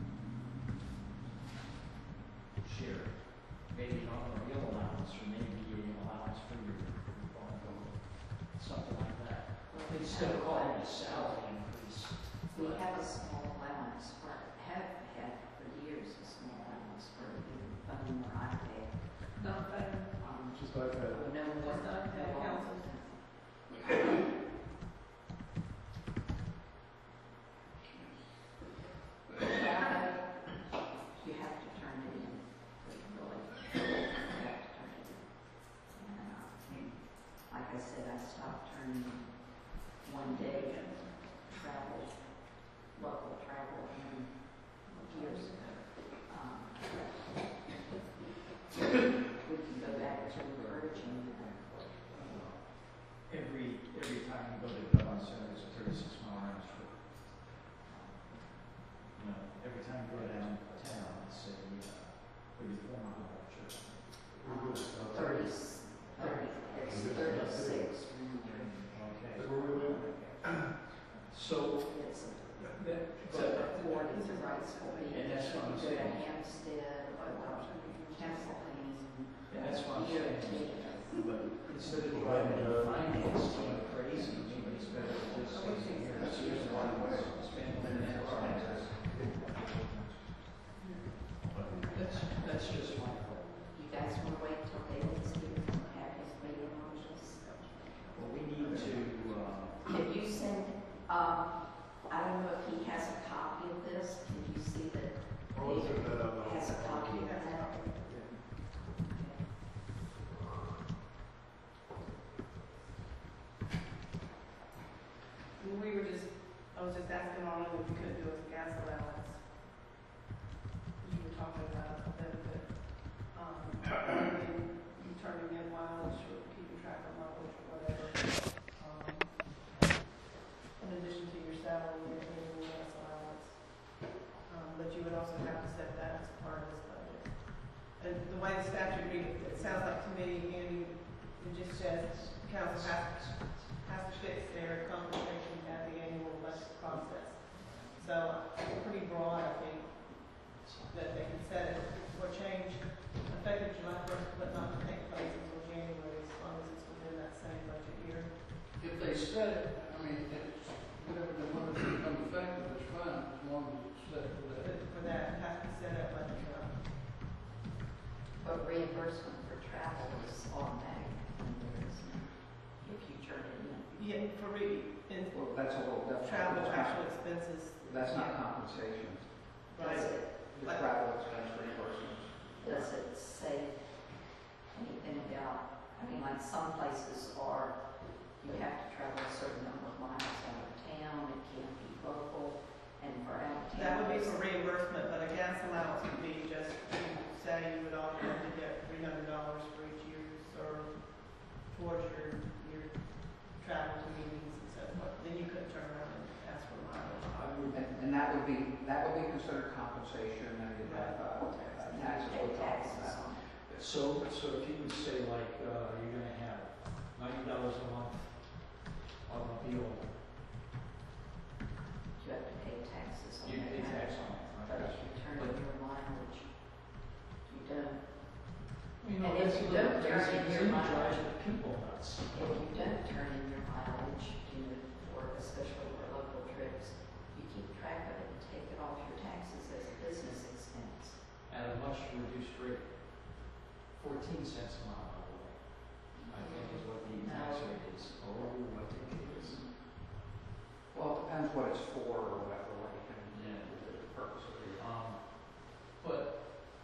shared. Maybe not a real allowance, or maybe an allowance for your ongoing, something like that. Instead of calling it a salary increase. We have a small allowance for, have had for years, a small allowance for either phone or iPad. Not bad. Um, Just like that. no more. Just not bad, council. You have to turn it in, really. You have to turn it in. And, uh, like I said, I stopped turning in one day and travel, local travel in years ago. Um, we can go back to encouraging that. Every, every time you go to government instead of driving a finance team crazy, maybe it's better to just stay here. That's just one way. Spend one and a half hours. That's, that's just my fault. You guys want to wait till David's here and have his meeting on this? Well, we need to, uh, Can you send, uh, I don't know if he has a copy of this, can you see that David has a copy of that? We were just, I was just asking Arlen if we could do a gas allowance. You were talking about a benefit, um, and you turning in mileage or keeping track of mileage or whatever. Um, in addition to your salary and your gas allowance. Um, but you would also have to set that as part of this budget. And the way the statute reads, it sounds like to me, Andy, it just says council has, has to fix their compensation at the annual budget process. So it's pretty broad, I think, that they can set it or change effective July first, but not to take place until January, as long as it's within that same budget year. If they set it, I mean, it's, whatever the money becomes effective, it's fine, as long as it's set for that. But for that, it has to be set up by the time. But reimbursement for travel is automatic reimbursement if you turn it in. Yeah, for re, in Well, that's a little different. travel, That's actual not- expenses. That's not compensation. Right. Does it, The But- travel expense reimbursements. does it say anything about, I mean, like some places are, you have to travel a certain number of miles out of town, it can't be local, and for out of town. That would be for reimbursement, but a gas allowance would be just, you say you would automatically get three hundred dollars for each year served towards your, your travel to meetings and so forth. Then you could turn around and ask for mileage. I would, And, and that would be, that would be considered compensation, and you'd have, uh, uh, taxes Pay on top of taxes that. on it. so, so if you would say like, uh, you're gonna have ninety dollars a month automobile, You have to pay taxes on you that. pay tax on it, But right? if you turn in your mileage, you don't. You know, And if that's you a little don't turn crazy, in because your then you mileage- drive people nuts. If you don't turn in your mileage, you know, for, especially for local trips, you keep track of it and take it off your taxes as a business expense. At a much reduced rate, fourteen cents a mile, by the way, I think is what the tax No. rate is, or what I think it is. Well, it depends what it's for or whatever, what you can, Yeah. the purpose of it. Um, but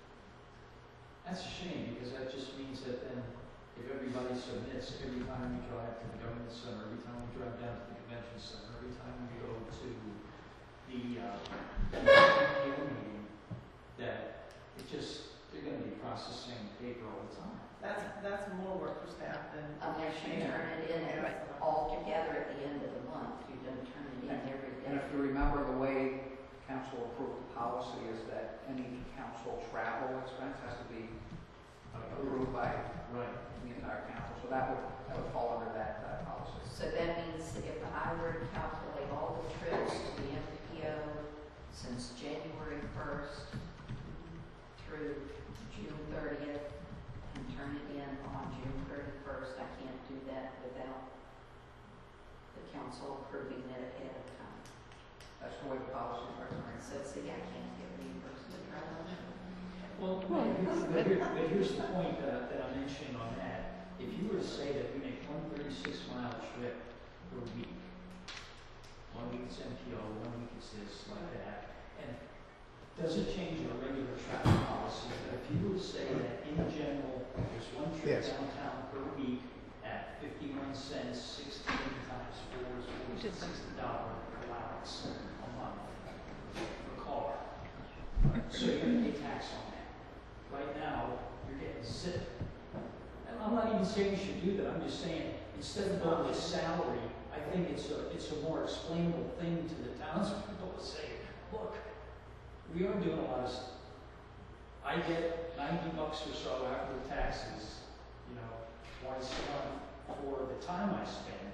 that's a shame, because that just means that then, if everybody submits, every time we drive to the government center, every time we drive down to the convention center, every time we go to the, uh, P T O meeting, that it just, they're gonna be processing paper all the time. That's, that's more work for staff than. Unless you turn it in at- all together at the end of the month, you don't turn it in every And day. if you remember, the way council approved the policy is that any council travel expense has to be approved by Right. the entire council, so that would, that would fall under that, uh policy. So that means that if I were to calculate all the trips to the M P O since January first through June thirtieth and turn it in on June thirty-first, I can't do that without the council approving it ahead of time. That's the way the policy works. So see, I can't get reimbursement right on it. Well, but, here, but here's the point that, I- that I'm mentioning on that. If you were to say that we make one thirty-six mile trip per week, one week it's M P O, one week it's this, like that, and does it change our regular traffic policy? But if you were to say that in general, there's one trip Yes. downtown per week at fifty-one cents, sixteen times four is four hundred sixty dollars allowance a month per car. So you're gonna pay tax on that. Right now, you're getting zip. And I'm not even saying you should do that, I'm just saying, instead of going with salary, I think it's a, it's a more explainable thing to the townspeople to say, look, we are doing a lot of stuff. I get ninety bucks or so after the taxes, you know, twice a month for the time I spend.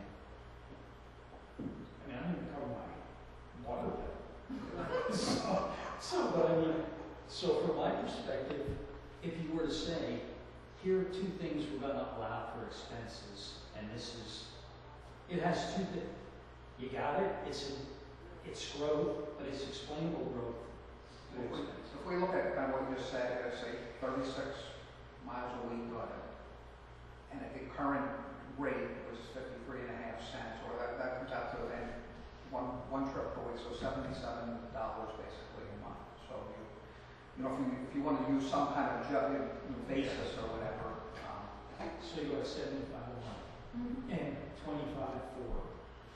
I mean, I don't even cover my water bill. so, so, but I mean, so from my perspective, if you were to say, here are two things we're gonna allow for expenses, and this is, it has two things. You got it, it's, a, it's growth, but it's explainable growth. to If we, expense. if we look at kind of what you just said, uh, say thirty-six miles a week, uh, and at the current rate was fifty-three and a half cents, or that, that comes out to then one, one trip per week, so seventy-seven dollars basically a month. So you, you know, if you, if you want to use some kind of ju- you know, basis or whatever, um, So you got seventy-five a month and twenty-five for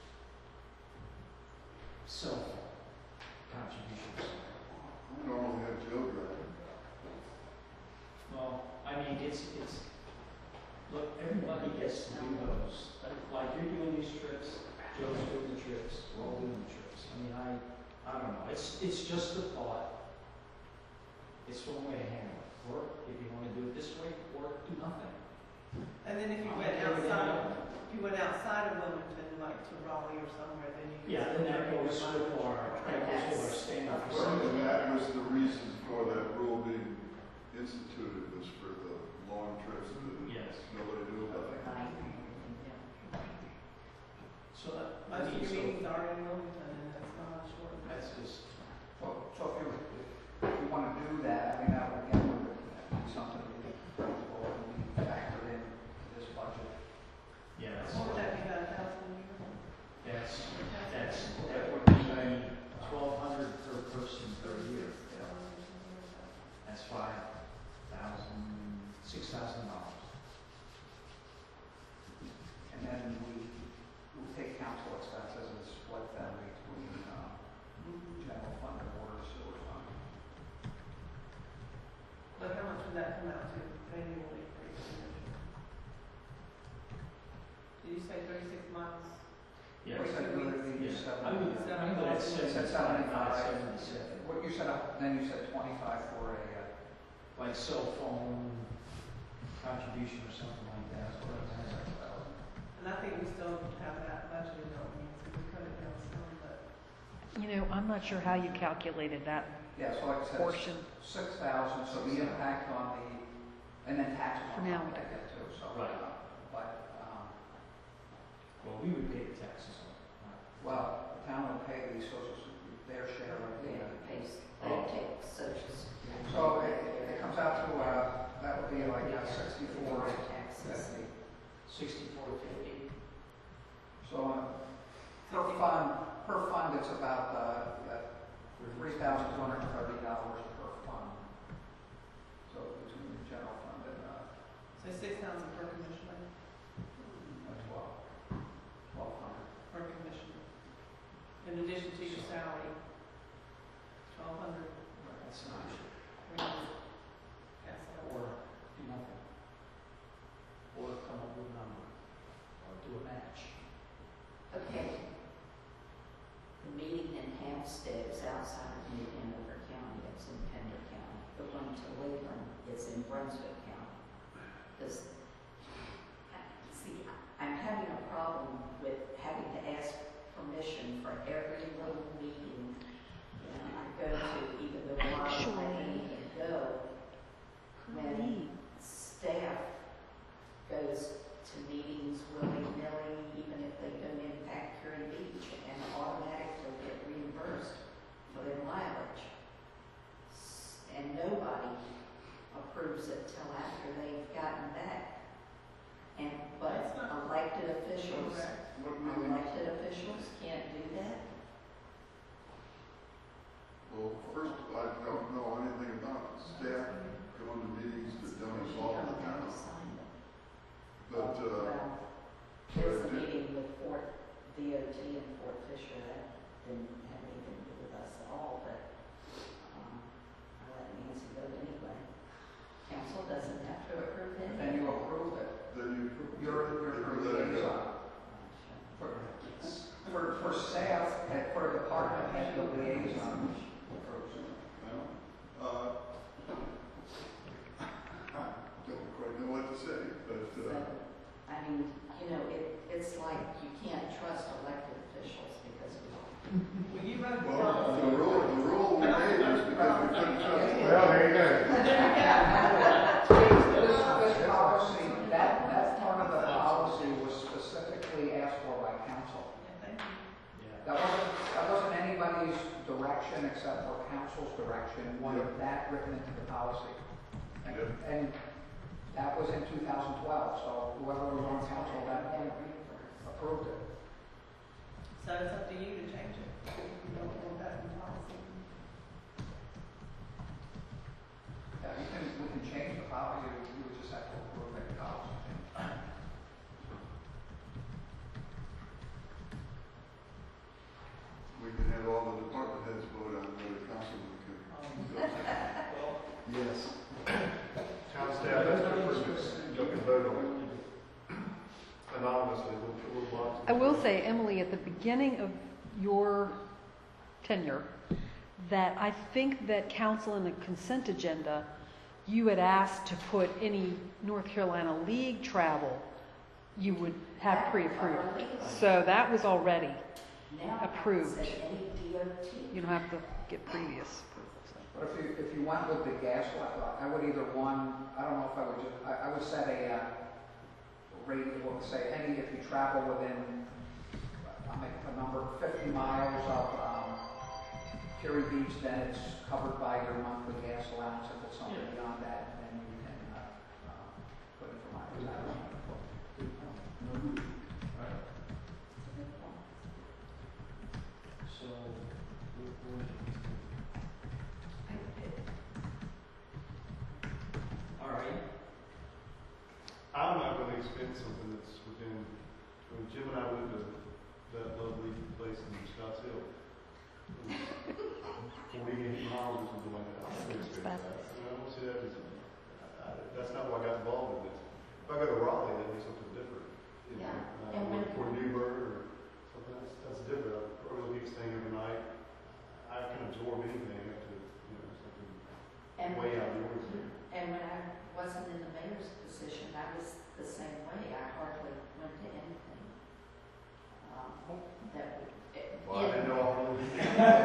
cell phone contributions. I normally have Joe drive. Well, I mean, it's, it's, look, everybody gets to do those. Like you're doing these trips, Joe's doing the trips, we're all doing the trips. I mean, I, I don't know, it's, it's just a thought. It's one way to handle it. Or if you want to do it this way, or do nothing. And then if you I'm went okay with outside, any of it. if you went outside of Wilmington, like to Raleigh or somewhere, then you could. Yeah, then that goes with our, that goes with our standard Well, and procedure. that was the reason for that rule being instituted, was for the long trips that Yes. nobody knew about. So that, I Most of mean, your so meetings are in Wilmington, and that's not short. that's just, so, so if you, if you want to do that, I mean, that would, again, would be something that would be factored in this budget. yeah, that's, What would that be, about a thousand a year? that's, that's, that would be twelve hundred per person per year. That's five thousand, six thousand dollars. And then we, we take council expenses and split them between, uh, general fund and water sewer fund. But how much would that come out to annually for each individual? Did you say thirty-six miles? Yeah. We said we would be Yeah. seven- I would, I would at You said seventy-five, seventy-five. seventy-seven. What you said, uh, then you said twenty-five for a, uh, Like cell phone contribution or something like that. That's what it is. And I think we still have that budgeted, don't we? So we cut it down some, but. You know, I'm not sure how you calculated that yeah, so like I said, portion. six thousand, so the impact on the, and then taxes For on now, top of we that yet too, so. Right. uh, But, um, Well, we would pay the taxes on it. well, the town will pay the social, Security- their share of the, uh, They take social security. so it, it comes out to, uh, that would be like uh, sixty-four Taxes. fifty. Sixty-four fifty. So, uh, per fund, per fund, it's about, uh, three thousand two hundred and thirty dollars per fund. So between the general fund and, uh, So six thousand per commissioner, twelve, twelve hundred. per commissioner. In addition to your salary, twelve hundred. That's not sure. Or Or do nothing. Or come up with a number. Or do a match. Okay. The meeting in Hampstead is outside of New Hanover County, it's in Pender County. The one to Leland is in Brunswick County. This, see, I'm having a problem with having to ask permission for every little meeting that I go to, even though I don't even go. When staff goes to meetings willy-nilly, even if they don't impact Curry Beach, and automatically get reimbursed for their mileage. S- And nobody approves it till after they've gotten back. council's direction, and wanted that written into the policy. And, Yep. and that was in two thousand twelve, so whoever was on council at that point approved it. So it's up to you to change it. You don't want that in policy. Yeah, we can, we can change the policy, you would just have to approve it, the policy change. We can have all the department heads vote on whether councilman can. Yes. Town staff has to approve this, you can vote on it anonymously, we'll, we'll box it. I will say, Emily, at the beginning of your tenure, that I think that council in the consent agenda, you had asked to put any North Carolina League travel you would have pre-approved. So that was already Now, approved. say any D O T. You don't have to get previous approval. so. But if you, if you went with the gas, I would either one, I don't know if I would just, I, I would set a, uh, rate, what would say, any, if you travel within, I'll make a number, fifty miles of, um, Curie Beach, then it's covered by your monthly gas allowance. If it's something beyond that, then you can, uh, uh, put it for mileage. So, we're, we're, all right. I'm not gonna expend something that's within, when Jim and I went to that lovely place in Scotts Hill, it was forty-eight miles or something like that. I'm not gonna expend that. You know, I don't see that as, I, I, that's not why I got involved in it. If I go to Raleigh, that'd be something different. You know, Yeah, uh, and when- Or Newburgh or something, that's, that's different. Or the week staying overnight, I can absorb anything up to, you know, something And, way out of the ordinary. and when I wasn't in the mayor's position, I was the same way. I hardly went to anything. Um, that would. it- Well, I didn't know all of it.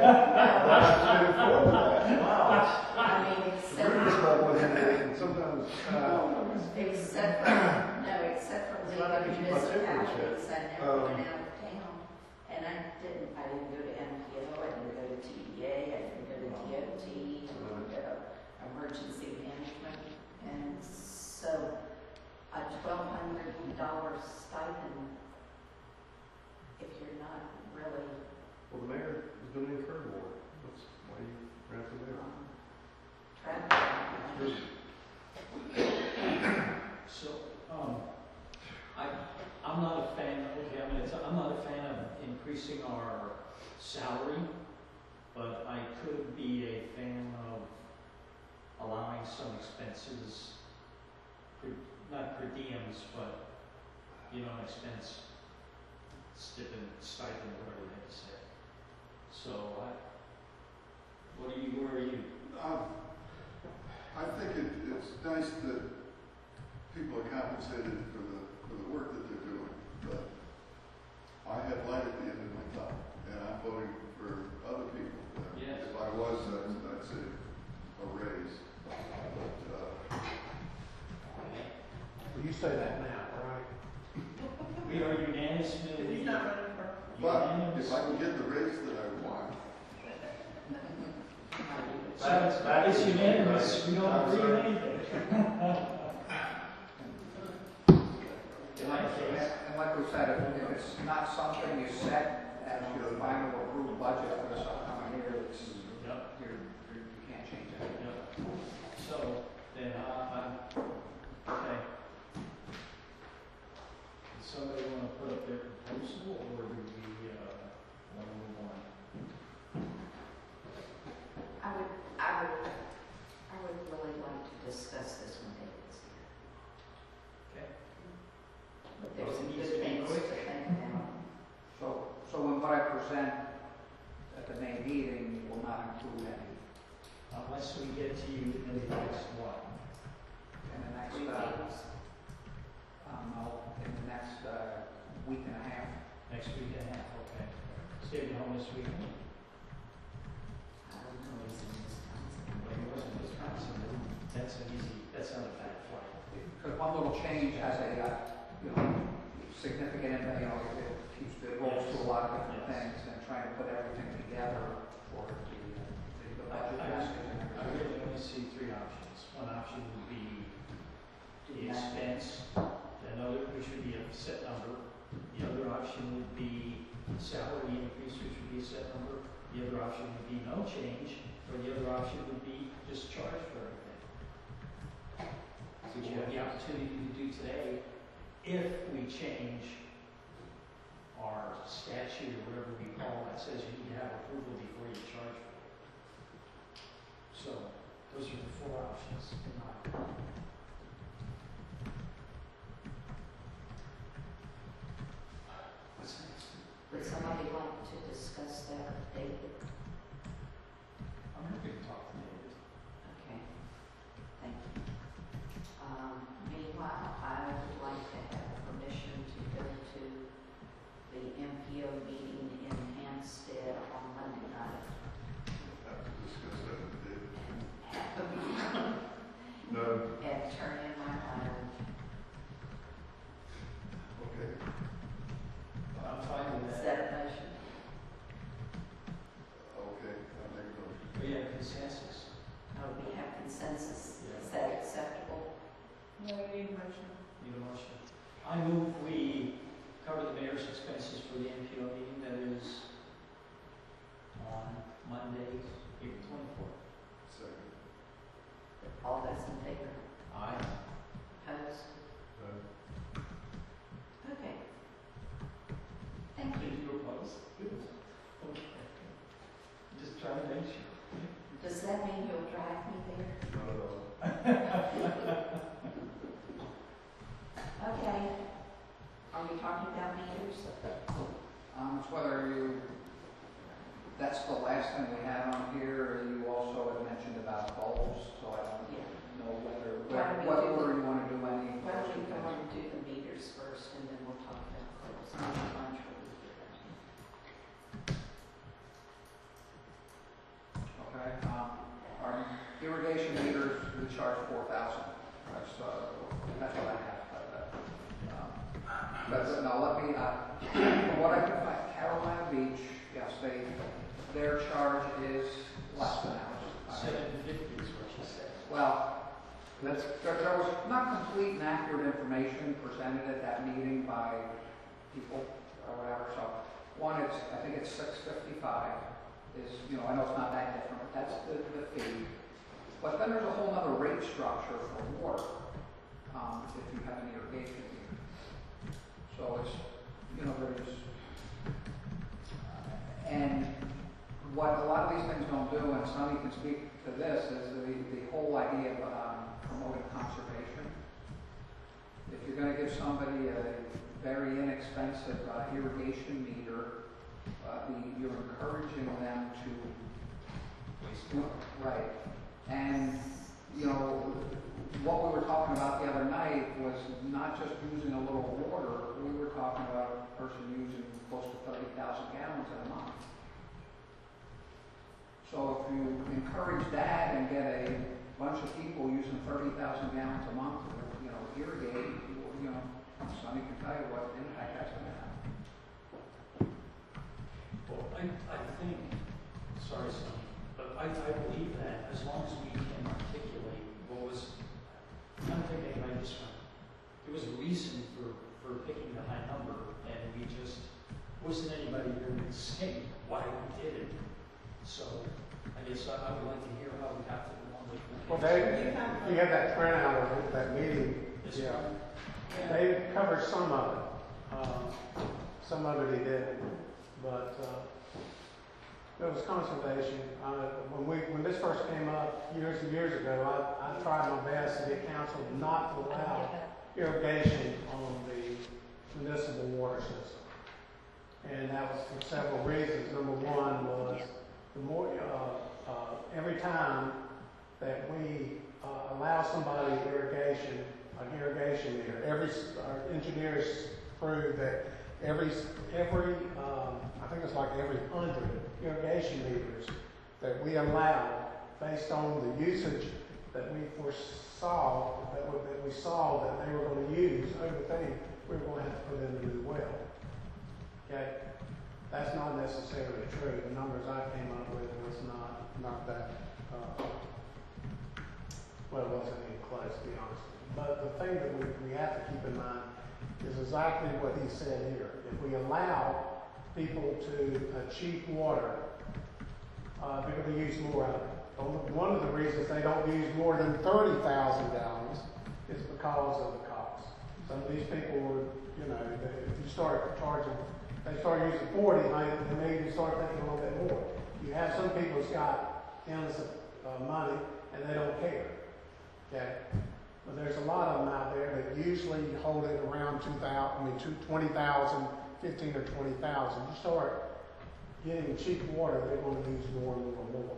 Wow. I mean, except for, Sometimes, uh, except for, no, except for It's not like leaving you keep my temperature. municipalities, I never Um, went out of town. And I didn't, I didn't go to M P O, I didn't go to T D A, I didn't go to D O T, I didn't go to emergency management. And so a twelve hundred dollar stipend, if you're not really, well, the mayor is going to incur more. That's why you ran for mayor. um, traveling. So, um, I, I'm not a fan, okay, I'm gonna, t- I'm not a fan of increasing our salary, but I could be a fan of allowing some expenses, per, not per diems, but, you know, expense stipend, stipend, whatever they have to say. So, I, what are you, where are you? Um, I think it, it's nice that people are compensated for the, for the work that they're doing, but I have light at the end of my tunnel, and I'm voting for other people. Uh, Yes. If I was, I'd, I'd say a raise, but, uh, Well, you say that now, right? We are unanimously. He's not running for. but if I can get the raise that I want, So it's, it's unanimous, we don't agree on anything. And like, and like we said, if, if it's not something you set as your final approved budget for this upcoming year, it's, Yep. you're, you're, you can't change it. Yep. So, then, uh, I, okay. Does somebody wanna put up their proposal, or do we, uh, wanna move on? I would, I would, I would really like to discuss this when David's here. Okay. But there's some Well, it needs good to be things to quick. think about. So, so when what I present at the May meeting will not include any, Unless we get to you in the next one. in the next, Three uh, meetings. um, no, in the next, uh, week and a half. Next week and a half, okay. Stay home this weekend. I don't know, he's in Wisconsin. But it wasn't Wisconsin, that's an easy, that's not a bad flight. Because one little change has a, uh, you know, significant impact, you know, it keeps, it rolls through a lot of different Yes. things, and trying to put everything together for the, uh, the the I, budget I, basket. I really only see three options. One option would be the expense, another, which would be a set number. The other option would be salary increase, which would be a set number. The other option would be no change, or the other option would be just charge for everything. Which you have the opportunity to do today if we change our statute or whatever we call it, says you need to have approval before you charge for it. So, those are the four options in my opinion. What's next? Would somebody like to discuss that with David? I'm happy to talk to David. Okay, thank you. Um, meanwhile, I would like to have permission to go to the M P O meeting in Hampstead on Monday night. Have to discuss that with David. Have a meeting No. and turn in my item. Okay. I'm fine with Is that. that a motion? Okay, I'll make a motion. We have consensus. Oh, we have consensus. Yeah. Is that acceptable? No, we need a motion. Need a motion. I move we cover the mayor's expenses for the M P O meeting that is on Monday, April twenty-fourth. Second. All those in favor? Aye. Opposed? No. Okay. Thank you. Did you oppose? Okay. Just trying to make sure. Does that mean you'll drive me there? Not at all. Okay. Are we talking about meters? Um, it's whether you, that's the last thing we had on here, or you also had mentioned about bulbs, so I don't Yeah. know whether, Why don't we what do the- order you want to do any. Why don't we go on and do the meters first, and then we'll talk about those. I'm sure we do that. Okay, um, our irrigation meters, we charge four thousand. That's, uh, that's what I have, but, uh, um, but, no, let me, uh, from what I can find, Carolina Beach, yes, they, their charge is less than ours. Seven fifty is what she said. Well, that's, there, there was not complete and accurate information presented at that meeting by people or whatever, so one, it's, I think it's six fifty-five is, you know, I know it's not that different, but that's the, the fee. But then there's a whole other rate structure for water, um, if you have an irrigation meter. So it's, you know, there's, uh, and what a lot of these things don't do, and Sonny can speak to this, is the, the whole idea of um, promoting conservation. If you're going to give somebody a very inexpensive uh, irrigation meter, uh, the, you're encouraging them to, right. And, you know, what we were talking about the other night was not just using a little water, we were talking about a person using close to thirty thousand gallons in a month. So if you encourage that and get a bunch of people using thirty thousand gallons a month to, you know, irrigate, you know, Sonny can tell you what impact that's going to have. Well, I, I think, sorry, Sonny, but I, I believe that as long as we can articulate what was, I don't think anybody just went, there was a reason for, for picking the high number, and we just, wasn't anybody here to say why we did it. So, I guess I, I would like to hear how we got to the number. Well, they, you have that printout of that meeting. This Yeah. one? They covered some of it. Um, some of it he didn't, but, uh, it was conservation. Uh, when we, when this first came up years and years ago, I, I tried my best to get council not to allow irrigation on the municipal water system. And that was for several reasons. Number one was the more, uh, uh, every time that we, uh, allow somebody irrigation, an irrigation meter, every, our engineers proved that every, every, um, I think it's like every hundred irrigation meters that we allow based on the usage that we foresaw, that we, that we saw that they were going to use over things, we were going to have to put in a new well. Okay? That's not necessarily true. The numbers I came up with was not, not that, uh, well, it wasn't even close, to be honest with you. But the thing that we, we have to keep in mind is exactly what he said here. If we allow people to achieve water, uh, they're going to use more of it. One of the reasons they don't use more than thirty thousand gallons is because of the cost. Some of these people were, you know, they, if you start charging, they start using forty, they may even start thinking a little bit more. You have some people who's got endless uh, money and they don't care. Okay? But there's a lot of them out there that usually hold it around two thousand, I mean, two, twenty thousand, fifteen or twenty thousand. You start getting cheap water, they're going to use more and more and more.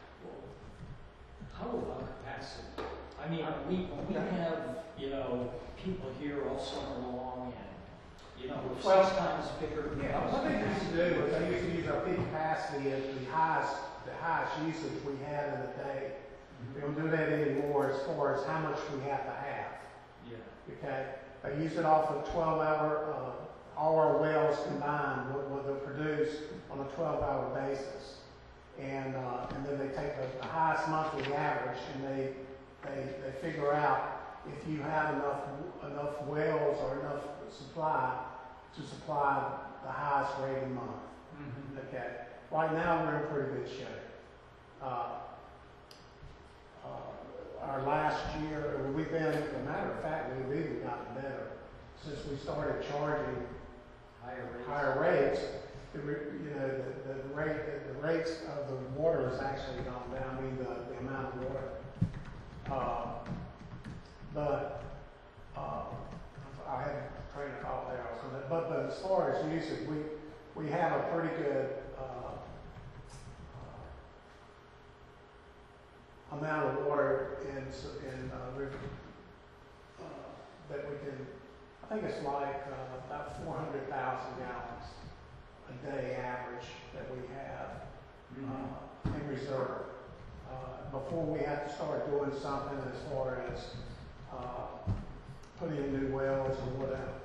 How about capacity? I mean, we, we have, you know, people here all summer long and, you know, we're Well, six times bigger. Yeah, what they used to do was they used to use our peak capacity at the highest, the highest usage we had in a day. We don't do that anymore as far as how much we have to have. Yeah. Okay? They use it off of twelve hour, uh, all our wells combined, what, what they'll produce on a twelve hour basis. And, uh, and then they take the, the highest monthly average and they, they, they figure out if you have enough, enough wells or enough supply to supply the highest rated month. Mm-hmm. Okay. Right now we're in pretty good shape. Uh, uh, our last year, we've been, as a matter of fact, we've even gotten better since we started charging Higher rates. higher rates. The, you know, the, the rate, the, the rates of the water has actually gone down. I mean, the, the amount of water. Uh, but uh, I had a train of thought there. I was gonna, but but as far as usage, we we have a pretty good uh, uh, amount of water in in uh, river uh, that we can. I think it's like uh, about four hundred thousand gallons a day average that we have uh, in reserve. Uh, before we have to start doing something as far as uh, putting in new wells or whatever.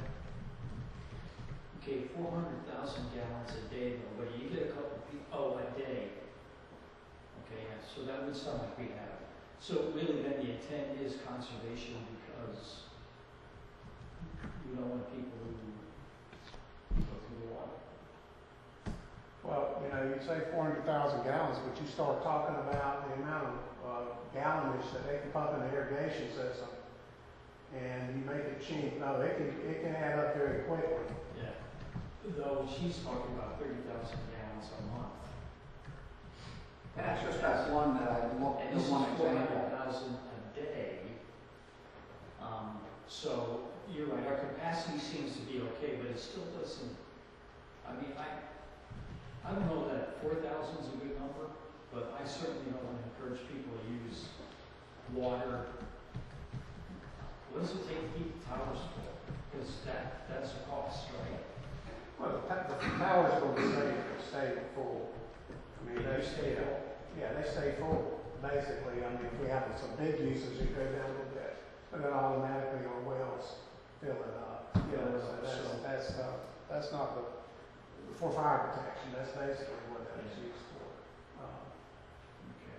Okay, four hundred thousand gallons a day though, but you get a couple people, oh, a day. Okay, yeah, so that would sound like we have. So really then the intent is conservation because you don't want people who go through the water. Well, you know, you say four hundred thousand gallons, but you start talking about the amount of uh, gallonage that they can pump in the irrigation system, and you make it cheap. No, it can it can add up very quickly. Yeah. Though she's talking about thirty thousand gallons a month. That's just that one that I looked, And the this is one four hundred example. thousand a day. Um, so you're right, our capacity seems to be okay, but it still doesn't, I mean, I, I don't know that four thousand is a good number, but I certainly don't want to encourage people to use water. What does it take to keep the towers full? Because that, that's a cost, right? Well, the, ta- the towers will stay stay full. I mean, They they stay stay full. Yeah, they stay full. Basically, I mean, if we have some big usage, it goes down a little bit, but then automatically our wells fill it up. You know, so that's that's uh, that's not the for fire protection. That's basically what that is used for. Uh, Okay.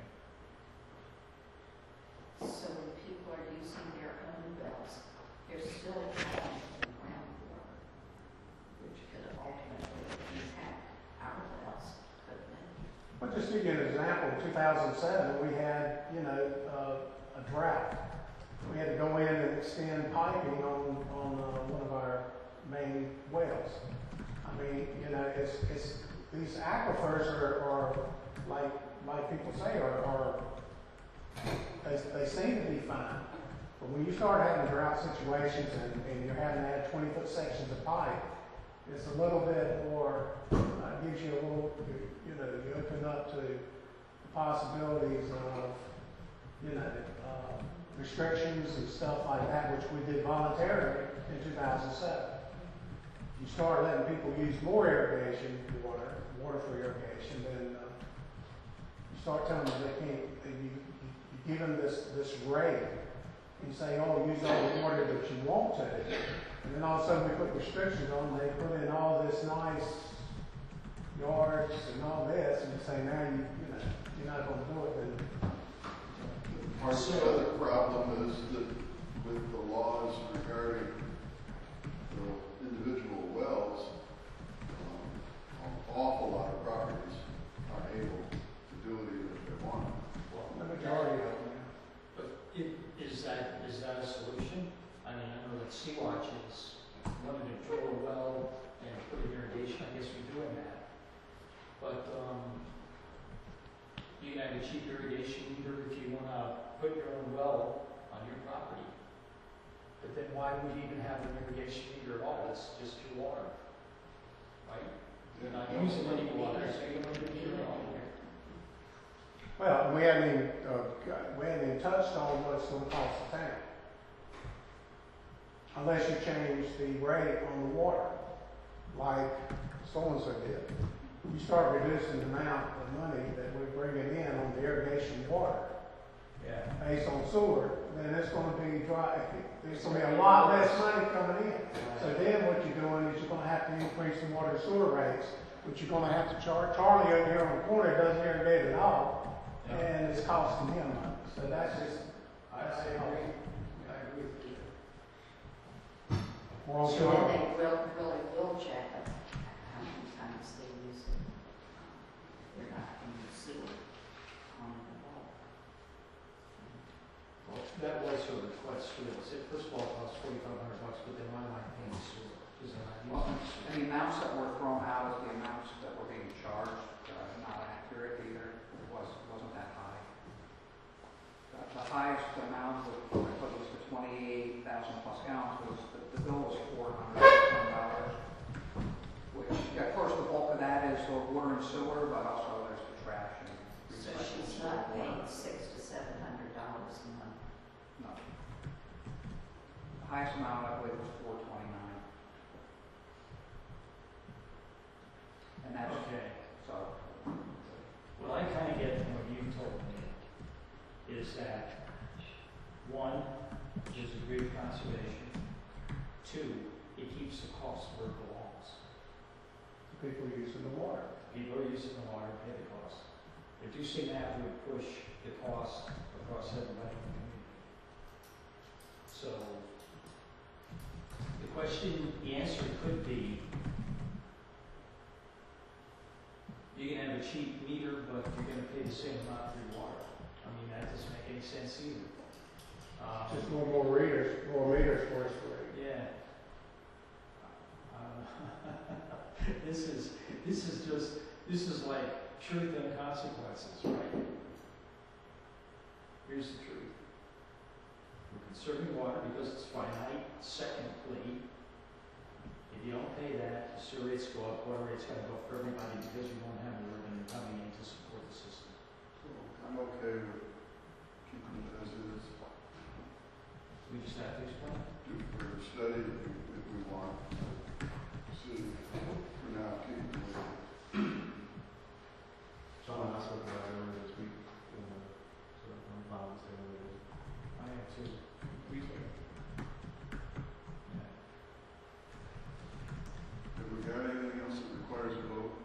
So when people are using their own wells, they're still drawing from groundwater, which could ultimately impact our wells, couldn't it? Well, just to give you an example, in two thousand seven, we had, you know, uh, a drought. We had to go in and extend piping on, on uh, one of our main wells. I mean, you know, it's, it's, these aquifers are, are like, like people say, are, are they, they seem to be fine. But when you start having drought situations and, and you're having to add twenty foot sections of pipe, it's a little bit more, uh, gives you a little, you, you know, you open up to the possibilities of, you know, uh, restrictions and stuff like that, which we did voluntarily in two thousand seven. You start letting people use more irrigation water, water for irrigation, then uh, you start telling them they can't, that you, you, you give them this, this rate, and you say, oh, use all the water that you want to, and then all of a sudden we put restrictions on them, they put in all this nice yards and all this, and you say now you, you know, you're not gonna do it, then Part of the other problem is that with the laws regarding the individual wells, um, an awful lot of properties are able to do it even if they want. the majority of them. But i- is that, is that a solution? I mean, I know that Sea-Watch is wanting to drill a well and put in irrigation, I guess we're doing that. But, um, you can have a cheap irrigation meter if you wanna put your own well on your property. But then why would you even have an irrigation meter at all? It's just your water, right? You're not using any water, so you don't need your own. Well, we haven't even, uh, got- we haven't even touched on what it's gonna cost the town. Unless you change the rate on the water, like so-and-so did. You start reducing the amount of money that we're bringing in on the irrigation water Yeah. based on sewer, then it's gonna be dry, there's gonna be a lot less money coming in. So then what you're doing is you're gonna have to increase the water and sewer rates, which you're gonna have to charge. Charlie over here on the corner doesn't irrigate at all, and it's costing him money. So that's just, I I agree, I agree with you. we're on So sewer. then they will, really will check up how many times they use it. They're not in the sewer on the wall. Well, that was her request, too. It said, first of all, it costs forty-five hundred bucks, but then why am I paying the sewer? Because they're not Well, using the sewer. and the amounts that were thrown out as the amounts that were being charged, uh, not accurate either. It was, wasn't that high. The, the highest amount was, I thought it was the twenty-eight thousand plus gallons, was, the, the bill was four hundred dollars. Which, of course, the bulk of that is the water and sewer, but also there's the trash and. So she's not paying six to seven hundred dollars a month. No. The highest amount, I believe, was four twenty-nine. And that's, Okay. so, What I kind of get from what you told me is that, one, there's a degree of conservation. Two, it keeps the cost where it belongs. People using the water. People are using the water, pay the cost. But you seem to have to push the cost across everybody in the community. So, the question, the answer could be, you can have a cheap meter, but you're gonna pay the same amount for your water. I mean, that doesn't make any sense either. Um, Just more, more readers, more meters for us to read. Yeah. Uh, This is, this is just, this is like truth and consequences, right? Here's the truth. We're conserving water because it's finite. Secondly, if you don't pay that, the sewer rates go up, water rates gotta go up for everybody because you won't have the revenue coming in to support the system. I'm okay with keeping it as is. We just have to explain. Do further study if we, if we want. See, for now, keep it the way it is. John and I spoke about it earlier this week, in the, so I'm fine with saying what it is. I have to. We can. Yeah. Have we got anything else that requires a vote?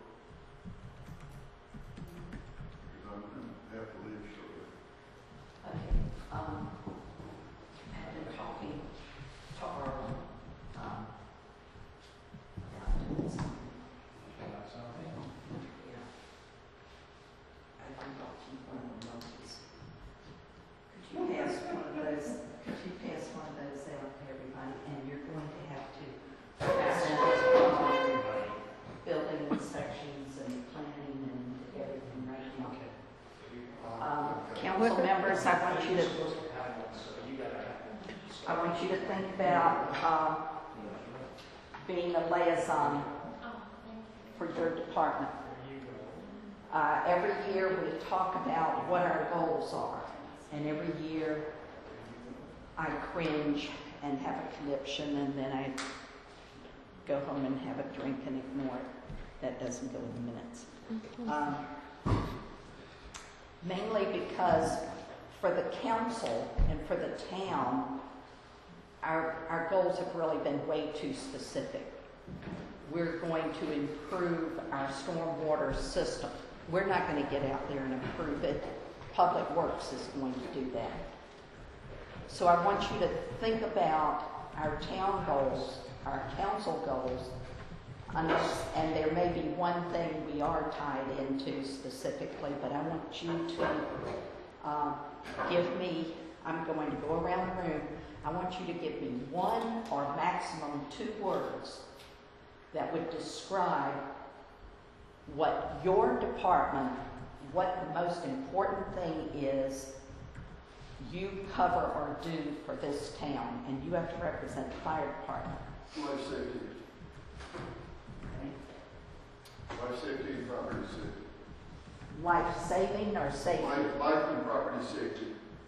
Because I'm gonna have to leave shortly. Okay, um, I've been talking to Arlen, um, about doing something. About something? Yeah. I think I'll keep one of the monkeys. Could you pass one of those, could you pass one of those out to everybody? And you're going to have to pass it on building inspections and planning and everything right now. Um, council members, I want you to, I want you to think about, um, being a liaison for your department. Uh, every year we talk about what our goals are, and every year I cringe and have a conniption, and then I go home and have a drink and ignore it. That doesn't go in the minutes. Um, mainly because for the council and for the town, our, our goals have really been way too specific. we're going to improve our stormwater system. We're not going to get out there and improve it. Public Works is going to do that. So I want you to think about our town goals, our council goals, unless, and there may be one thing we are tied into specifically, but I want you to uh, give me, I'm going to go around the room, I want you to give me one or maximum two words that would describe what your department, what the most important thing is you cover or do for this town, and you have to represent the fire department. Life safety. Okay? Life safety and property safety. Life saving or safety? Life, life and property safety.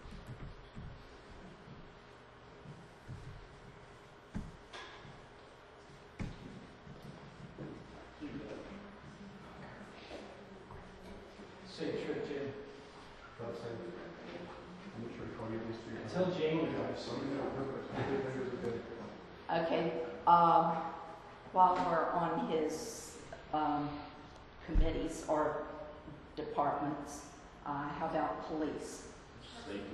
Say it, sure, Jim. That's it. I'm not sure if I'll get these two. Tell Jamie. Okay, um, while we're on his, um, committees or departments, uh, how about police? Safety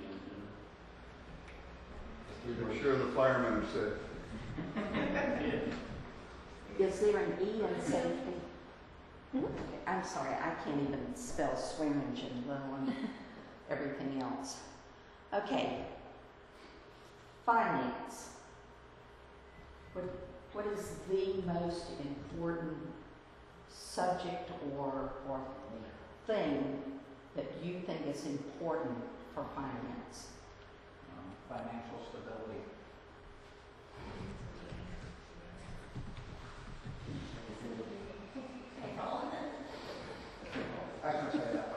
and I'm sure the firemen are safe. Is there an E in safety? Okay, I'm sorry, I can't even spell Swearingen, let alone everything else. Okay. Finance. What, what is the most important subject or, or thing that you think is important for finance? Um, Financial stability. I can say that,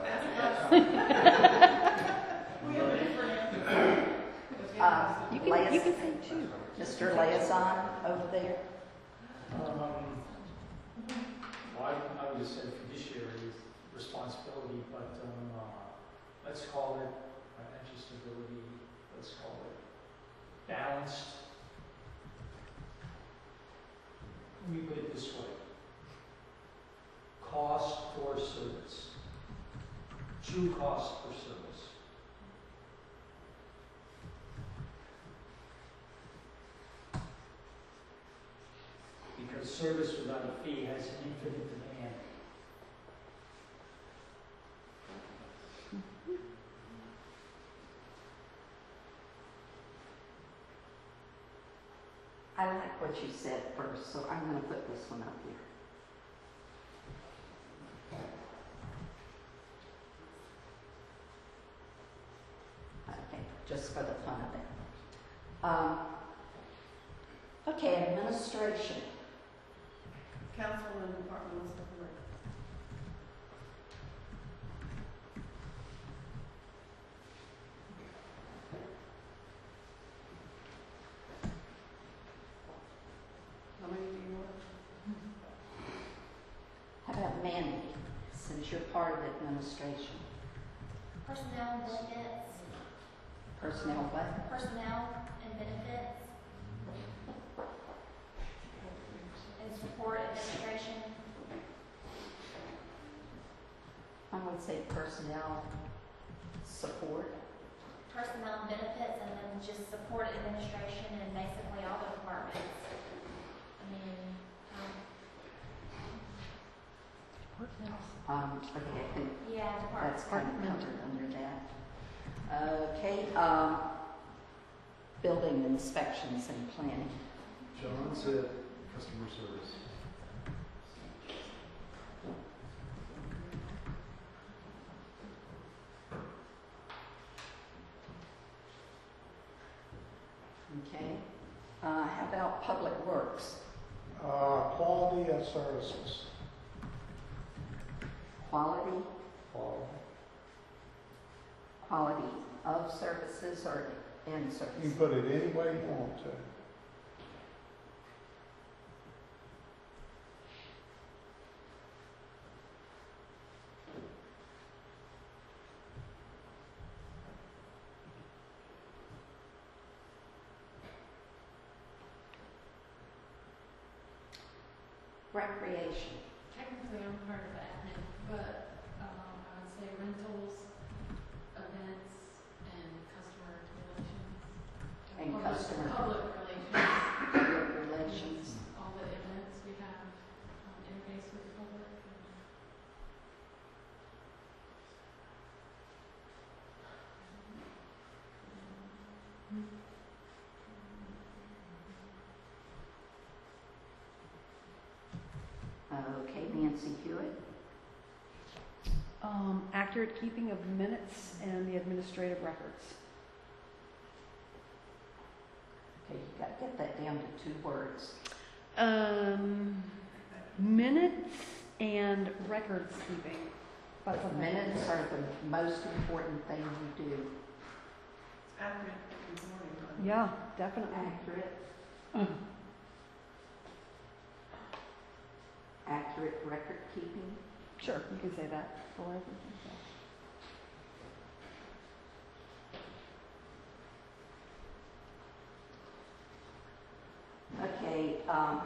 but Uh, You can, liais- you can say two. Mister Liaison over there? Um, well, I, I would just say fiduciary responsibility, but, um, uh, let's call it financial stability, let's call it balanced. We put it this way. Cost for service. True cost for service. Because service without a fee has an infinite demand. I like what you said first, so I'm going to put this one up here. Okay, just for the fun of it. Um, okay, administration. Council and departmental support. How many do you want? How about Mandy, since you're part of administration? Personnel and benefits, Personnel what? personnel and benefits, and support administration. I would say personnel support. Personnel and benefits, and then just support administration and basically all the departments. I mean, um, Um, okay, I think yeah, that's departments. kind of covered under that. Okay, um, building inspections and planning. John said customer service. Okay. Uh, how about public works? Uh, quality of services. Quality, Quality. quality of services or in You can services? put it any way you want to. Recreation. Technically, I'm part of admin, but um, I would say rentals, events, and customer relations. And Public- customer- Public relations. Public relations. All the events we have, um, interface with the public. Okay, Nancy Hewitt. Um, accurate keeping of minutes and the administrative records. Okay, you got to get that down to two words. Um, minutes and records keeping. But But minutes are the most important thing you do. Accurate reporting on. Yeah, definitely. Accurate. Accurate record keeping. Sure, you can say that for everything. Okay, um,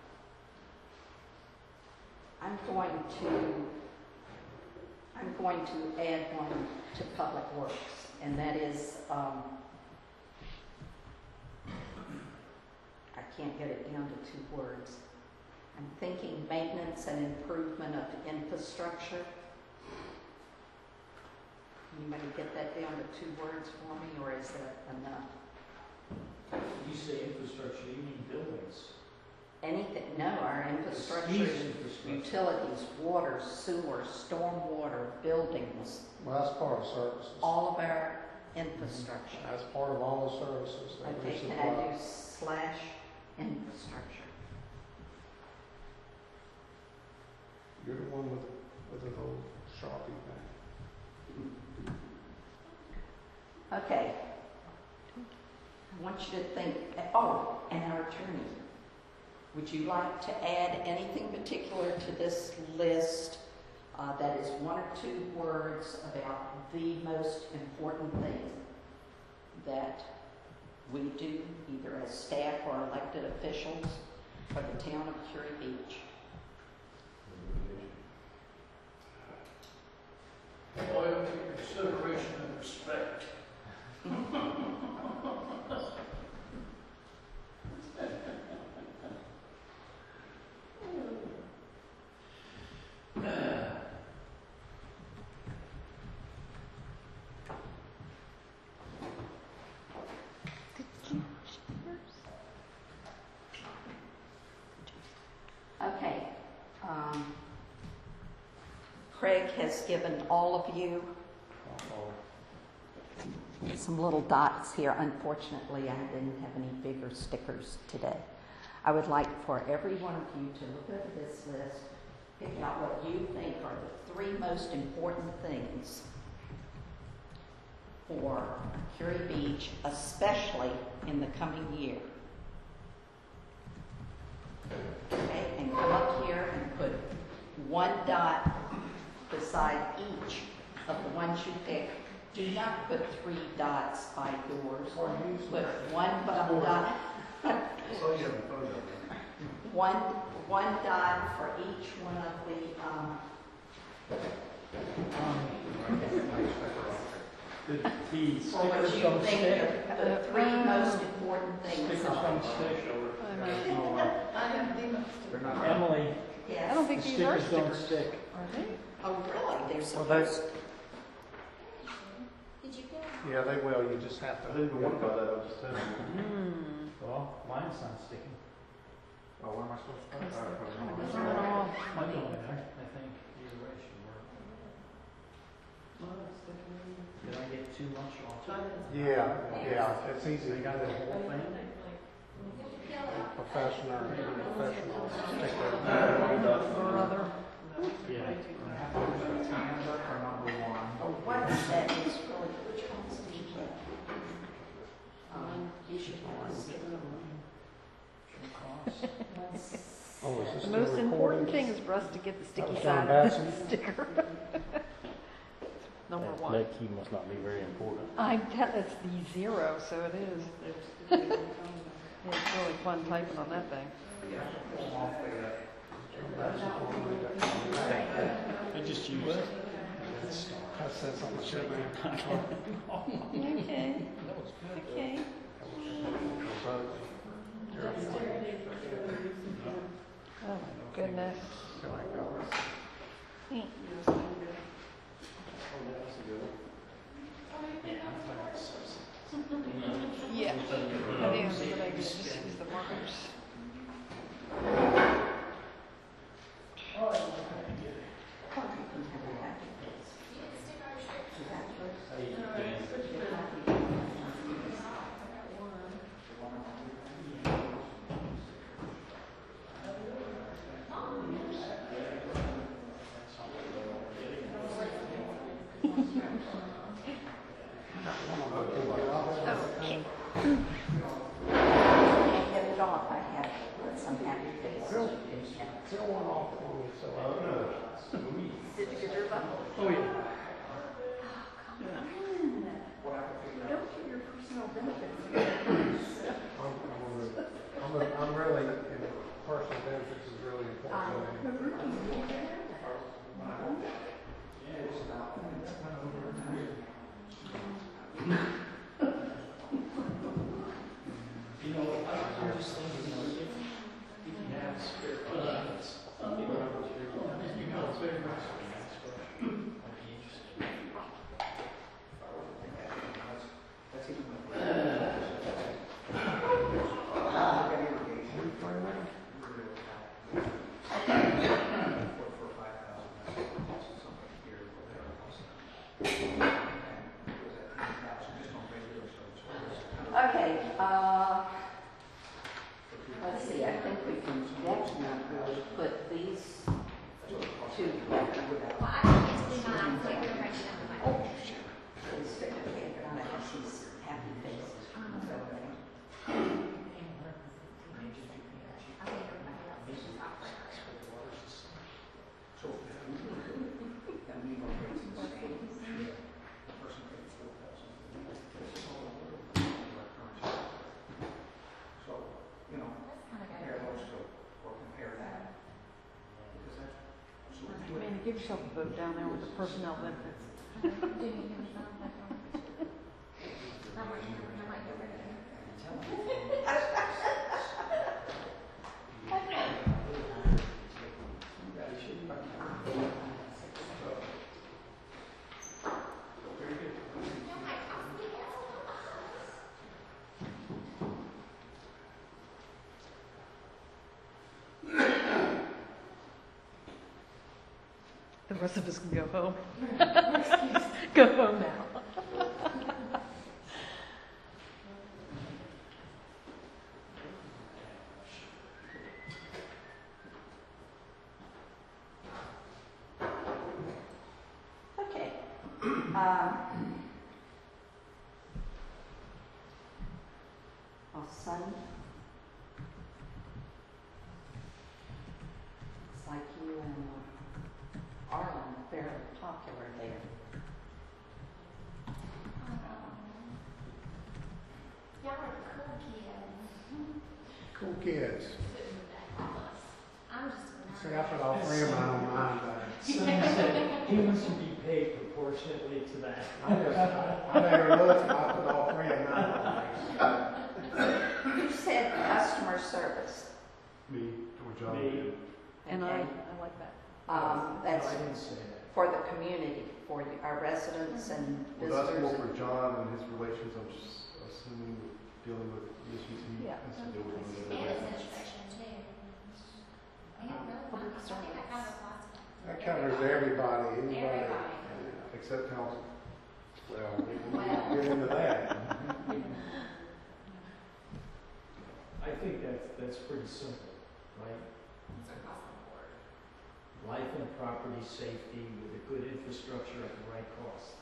I'm going to, I'm going to add one to Public Works, and that is, um, I can't get it down to two words. I'm thinking maintenance and improvement of infrastructure. Anybody get that down to two words for me, or is that enough? You say infrastructure, you mean buildings? Anything, no, our infrastructure, These infrastructure. utilities, water, sewer, stormwater, buildings, Well, that's part of services. all of our infrastructure. That's part of all the services that we Okay, can supply. I do slash infrastructure? You're the one with, with the little Sharpie thing. Okay. I want you to think, oh, and our attorney. Would you like to add anything particular to this list uh, that is one or two words about the most important thing that we do, either as staff or elected officials for the town of Curie Beach? Loyalty, consideration, and respect. Okay. Um, Craig has given all of you some little dots here. Unfortunately, I didn't have any bigger stickers today. I would like for every one of you to look over this list, pick out what you think are the three most important things for Curie Beach, especially in the coming year. Okay, and come up here and put one dot beside each of the ones you pick. Do not put three dots by yours. Put one bu- dot. So you have a photo. One, one dot for each one of the, um, The, the for what stickers you don't think stick. are the three most important things. Stickers don't stick. Oh, uh, I have the most. Emily, Yes. I don't the think these are stickers don't stickers. stick. Are they? Oh, really? They're Well, they- supposed. Did you get it? Yeah, they will, you just have I to. didn't even want about that, I was just telling you. Hmm. Well, mine's not sticking. Oh, where am I supposed to put it? Because they're Oh, kind of probably going not. off. Might go in there, I think. Either way should work. Did I get too much off? Yeah, yeah, it's easy. I got the whole thing? Professional, professional sticker. Or other. Yeah. Oh, what is that? It's really, which ones do you get? Um, you should have a sticker. Oh, is this The still most important recording? thing is for us to get the That sticky was John side of Batson? the sticker. Number one. That key must not be very important. I tell, it's the zero, so it is. It's really fun typing on that thing. I just used it. I said something should be. Okay, okay. Oh, my goodness. Yeah, I do, but I just use the markers. Okay. Get it off, I have some happy faces. Fill one off for me, so I Did you get your button? Oh, yeah. Don't get your personal benefits. I'm, I'm, gonna- I'm, gonna- I'm really, you know, personal benefits is really important to me. You know, I, I'm just thinking, you know, if, if you have spare funds, you know, you know, it's very much. I'd be interested. Okay, uh, let's see, I think we can definitely put these two together. Well, I don't get to do mine, I'm quick, we're ready to do mine. Please stick it together, and I have these happy faces. I think everybody else is just off right. So, then we will raise the same. The person paid four thousand. So, you know, compare those two, or compare that. Because that's, so we do it. Man, give yourself a vote down there with the personnel benefits. Do you hear me sound like that? I might, I might get rid of it. The rest of us can go home. Go home now. Okay. Um, oh, Sunny. Looks like you and uh, Arlen are fairly popular there. Y'all are cool kids. Cool kids. I'm just a See, I put all three of mine on mine, but Sonny said he wants to be paid proportionately to that. I just, I, I never looked, I put all three of mine on. You said customer service. Me, or John. Me. And I, Okay. I like that. Um, that's No, I didn't say that. for the community, for the- our residents and Well, that's visitors. more for John and his relations, I'm just assuming, dealing with issues he Yeah. has to deal with. And administration too. And really, Public I think that kind of applies to That covers everybody, anybody. everybody. Except council. Well, we can get into that. I think that's, that's pretty simple, right? It's across the board. Life and property safety with a good infrastructure at the right cost.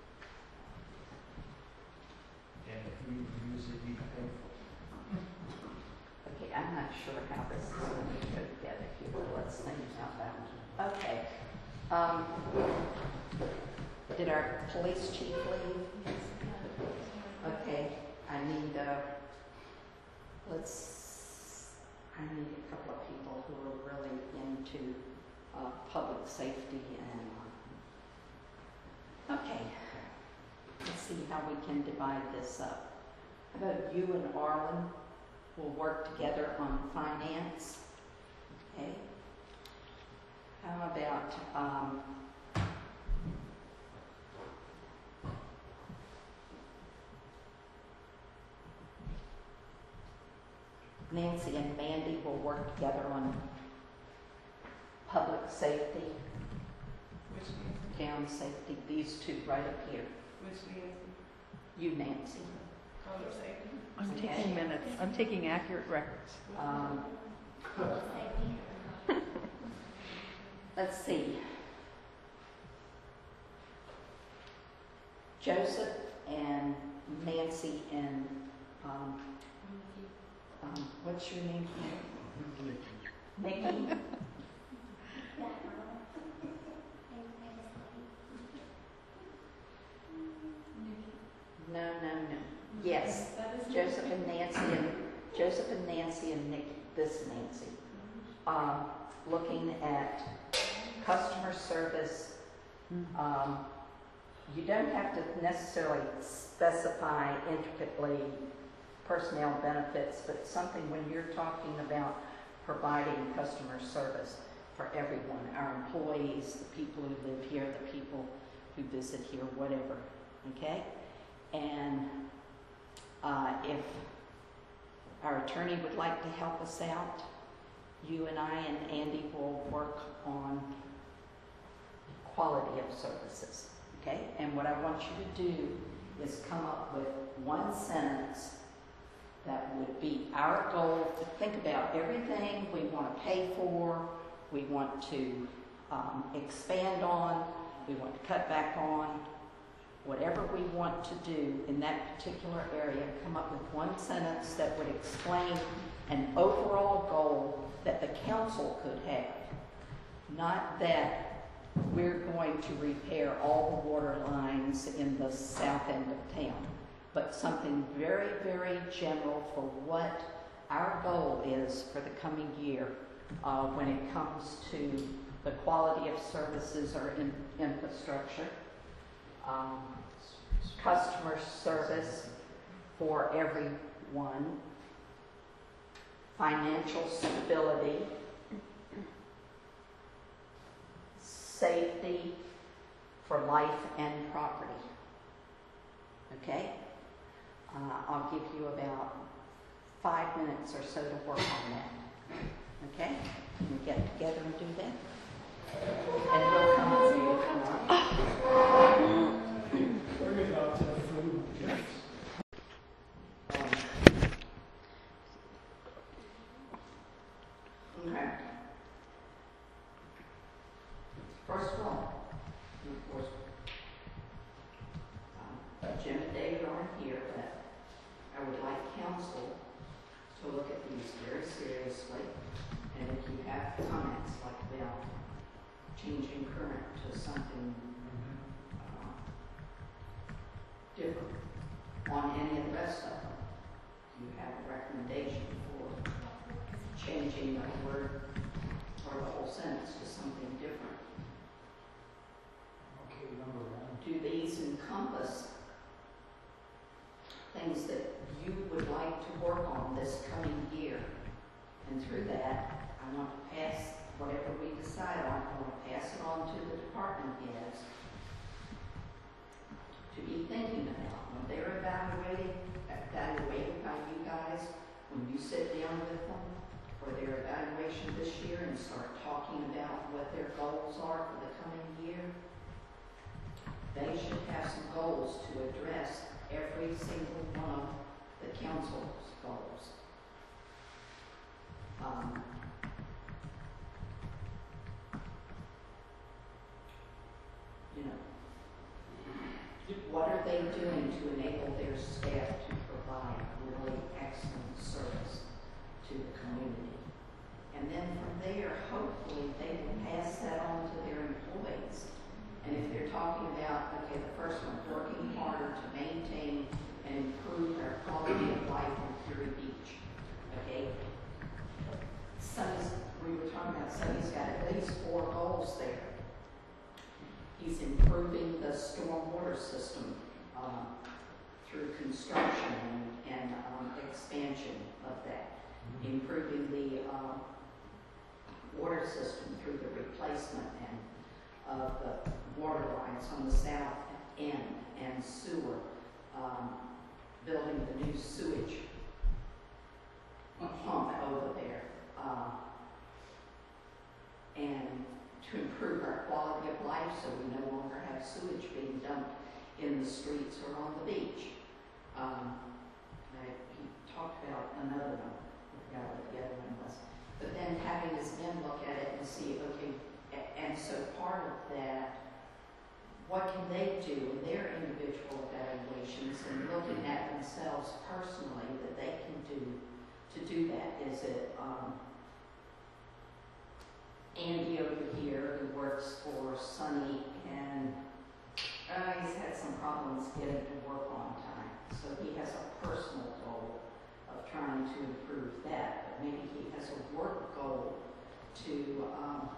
And if you use it, you pay for it. Okay, I'm not sure how this is going to go together here, but let's think about that one. Okay. Um, did our police chief leave? Okay, I need, uh, let's, I need a couple of people who are really into to uh, public safety and, uh, okay, let's see how we can divide this up. How about you and Arlen will work together on finance, okay? How about, um, Nancy and Mandy will work together on public safety, Which Nancy? town safety, these two right up here. Which Nancy? You, Nancy. Public safety? I'm Okay. taking minutes. I'm taking accurate records. Um, Public safety. let's see. Joseph and Nancy and, um, um, what's your name? Nikki? Yeah, girl. No, no, no. Yes, Joseph and Nancy and, Joseph and Nancy and Nikki, this Nancy. Um, looking at customer service. Um, you don't have to necessarily specify intricately personnel benefits, but something when you're talking about providing customer service for everyone, our employees, the people who live here, the people who visit here, whatever, okay? And uh, if our attorney would like to help us out, you and I and Andy will work on quality of services, okay? And what I want you to do is come up with one sentence that would be our goal. To think about everything we want to pay for, we want to um, expand on, we want to cut back on, whatever we want to do in that particular area, come up with one sentence that would explain an overall goal that the council could have. Not that we're going to repair all the water lines in the south end of town, but something very, very general for what our goal is for the coming year uh, when it comes to the quality of services or in infrastructure, um, customer service for everyone, financial stability, safety for life and property. Okay? Uh, I'll give you about five minutes or so to work on that. Okay? Can we get together and do that? And we'll come and see you tomorrow. Worry about the food. Okay. First of all, of course, um, Jim and David aren't here, but I would like council to look at these very seriously. And if you have comments like about changing current to something uh, different on any of the rest of them, you have a recommendation for changing the word or the whole sentence to something different. Okay, number one. Do these encompass things that you would like to work on this coming year? And through that, I want to pass whatever we decide on, I want to pass it on to the department heads to be thinking about when they're evaluating, evaluated by you guys, when you sit down with them for their evaluation this year and start talking about what their goals are for the coming year. They should have some goals to address every single one of the council's goals. Um, you know, what are they doing to enable their staff to provide really excellent service to the community? And then from there, hopefully, they will pass that on to their employees. And if they're talking about, okay, the first one, working harder to maintain and improve our quality of life in Fury Beach, okay? Sonny's, we were talking about Sonny's got a construction and, and um, expansion of that, improving the um, water system through the replacement and of the water lines on the south end and sewer, um, building the new sewage pump over there, uh, and to improve our quality of life so we no longer have sewage being dumped in the streets or on the beach. Um, I, he talked about another one, I forgot what the other one was. But then having his men look at it and see, okay, a- and so part of that, what can they do in their individual evaluations and looking at themselves personally that they can do to do that? Is it um, Andy over here who works for Sunny and uh, he's had some problems getting to work on time. So he has a personal goal of trying to improve that, but maybe he has a work goal to um,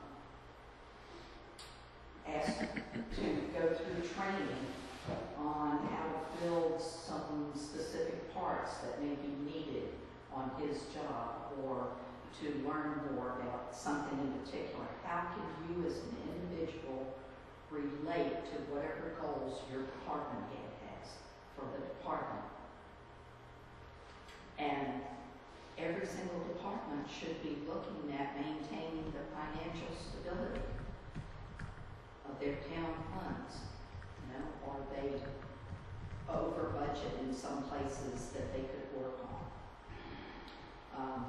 ask to go through training on how to build some specific parts that may be needed on his job, or to learn more about something in particular. How can you as an individual relate to whatever goals your department head has for the department? And every single department should be looking at maintaining the financial stability of their town funds. You know, are they over budget in some places that they could work on? Um,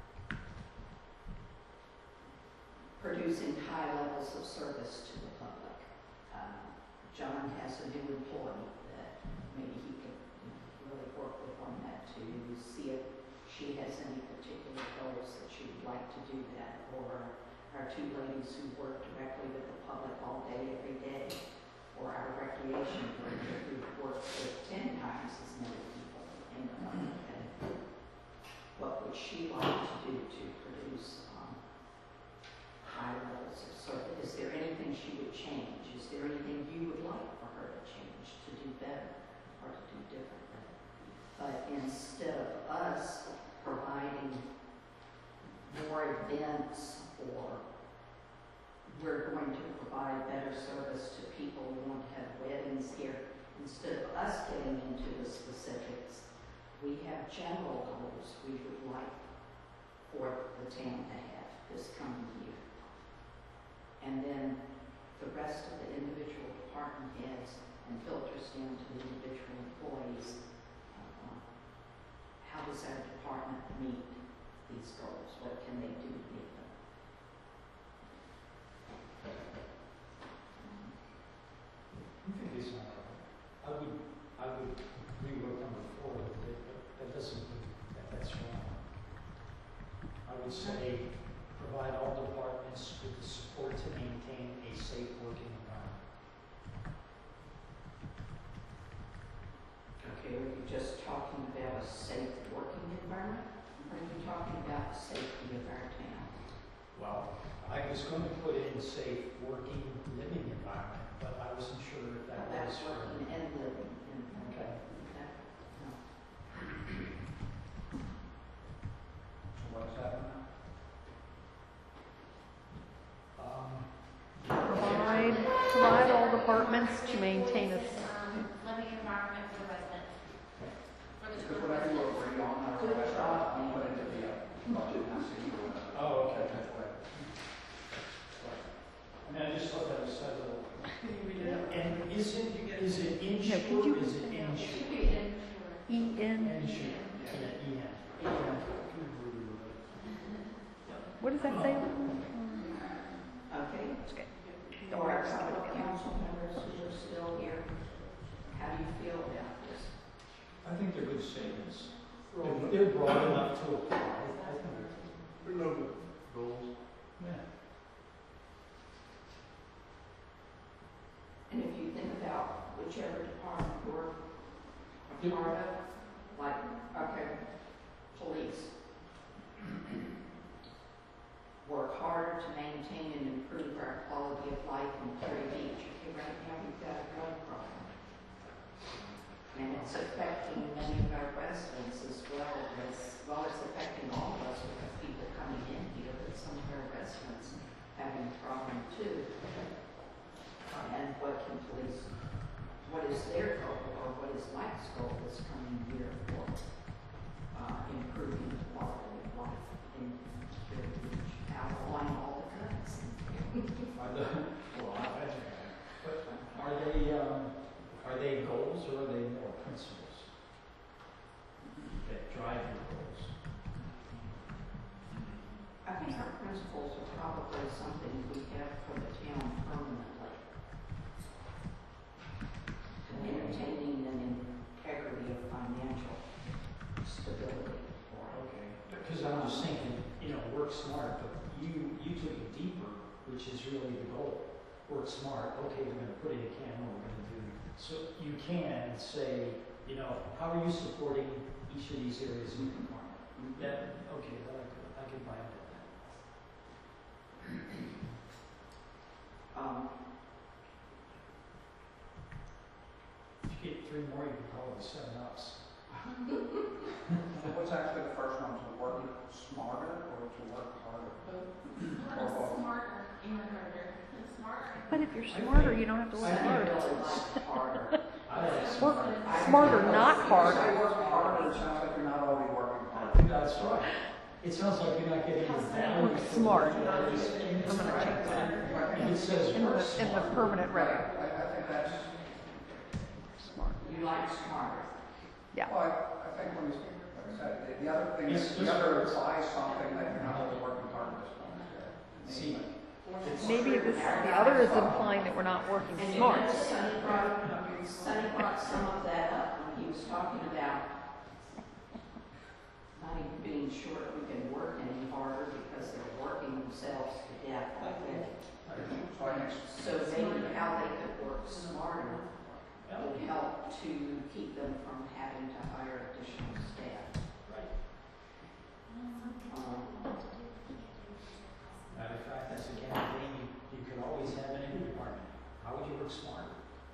producing high levels of service to the public. Um, John has a new employee that maybe he could, you know, really work with on that to see if she has any particular goals that she would like to do that, or our two ladies who work directly with the public all day, every day, or our recreation director who works with ten times as many people in the public. And what would she like to do to produce um, high levels of service? Is there anything she would change? Is there anything you would like for her to change, to do better, or to do differently? But instead of us providing more events, or we're going to provide better service to people, we want to have weddings here, instead of us getting into the specifics, we have general goals we would like for the town to have this coming year. And then the rest of the individual department heads and filters down to the individual employees. Uh, how does our department meet these goals? What can they do to meet them? I think it's all right. I would, I would agree with number four, but that, that doesn't mean that that's wrong. I would say provide all departments with the support to maintain a safe working environment. Okay, are you just talking about a safe working environment? Or are you talking about the safety of our town? Well, I was going to put in safe working living environment, but I wasn't sure if that Well, was that's for. working and living. And, Okay. that, no. So what is that now? Um, Provide, provide all departments to maintain a, Um, living environment for the resident. For the Because total whatever you resident. agree on, uh, that's what we put into the uh, budget, and see you doing that. Oh, okay. That's right. I mean, I just thought that was so little. Can you read it out? And isn't, is it could insured, you- is it It insured? should be in for. E N, Insured, yeah, E N. what does that say? Okay. Okay. For our fellow council members who are still here, how do you feel about this? I think they're good statements. They're, they're broad enough to apply. I think they're- We know the goals. Yeah. And if you think about whichever department you're a part of, like, okay, police, work harder to maintain and improve our quality of life in Prairie Beach. Okay, right now we've got a drug problem. And it's affecting House goal this coming year for uh, improving the quality of life in Cherry Beach, outlining all the cuts. Are the, well, I imagine that. But are they, um, are they goals or are they more principles that drive your goals? I think our principles are probably something we have for the town permanently. Maintaining an integrity of financial stability. Okay. Because I'm just thinking, you know, work smart, but you, you took it deeper, which is really the goal. Work smart, okay, we're gonna put in a camera, we're gonna do, so you can say, you know, how are you supporting each of these areas of the department? That, okay, that I could, I could buy into that. Um, If you get three more, you can call it the seven ups. What's actually the first one, to work smarter or to work harder? Well, smarter and harder. Smarter. But if you're smarter, you don't have to I work think hard. really like harder. I like Work smart. smarter, not If hard. you say work harder, it sounds like you're not already working hard. That's right. It sounds like you're not getting the value. Work for smart. what you're already spending. I'm gonna change that And it says in work the, in the smart. permanent Right, record. I, I think that's, Smart. You like smarter. Yeah. well, I, I think when you, like I said, the, the other thing, It's is the just- other implies something that you're not really working hard at this point. See, Maybe this, the other is implying that we're not working And you smart. know, Sonny brought, Sonny brought some of that up when he was talking about not even being sure if we can work any harder because they're working themselves to death already. So I think So maybe how they could work smarter would help to keep them from having to hire additional staff. right. Um, Matter of fact, that's the kind of thing you, you could always have in any department. How would you work smarter?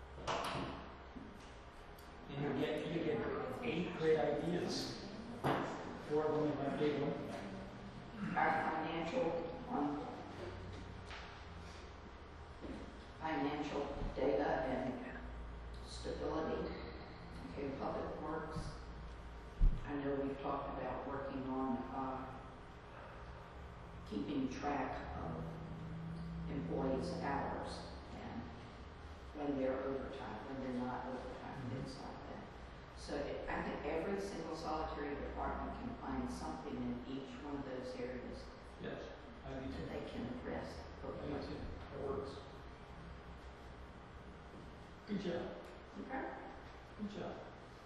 And you get, you get eight great ideas. Four of them you might be able to implement. Our financial, um, financial data and stability, okay, public works. I know we've talked about working on, uh, keeping track of employees' hours and when they're overtime, when they're not overtime, things like that. So it, I think every single solitary department can find something in each one of those areas Yes, I do that too. they can address. I do too. It works. Good job. Okay. Good job.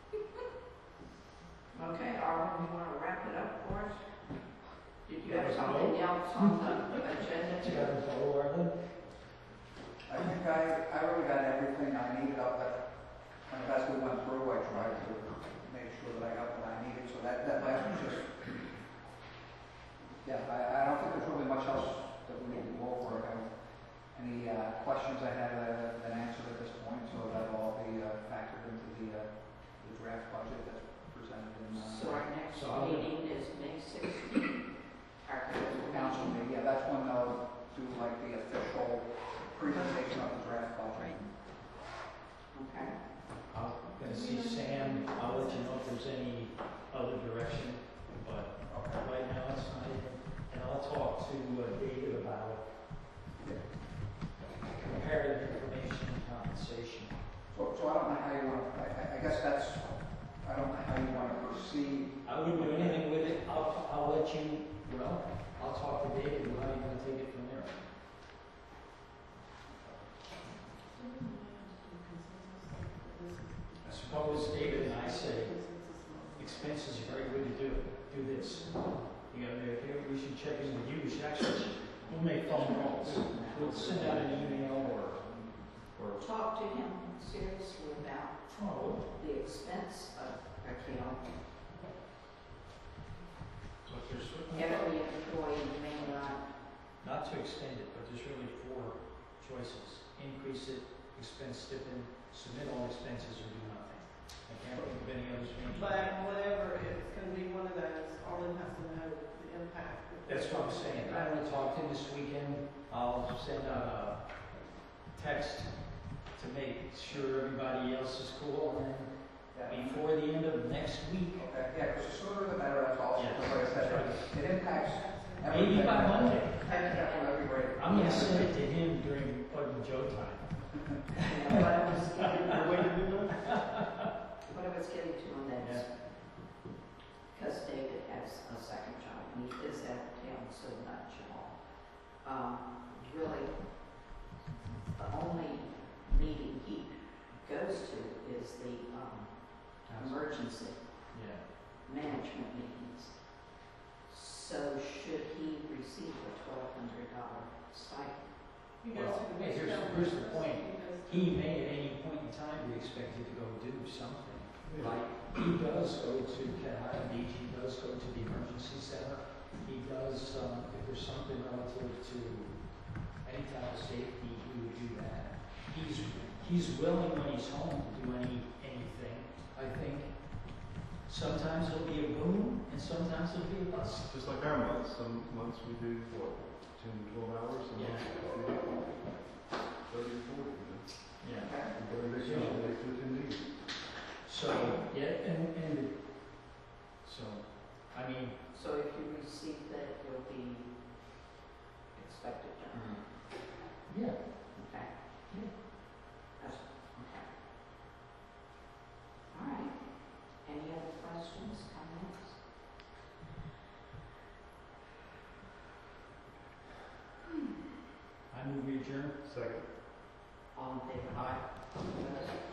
Okay, Arlen, you want to wrap it up for us? Did you have Yes, something no. else on the agenda? Did you have a goal, Arlen? I think I, I really got everything I needed up at, as we went through, I tried to make sure that I got what I needed, so that, that last was just, yeah, I, I don't think there's really much else that we need to go over. I don't- Any, uh, questions I have, uh, been answered at this point, so that'll all be, uh, factored into the, uh, the draft budget that's presented in, uh, So our next So I'll- meeting is May sixteenth. Our the council meeting, yeah, that's when they'll do like the official presentation of the draft budget. Okay. I'm gonna see Sam, I'll let you know if there's any other direction, but right now it's not even, and I'll talk to uh, David about comparative information and compensation. So, so I don't know how you want, I, I- I guess that's, I don't know how you want to proceed. I wouldn't do anything with it, I'll, I'll let you, well, I'll talk to David, and how you gonna take it from there. Suppose David and I say, expenses are very good to do it, do this. You gotta make, here, we should check in with you, we should actually, we'll make phone calls, we'll send out an email or, or, Talk to him seriously about oh, the expense of account. but there's certainly, Every employee may not, not to extend it, but there's really four choices. Increase it, expense stipend, submit all expenses, or do nothing. I can't think of any others. But whatever, it's gonna be one of those, Arlen has to know the impact. That's what I'm saying. I'm gonna talk to him this weekend. I'll send out a text to make sure everybody else is cool, and then Yeah. before the end of next week. Okay, yeah, because the sooner the better, that's all. Yes. Like I said, it- it impacts. Maybe by everything. Monday. Yeah, well, that'd be great. I'm gonna send it to him during Bud and Joe time. Yeah, what I was getting, You're waiting to do that? what I was getting to on that is, because David has a second job, and he is out of town so much and all. Um, really, the only meeting he goes to is the, um, emergency Yeah. management meetings. So should he receive a twelve hundred dollar stipend? He goes Well, to the hey, here's- discount here's the versus- point. he goes to- He may at any point in time be expected to go do something. Like, he does go to Catawba Beach, he does go to the emergency center, he does, um, if there's something relative to any type of safety, he would do that. He's, he's willing when he's home to do any, anything, I think. Sometimes it'll be a boom, and sometimes it'll be a bust. Just like our months, some months we do, what, ten, twelve hours, some Yeah. months we do thirty, forty, you know? Yeah. And very big jump, they do indeed. So, yeah, and, and, so, I mean, So if you receive that, you'll be expected to earn. yeah. Okay. Yeah. That's, okay. All right. Any other questions, comments? I move we adjourn. Second. All in favor? Aye.